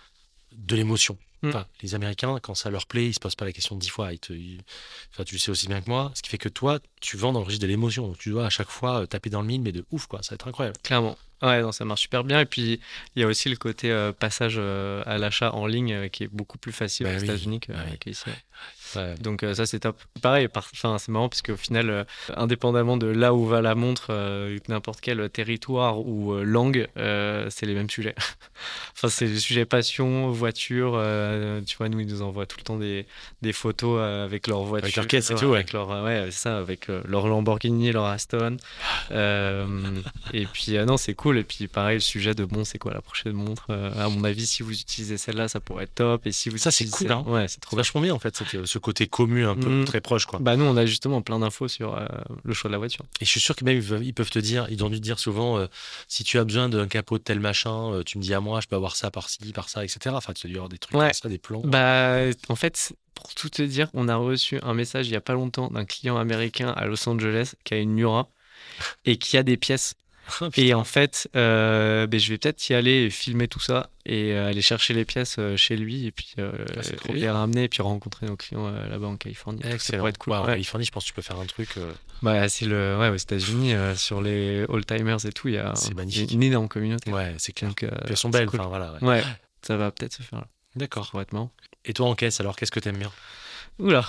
S1: de l'émotion.
S2: Mm.
S1: Enfin, les Américains, quand ça leur plaît, ils se posent pas la question dix fois. Ils te, ils- Enfin, tu le sais aussi bien que moi. Ce qui fait que toi, tu vends dans le registre de l'émotion. Donc, tu dois à chaque fois euh, taper dans le mille, mais de ouf, quoi. Ça va être incroyable.
S2: Clairement. Ouais, non, ça marche super bien. Et puis, il y a aussi le côté euh, passage euh, à l'achat en ligne euh, qui est beaucoup plus facile
S1: Bah
S2: aux
S1: oui,
S2: États-Unis que-
S1: bah oui.
S2: qu'ici.
S1: Ouais.
S2: Donc, euh, ça, c'est top. Pareil, par... enfin, c'est marrant parce qu'au final, euh, indépendamment de là où va la montre, euh, n'importe quel territoire ou euh, langue, euh, c'est les mêmes sujets. Enfin, c'est les sujets passion, voiture. Euh, tu vois, nous, ils nous envoient tout le temps des, des photos euh, avec leur voiture.
S1: Avec leur caisse et tout, ouais.
S2: Avec leur, euh, ouais, c'est ça, avec euh, leur Lamborghini, leur Aston. Euh, et puis, euh, non, c'est cool. Et puis, pareil, le sujet de bon, c'est quoi la prochaine montre? Euh, À mon avis, si vous utilisez celle-là, ça pourrait être top. Et si vous
S1: Ça, c'est
S2: utilisez
S1: cool, hein.
S2: celle- Ouais, c'est trop
S1: C'est
S2: bien.
S1: vachement bien, en fait, cette- ce côté commun un peu
S2: Mm.
S1: très proche, quoi.
S2: Bah, nous, on a justement plein d'infos sur euh, le choix de la voiture.
S1: Et je suis sûr que même ils peuvent, ils peuvent te dire, ils ont dû te dire souvent, euh, si tu as besoin d'un capot de tel machin, euh, tu me dis à moi, je peux avoir ça par-ci, par ça, et cetera. Enfin, tu as dû avoir des trucs
S2: Ouais.
S1: comme ça, des plans.
S2: Bah, en fait, pour tout te dire, on a reçu un message il y a pas longtemps d'un client américain à Los Angeles qui a une Miura et qui a des pièces.
S1: Ah,
S2: Et
S1: putain.
S2: en fait, euh, ben, je vais peut-être y aller et filmer tout ça et euh, aller chercher les pièces euh, chez lui et puis euh,
S1: Ah, c'est trop
S2: les
S1: bien.
S2: ramener et puis rencontrer nos clients euh, là-bas en Californie. Ça
S1: Excellent.
S2: pourrait être cool.
S1: Ouais, en
S2: Ouais.
S1: Californie, je pense que tu peux faire un truc. euh,
S2: Bah, c'est le, ouais, aux États-Unis, euh, sur les old-timers et tout, il y a
S1: C'est
S2: il y a
S1: magnifique.
S2: une énorme communauté.
S1: Ouais, c'est clair.
S2: Donc, euh,
S1: Puis elles sont
S2: c'est
S1: belles,
S2: cool.
S1: enfin voilà. Ouais.
S2: Ouais, ça va peut-être se faire là. Ça
S1: D'accord.
S2: pourrait être marrant.
S1: Et toi en caisse, alors, qu'est-ce que t'aimes bien?
S2: Oula.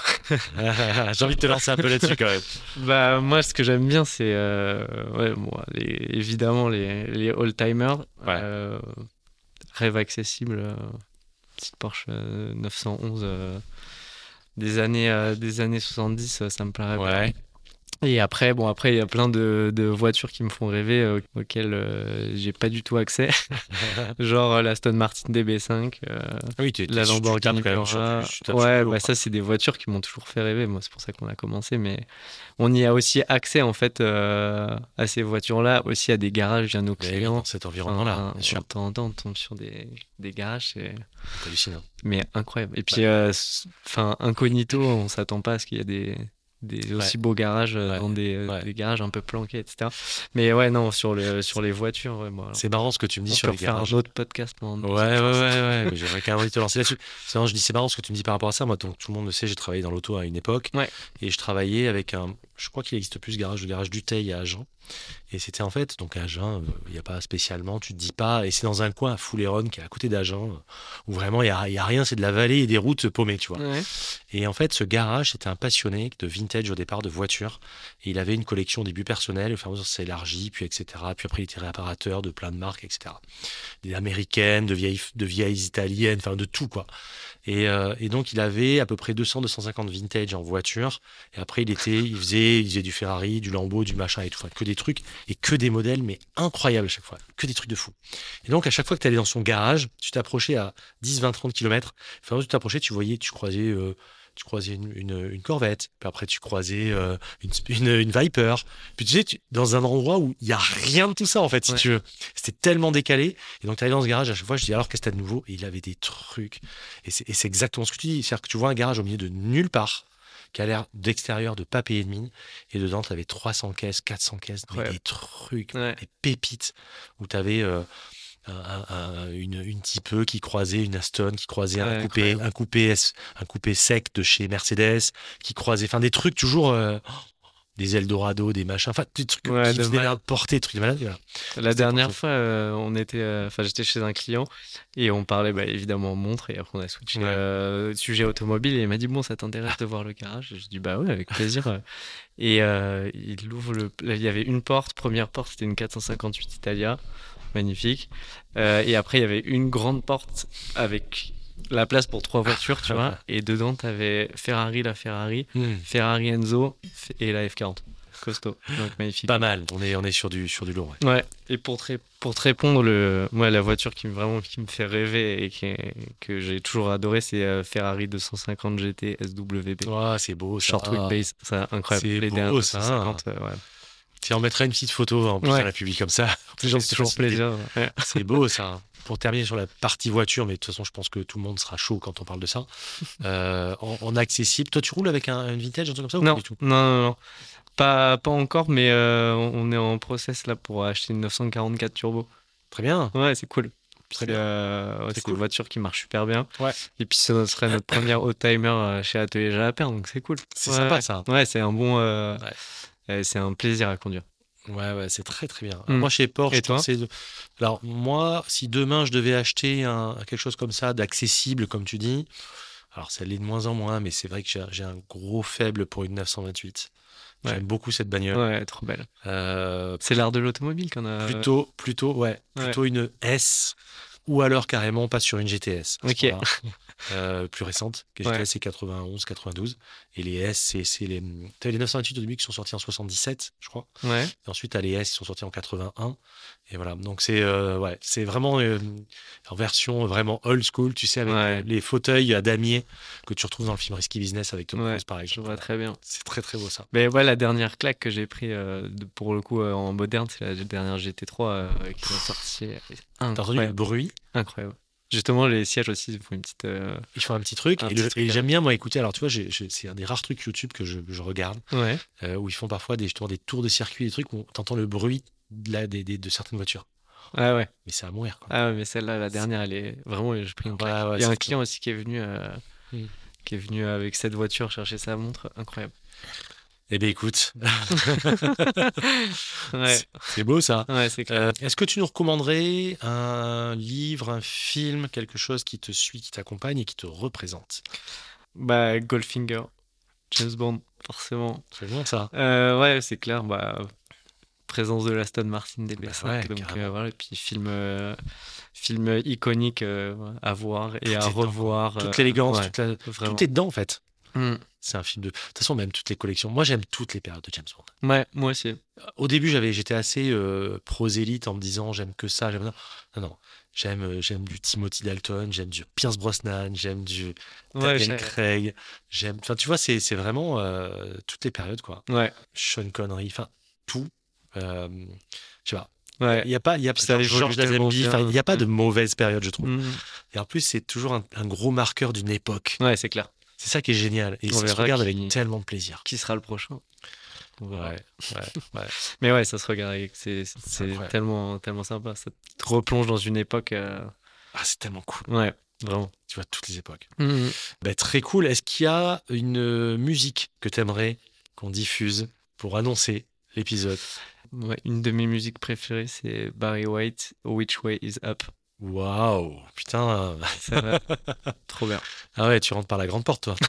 S1: J'ai envie de te lancer un peu là-dessus quand même.
S2: Bah, moi, ce que j'aime bien, c'est euh, ouais, bon, les, évidemment les, les old-timers.
S1: Ouais.
S2: Euh, rêve accessible, euh, petite Porsche euh, neuf cent onze euh, des années, euh, des années soixante-dix, euh, ça me plairait bien.
S1: Ouais.
S2: Et après, bon, après, il y a plein de, de voitures qui me font rêver, euh, auxquelles euh, j'ai pas du tout accès. Genre euh, l'Aston Martin D B cinq, euh,
S1: Oui, tu, tu,
S2: la
S1: tu
S2: Lamborghini
S1: tapes quand même sur
S2: Miura.
S1: du- tu tapes sur
S2: Ouais,
S1: du lourd,
S2: bah
S1: quoi.
S2: ça, c'est des voitures qui m'ont toujours fait rêver. Moi, c'est pour ça qu'on a commencé. Mais on y a aussi accès, en fait, euh, à ces voitures-là, aussi à des garages via nos
S1: Mais
S2: clients.
S1: dans cet environnement-là,
S2: Enfin,
S1: bien sûr.
S2: de temps en temps, on tombe sur des, des garages, c'est
S1: C'est hallucinant.
S2: mais incroyable. Et puis, euh, s- enfin, incognito, on s'attend pas à ce qu'il y ait des, des aussi
S1: Ouais.
S2: beaux garages euh,
S1: Ouais.
S2: dans des, euh,
S1: Ouais.
S2: des garages un peu planqués, et cetera. Mais ouais, non, sur, le, sur les voitures, ouais, moi, alors,
S1: C'est marrant ce que tu me dis
S2: on
S1: sur
S2: peut
S1: les
S2: refaire
S1: garages.
S2: un autre podcast pendant
S1: Ouais, ouais, ouais, ouais. Mais j'aurais carrément envie de te lancer là-dessus. C'est marrant, je dis c'est marrant ce que tu me dis par rapport à ça. Moi, donc, tout le monde le sait, j'ai travaillé dans l'auto à une époque.
S2: Ouais.
S1: Et je travaillais avec un. Je crois qu'il existe plus ce garage, le garage Dutheil à Agen. Et c'était en fait, donc à Agen, euh, il n'y a pas spécialement, tu te dis pas. Et c'est dans un coin à Fouléron qui est à côté d'Agen, euh, où vraiment il n'y a, il y a rien, c'est de la vallée et des routes paumées, tu vois.
S2: Ouais.
S1: Et en fait, ce garage, c'était un passionné de vintage au départ, de voitures. Et il avait une collection au début personnelle, au fur et à mesure, ça s'est élargi, puis et cetera. Puis après, il était réparateur de plein de marques, et cetera. Des américaines, de vieilles, de vieilles italiennes, enfin de tout, quoi. Et, euh, et donc, il avait à peu près deux cents à deux cent cinquante vintage en voiture. Et après, il était, il faisait, il faisait du Ferrari, du Lambo, du machin et tout. Enfin, que des trucs et que des modèles, mais incroyables à chaque fois. Que des trucs de fou. Et donc, à chaque fois que tu allais dans son garage, tu t'approchais à dix, vingt, trente kilomètres. Enfin, tu t'approchais, tu voyais, tu croisais, euh, tu croisais une, une, une Corvette. Puis après, tu croisais euh, une, une, une Viper. Puis tu sais, tu, dans un endroit où il n'y a rien de tout ça, en fait, si
S2: Ouais.
S1: tu veux. C'était tellement décalé. Et donc, tu allais dans ce garage, à chaque fois, je dis alors, qu'est-ce que t'as de nouveau? Et il avait des trucs. Et c'est, et c'est exactement ce que tu dis. C'est-à-dire que tu vois un garage au milieu de nulle part, qui a l'air d'extérieur de pas payer de mine. Et dedans, tu avais trois cents caisses, quatre cents caisses, mais
S2: Ouais.
S1: des trucs,
S2: Ouais.
S1: des pépites, où tu avais euh, un, un- une, une type E qui croisait une Aston, qui croisait un
S2: Ouais,
S1: coupé,
S2: incroyable.
S1: un coupé, S- un coupé sec de chez Mercedes, qui croisait, enfin des trucs toujours, euh, des Eldorado, des machins, enfin des trucs
S2: Ouais,
S1: qui
S2: de
S1: faisaient
S2: mal-
S1: l'air de porter, des trucs de malade. Voilà.
S2: La
S1: C'était
S2: dernière
S1: parfait.
S2: fois, euh, on était, euh, enfin, j'étais chez un client et on parlait bah, évidemment montre et après on a switché
S1: Ouais.
S2: euh, sujet automobile et il m'a dit bon, ça t'intéresse de voir le garage? Et je dis bah ouais, avec plaisir. Et euh, il ouvre le, là, il y avait une porte, première porte, c'était une quatre cent cinquante-huit Italia, magnifique. Euh, et après il y avait une grande porte avec la place pour trois voitures, tu vois. Et dedans t'avais Ferrari, la Ferrari,
S1: Hmm.
S2: Ferrari Enzo et la F quarante. Costaud, donc magnifique.
S1: Pas mal. On est, on est sur du, sur du lourd. Ouais.
S2: Ouais, et pour te, ré- pour te répondre, le, moi, la voiture qui me, vraiment, qui me fait rêver et qui est- que j'ai toujours adoré, c'est euh, Ferrari deux cent cinquante G T S W B.
S1: Oh, c'est beau ça.
S2: Short wheelbase, c'est incroyable.
S1: C'est
S2: Les
S1: beau,
S2: dernières
S1: ça.
S2: deux cent cinquante, euh, ouais.
S1: Tiens, on mettra une petite photo en plus
S2: Ouais.
S1: à la public comme ça. Les gens
S2: C'est
S1: se
S2: toujours
S1: fassent une idée.
S2: plaisir. Ouais.
S1: C'est beau ça. Pour terminer sur la partie voiture, mais de toute façon, je pense que tout le monde sera chaud quand on parle de ça. Euh, en, en accessible, toi, tu roules avec un, un vintage, un truc comme ça ou
S2: Non,
S1: pas du tout?
S2: non, non, non. Pas, pas encore, mais euh, on est en process là pour acheter une neuf cent quarante-quatre turbo.
S1: Très bien.
S2: Ouais, c'est cool. Puis,
S1: Très bien.
S2: euh, ouais,
S1: C'est
S2: c'est
S1: cool.
S2: une voiture qui marche super bien.
S1: Ouais.
S2: Et puis ce serait notre premier old-timer euh, chez Atelier Jalapert, donc c'est cool.
S1: C'est
S2: Ouais,
S1: sympa
S2: ouais.
S1: ça.
S2: Ouais, c'est un bon. euh,
S1: Ouais.
S2: euh, c'est un plaisir à conduire.
S1: Ouais, ouais, c'est très très bien.
S2: Mm.
S1: Moi, chez Porsche,
S2: Et toi?
S1: c'est de- alors moi, si demain je devais acheter un, quelque chose comme ça, d'accessible, comme tu dis, alors ça l'est de moins en moins, mais c'est vrai que j'ai j'ai un gros faible pour une neuf cent vingt-huit.
S2: Ouais.
S1: J'aime beaucoup cette bagnole.
S2: Ouais, trop belle.
S1: Euh,
S2: C'est l'art de l'automobile qu'on a.
S1: plutôt, plutôt, ouais,
S2: Ouais.
S1: plutôt une S, ou alors carrément pas sur une G T S. à ce
S2: Ok.
S1: moment-là. Euh, plus récente. Les G T S
S2: Ouais.
S1: c'est quatre-vingt-onze, quatre-vingt-douze. Et les S, c'est c'est les. T'as les neuf cent vingt-huit au début qui sont sortis en soixante-dix-sept, je crois.
S2: Ouais.
S1: Et ensuite, t'as les S qui sont sortis en quatre-vingt-un. Et voilà. Donc, c'est euh, ouais, c'est vraiment euh, en version vraiment old school, tu sais, avec
S2: Ouais.
S1: euh, les fauteuils à damier que tu retrouves dans le film Risky Business avec Tom
S2: Ouais,
S1: Cruise, par
S2: je
S1: exemple.
S2: vois
S1: Voilà.
S2: très bien.
S1: C'est très, très beau ça.
S2: Mais ouais, la dernière claque que j'ai pris euh, de- pour le coup euh, en moderne, c'est la dernière G T trois euh, qui est sortie.
S1: T'as entendu le
S2: Incroyable.
S1: bruit?
S2: Incroyable. Justement, les sièges aussi, ils font une petite. euh,
S1: Ils font un petit truc.
S2: Un
S1: et
S2: petit
S1: le-
S2: truc,
S1: et
S2: hein.
S1: j'aime bien, moi, écouter. Alors, tu vois, j'ai- j'ai- c'est un des rares trucs YouTube que je, que je regarde,
S2: Ouais.
S1: euh, où ils font parfois des, justement, des tours de circuit, des trucs où t'entends le bruit de, la- des- des- de certaines voitures.
S2: Ah ouais.
S1: Mais c'est à mourir, quoi.
S2: Ah ouais, mais celle-là, la dernière, elle est vraiment. J'ai pris une
S1: Ouais,
S2: claque.
S1: ouais,
S2: Il y a
S1: c'est
S2: un
S1: très-
S2: client aussi qui est venu, euh,
S1: Mm.
S2: qui est venu avec cette voiture chercher sa montre. Incroyable.
S1: Eh bien, écoute,
S2: Ouais.
S1: c'est- c'est beau ça.
S2: Ouais, c'est clair.
S1: Euh, Est-ce que tu nous recommanderais un livre, un film, quelque chose qui te suit, qui t'accompagne et qui te représente?
S2: Bah, Goldfinger, James Bond, forcément.
S1: C'est bon ça.
S2: Euh, ouais, c'est clair. Bah, présence de l'Aston Martin D B cinq.
S1: Bah ouais,
S2: donc,
S1: carrément.
S2: euh, voilà. Et puis, film, euh, film iconique euh, à voir et
S1: Tout
S2: à
S1: est dedans.
S2: revoir.
S1: Toute
S2: euh,
S1: l'élégance,
S2: ouais,
S1: toute la-
S2: vraiment.
S1: tout est dedans en fait.
S2: Mm.
S1: C'est un film de. De toute façon, même toutes les collections. Moi, j'aime toutes les périodes de James Bond.
S2: Ouais, moi aussi.
S1: Au début, j'avais, j'étais assez euh, prosélite en me disant j'aime que ça, j'aime ça. Non, non. J'aime, euh, j'aime du Timothy Dalton, j'aime du Pierce Brosnan, j'aime du
S2: Ouais,
S1: Daniel
S2: j'ai-
S1: Craig, j'aime. Enfin, tu vois, c'est, c'est vraiment euh, toutes les périodes, quoi.
S2: ouais,
S1: Sean Connery, enfin, tout. Euh, je sais pas.
S2: ouais.
S1: Il n'y a pas, il y a
S2: Puis ça évolue
S1: George
S2: tellement
S1: Lazenby,
S2: bien.
S1: enfin, il n'y a pas de
S2: Mm.
S1: mauvaise période, je trouve.
S2: Mm.
S1: Et en plus, c'est toujours un, un gros marqueur d'une époque.
S2: Ouais, c'est clair.
S1: C'est ça qui est génial. Et
S2: On
S1: ça se
S2: verra
S1: regarde
S2: qui-
S1: avec tellement de plaisir.
S2: Qui sera le prochain? On verra.
S1: Ouais, ouais, ouais.
S2: Mais ouais, ça se regarde avec. C'est c'est
S1: incroyable.
S2: tellement, tellement sympa. Ça te replonge dans une époque. euh,
S1: Ah, c'est tellement cool.
S2: Ouais, vraiment.
S1: Tu vois, toutes les époques.
S2: Mm.
S1: Bah, très cool. Est-ce qu'il y a une euh, musique que tu aimerais qu'on diffuse pour annoncer l'épisode?
S2: Ouais, une de mes musiques préférées, c'est Barry White, Which Way Is Up.
S1: Waouh, putain.
S2: Ça va. Trop bien.
S1: Ah ouais, tu rentres par la grande porte, toi.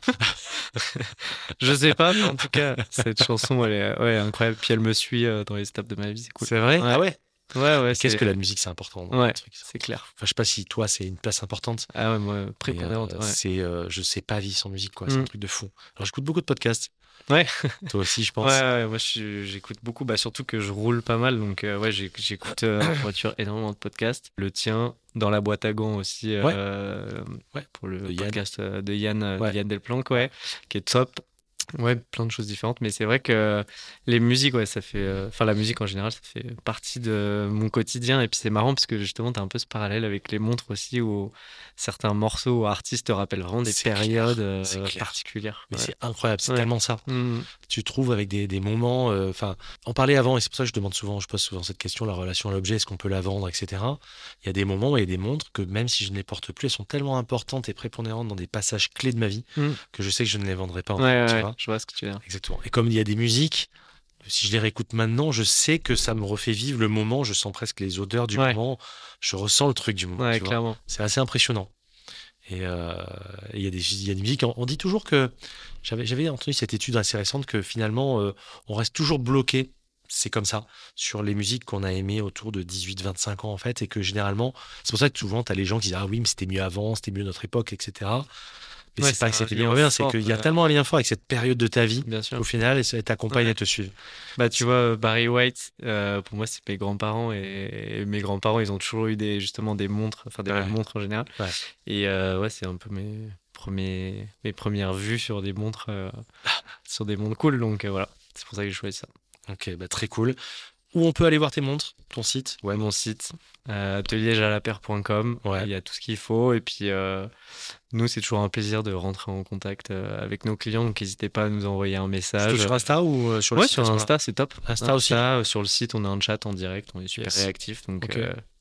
S2: Je sais pas, mais en tout cas, cette chanson, elle est ouais, incroyable. Puis elle me suit euh, dans les étapes de ma vie, c'est cool.
S1: C'est vrai?
S2: Ouais.
S1: Ah ouais.
S2: Ouais, ouais,
S1: Qu'est-ce
S2: c'est-
S1: que la musique, c'est important dans
S2: Ouais,
S1: le truc, ça.
S2: c'est clair.
S1: Enfin, je sais pas si toi, c'est une place importante.
S2: Ah ouais, moi,
S1: mais,
S2: prépondérante.
S1: euh,
S2: ouais.
S1: C'est, euh, je sais pas vivre sans musique, quoi. C'est un
S2: Mm.
S1: truc de fou. Alors, j'écoute beaucoup de podcasts.
S2: Ouais.
S1: Toi aussi, je
S2: Ouais,
S1: pense.
S2: ouais, moi je suis- j'écoute beaucoup, bah, surtout que je roule pas mal, donc euh, ouais, j'ai- j'écoute euh, en voiture énormément de podcasts. Le tien, dans la boîte à gants aussi, euh,
S1: Ouais.
S2: pour le
S1: De Yann.
S2: podcast euh, de Yann, euh, de
S1: Ouais.
S2: Yann Delplanque, ouais, qui est top. Ouais, plein de choses différentes, mais c'est vrai que les musiques, ouais, ça fait, euh, enfin la musique en général, ça fait partie de mon quotidien, et puis c'est marrant parce que justement, t'as un peu ce parallèle avec les montres aussi, où certains morceaux ou artistes te rappellent vraiment des
S1: C'est clair,
S2: périodes euh,
S1: c'est clair.
S2: particulières.
S1: Mais
S2: Ouais.
S1: c'est incroyable, c'est
S2: Ouais.
S1: tellement ça.
S2: Mm.
S1: Tu trouves avec des, des moments. Enfin, en parler avant, et c'est pour ça que je demande souvent, je pose souvent cette question, la relation à l'objet, est-ce qu'on peut la vendre, et cetera. Il y a des moments et des montres que même si je ne les porte plus, elles sont tellement importantes et prépondérantes dans des passages clés de ma vie
S2: Mm.
S1: que je sais que je ne les vendrai pas. En
S2: Ouais,
S1: fait,
S2: ouais,
S1: tu
S2: ouais,
S1: vois.
S2: je vois ce que tu veux dire.
S1: Exactement. Et comme il y a des musiques, si je les réécoute maintenant, je sais que ça me refait vivre le moment. Je sens presque les odeurs du
S2: Ouais.
S1: moment. Je ressens le truc du moment.
S2: Ouais,
S1: tu vois.
S2: clairement.
S1: C'est assez impressionnant. Et euh, et il y a des, il y a des musiques. On, on dit toujours que j'avais, j'avais entendu cette étude assez récente que finalement, euh, on reste toujours bloqué. C'est comme ça sur les musiques qu'on a aimées autour de dix-huit vingt-cinq ans en fait, et que généralement, c'est pour ça que souvent tu as les gens qui disent ah oui mais c'était mieux avant, c'était mieux notre époque, et cetera. Mais
S2: Ouais,
S1: c'est pas
S2: c'est
S1: que
S2: un
S1: c'était
S2: lien
S1: mieux bien, c'est
S2: fort,
S1: qu'il y a
S2: euh.
S1: tellement un lien fort avec cette période de ta vie
S2: Bien sûr.
S1: au final, et ça t'accompagne
S2: Ouais.
S1: et te suivre.
S2: Bah, tu vois, Barry White, euh, pour moi, c'est mes grands-parents. Et, et mes grands-parents, ils ont toujours eu des, justement des montres, enfin des
S1: Ouais.
S2: belles montres en général.
S1: Ouais.
S2: Et euh, ouais, c'est un peu mes, premiers, mes premières vues sur des montres, euh, sur des montres cool. Donc euh, voilà, c'est pour ça que j'ai choisi ça.
S1: Ok, bah très cool. Où on peut aller voir tes montres, ton site?
S2: Ouais, mon site, euh, atelier jalapert point com.
S1: Ouais.
S2: Il y a tout ce qu'il faut. Et puis, euh, nous, c'est toujours un plaisir de rentrer en contact euh, avec nos clients. Donc, n'hésitez pas à nous envoyer un message.
S1: Plutôt sur Insta ou euh, sur le
S2: Ouais,
S1: site
S2: sur
S1: à ce moment-là?
S2: Insta, c'est top.
S1: Insta aussi.
S2: euh, sur le site, on a un chat en direct, on est super
S1: Yes.
S2: réactif. Donc,
S1: Ok.
S2: euh,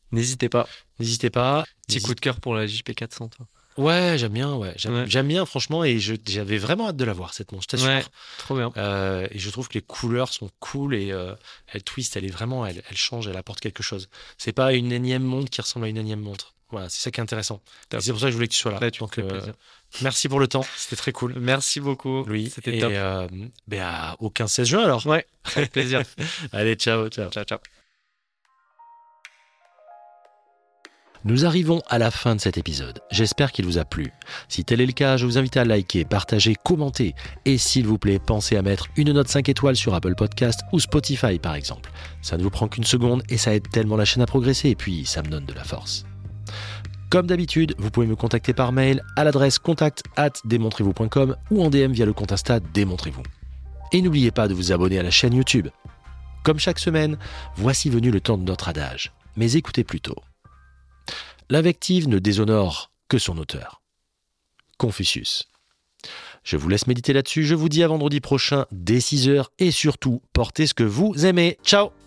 S2: N'hésitez pas.
S1: N'hésitez pas.
S2: Petit
S1: N'hésite-
S2: coup de cœur pour la J P quatre cents, toi.
S1: Ouais, j'aime bien, ouais. J'aime,
S2: Ouais.
S1: j'aime bien, franchement, et je, j'avais vraiment hâte de la voir, cette montre, je t'assure.
S2: Ouais, trop bien.
S1: Euh, et je trouve que les couleurs sont cool et euh, elle twist, elle est vraiment, elle, elle change, elle apporte quelque chose. C'est pas une énième montre qui ressemble à une énième montre. Voilà, c'est ça qui est intéressant.
S2: Top.
S1: Et c'est pour ça que je voulais que tu sois là.
S2: Là, tu me
S1: Donc,
S2: fais
S1: euh,
S2: plaisir.
S1: merci pour le temps, c'était très cool.
S2: Merci beaucoup.
S1: Louis,
S2: C'était
S1: et
S2: top.
S1: euh, ben, à- au quinze seize juin alors.
S2: Ouais, avec plaisir.
S1: Allez, ciao, ciao.
S2: Ciao, ciao.
S1: Nous arrivons à la fin de cet épisode. J'espère qu'il vous a plu. Si tel est le cas, je vous invite à liker, partager, commenter. Et s'il vous plaît, pensez à mettre une note cinq étoiles sur Apple Podcast ou Spotify par exemple. Ça ne vous prend qu'une seconde et ça aide tellement la chaîne à progresser et puis ça me donne de la force. Comme d'habitude, vous pouvez me contacter par mail à l'adresse contact arobase démontrez-vous point com ou en D M via le compte Insta Démontrez-vous. Et n'oubliez pas de vous abonner à la chaîne YouTube. Comme chaque semaine, voici venu le temps de notre adage. Mais écoutez plutôt. L'invective ne déshonore que son auteur. Confucius. Je vous laisse méditer là-dessus, je vous dis à vendredi prochain dès six heures et surtout, portez ce que vous aimez. Ciao!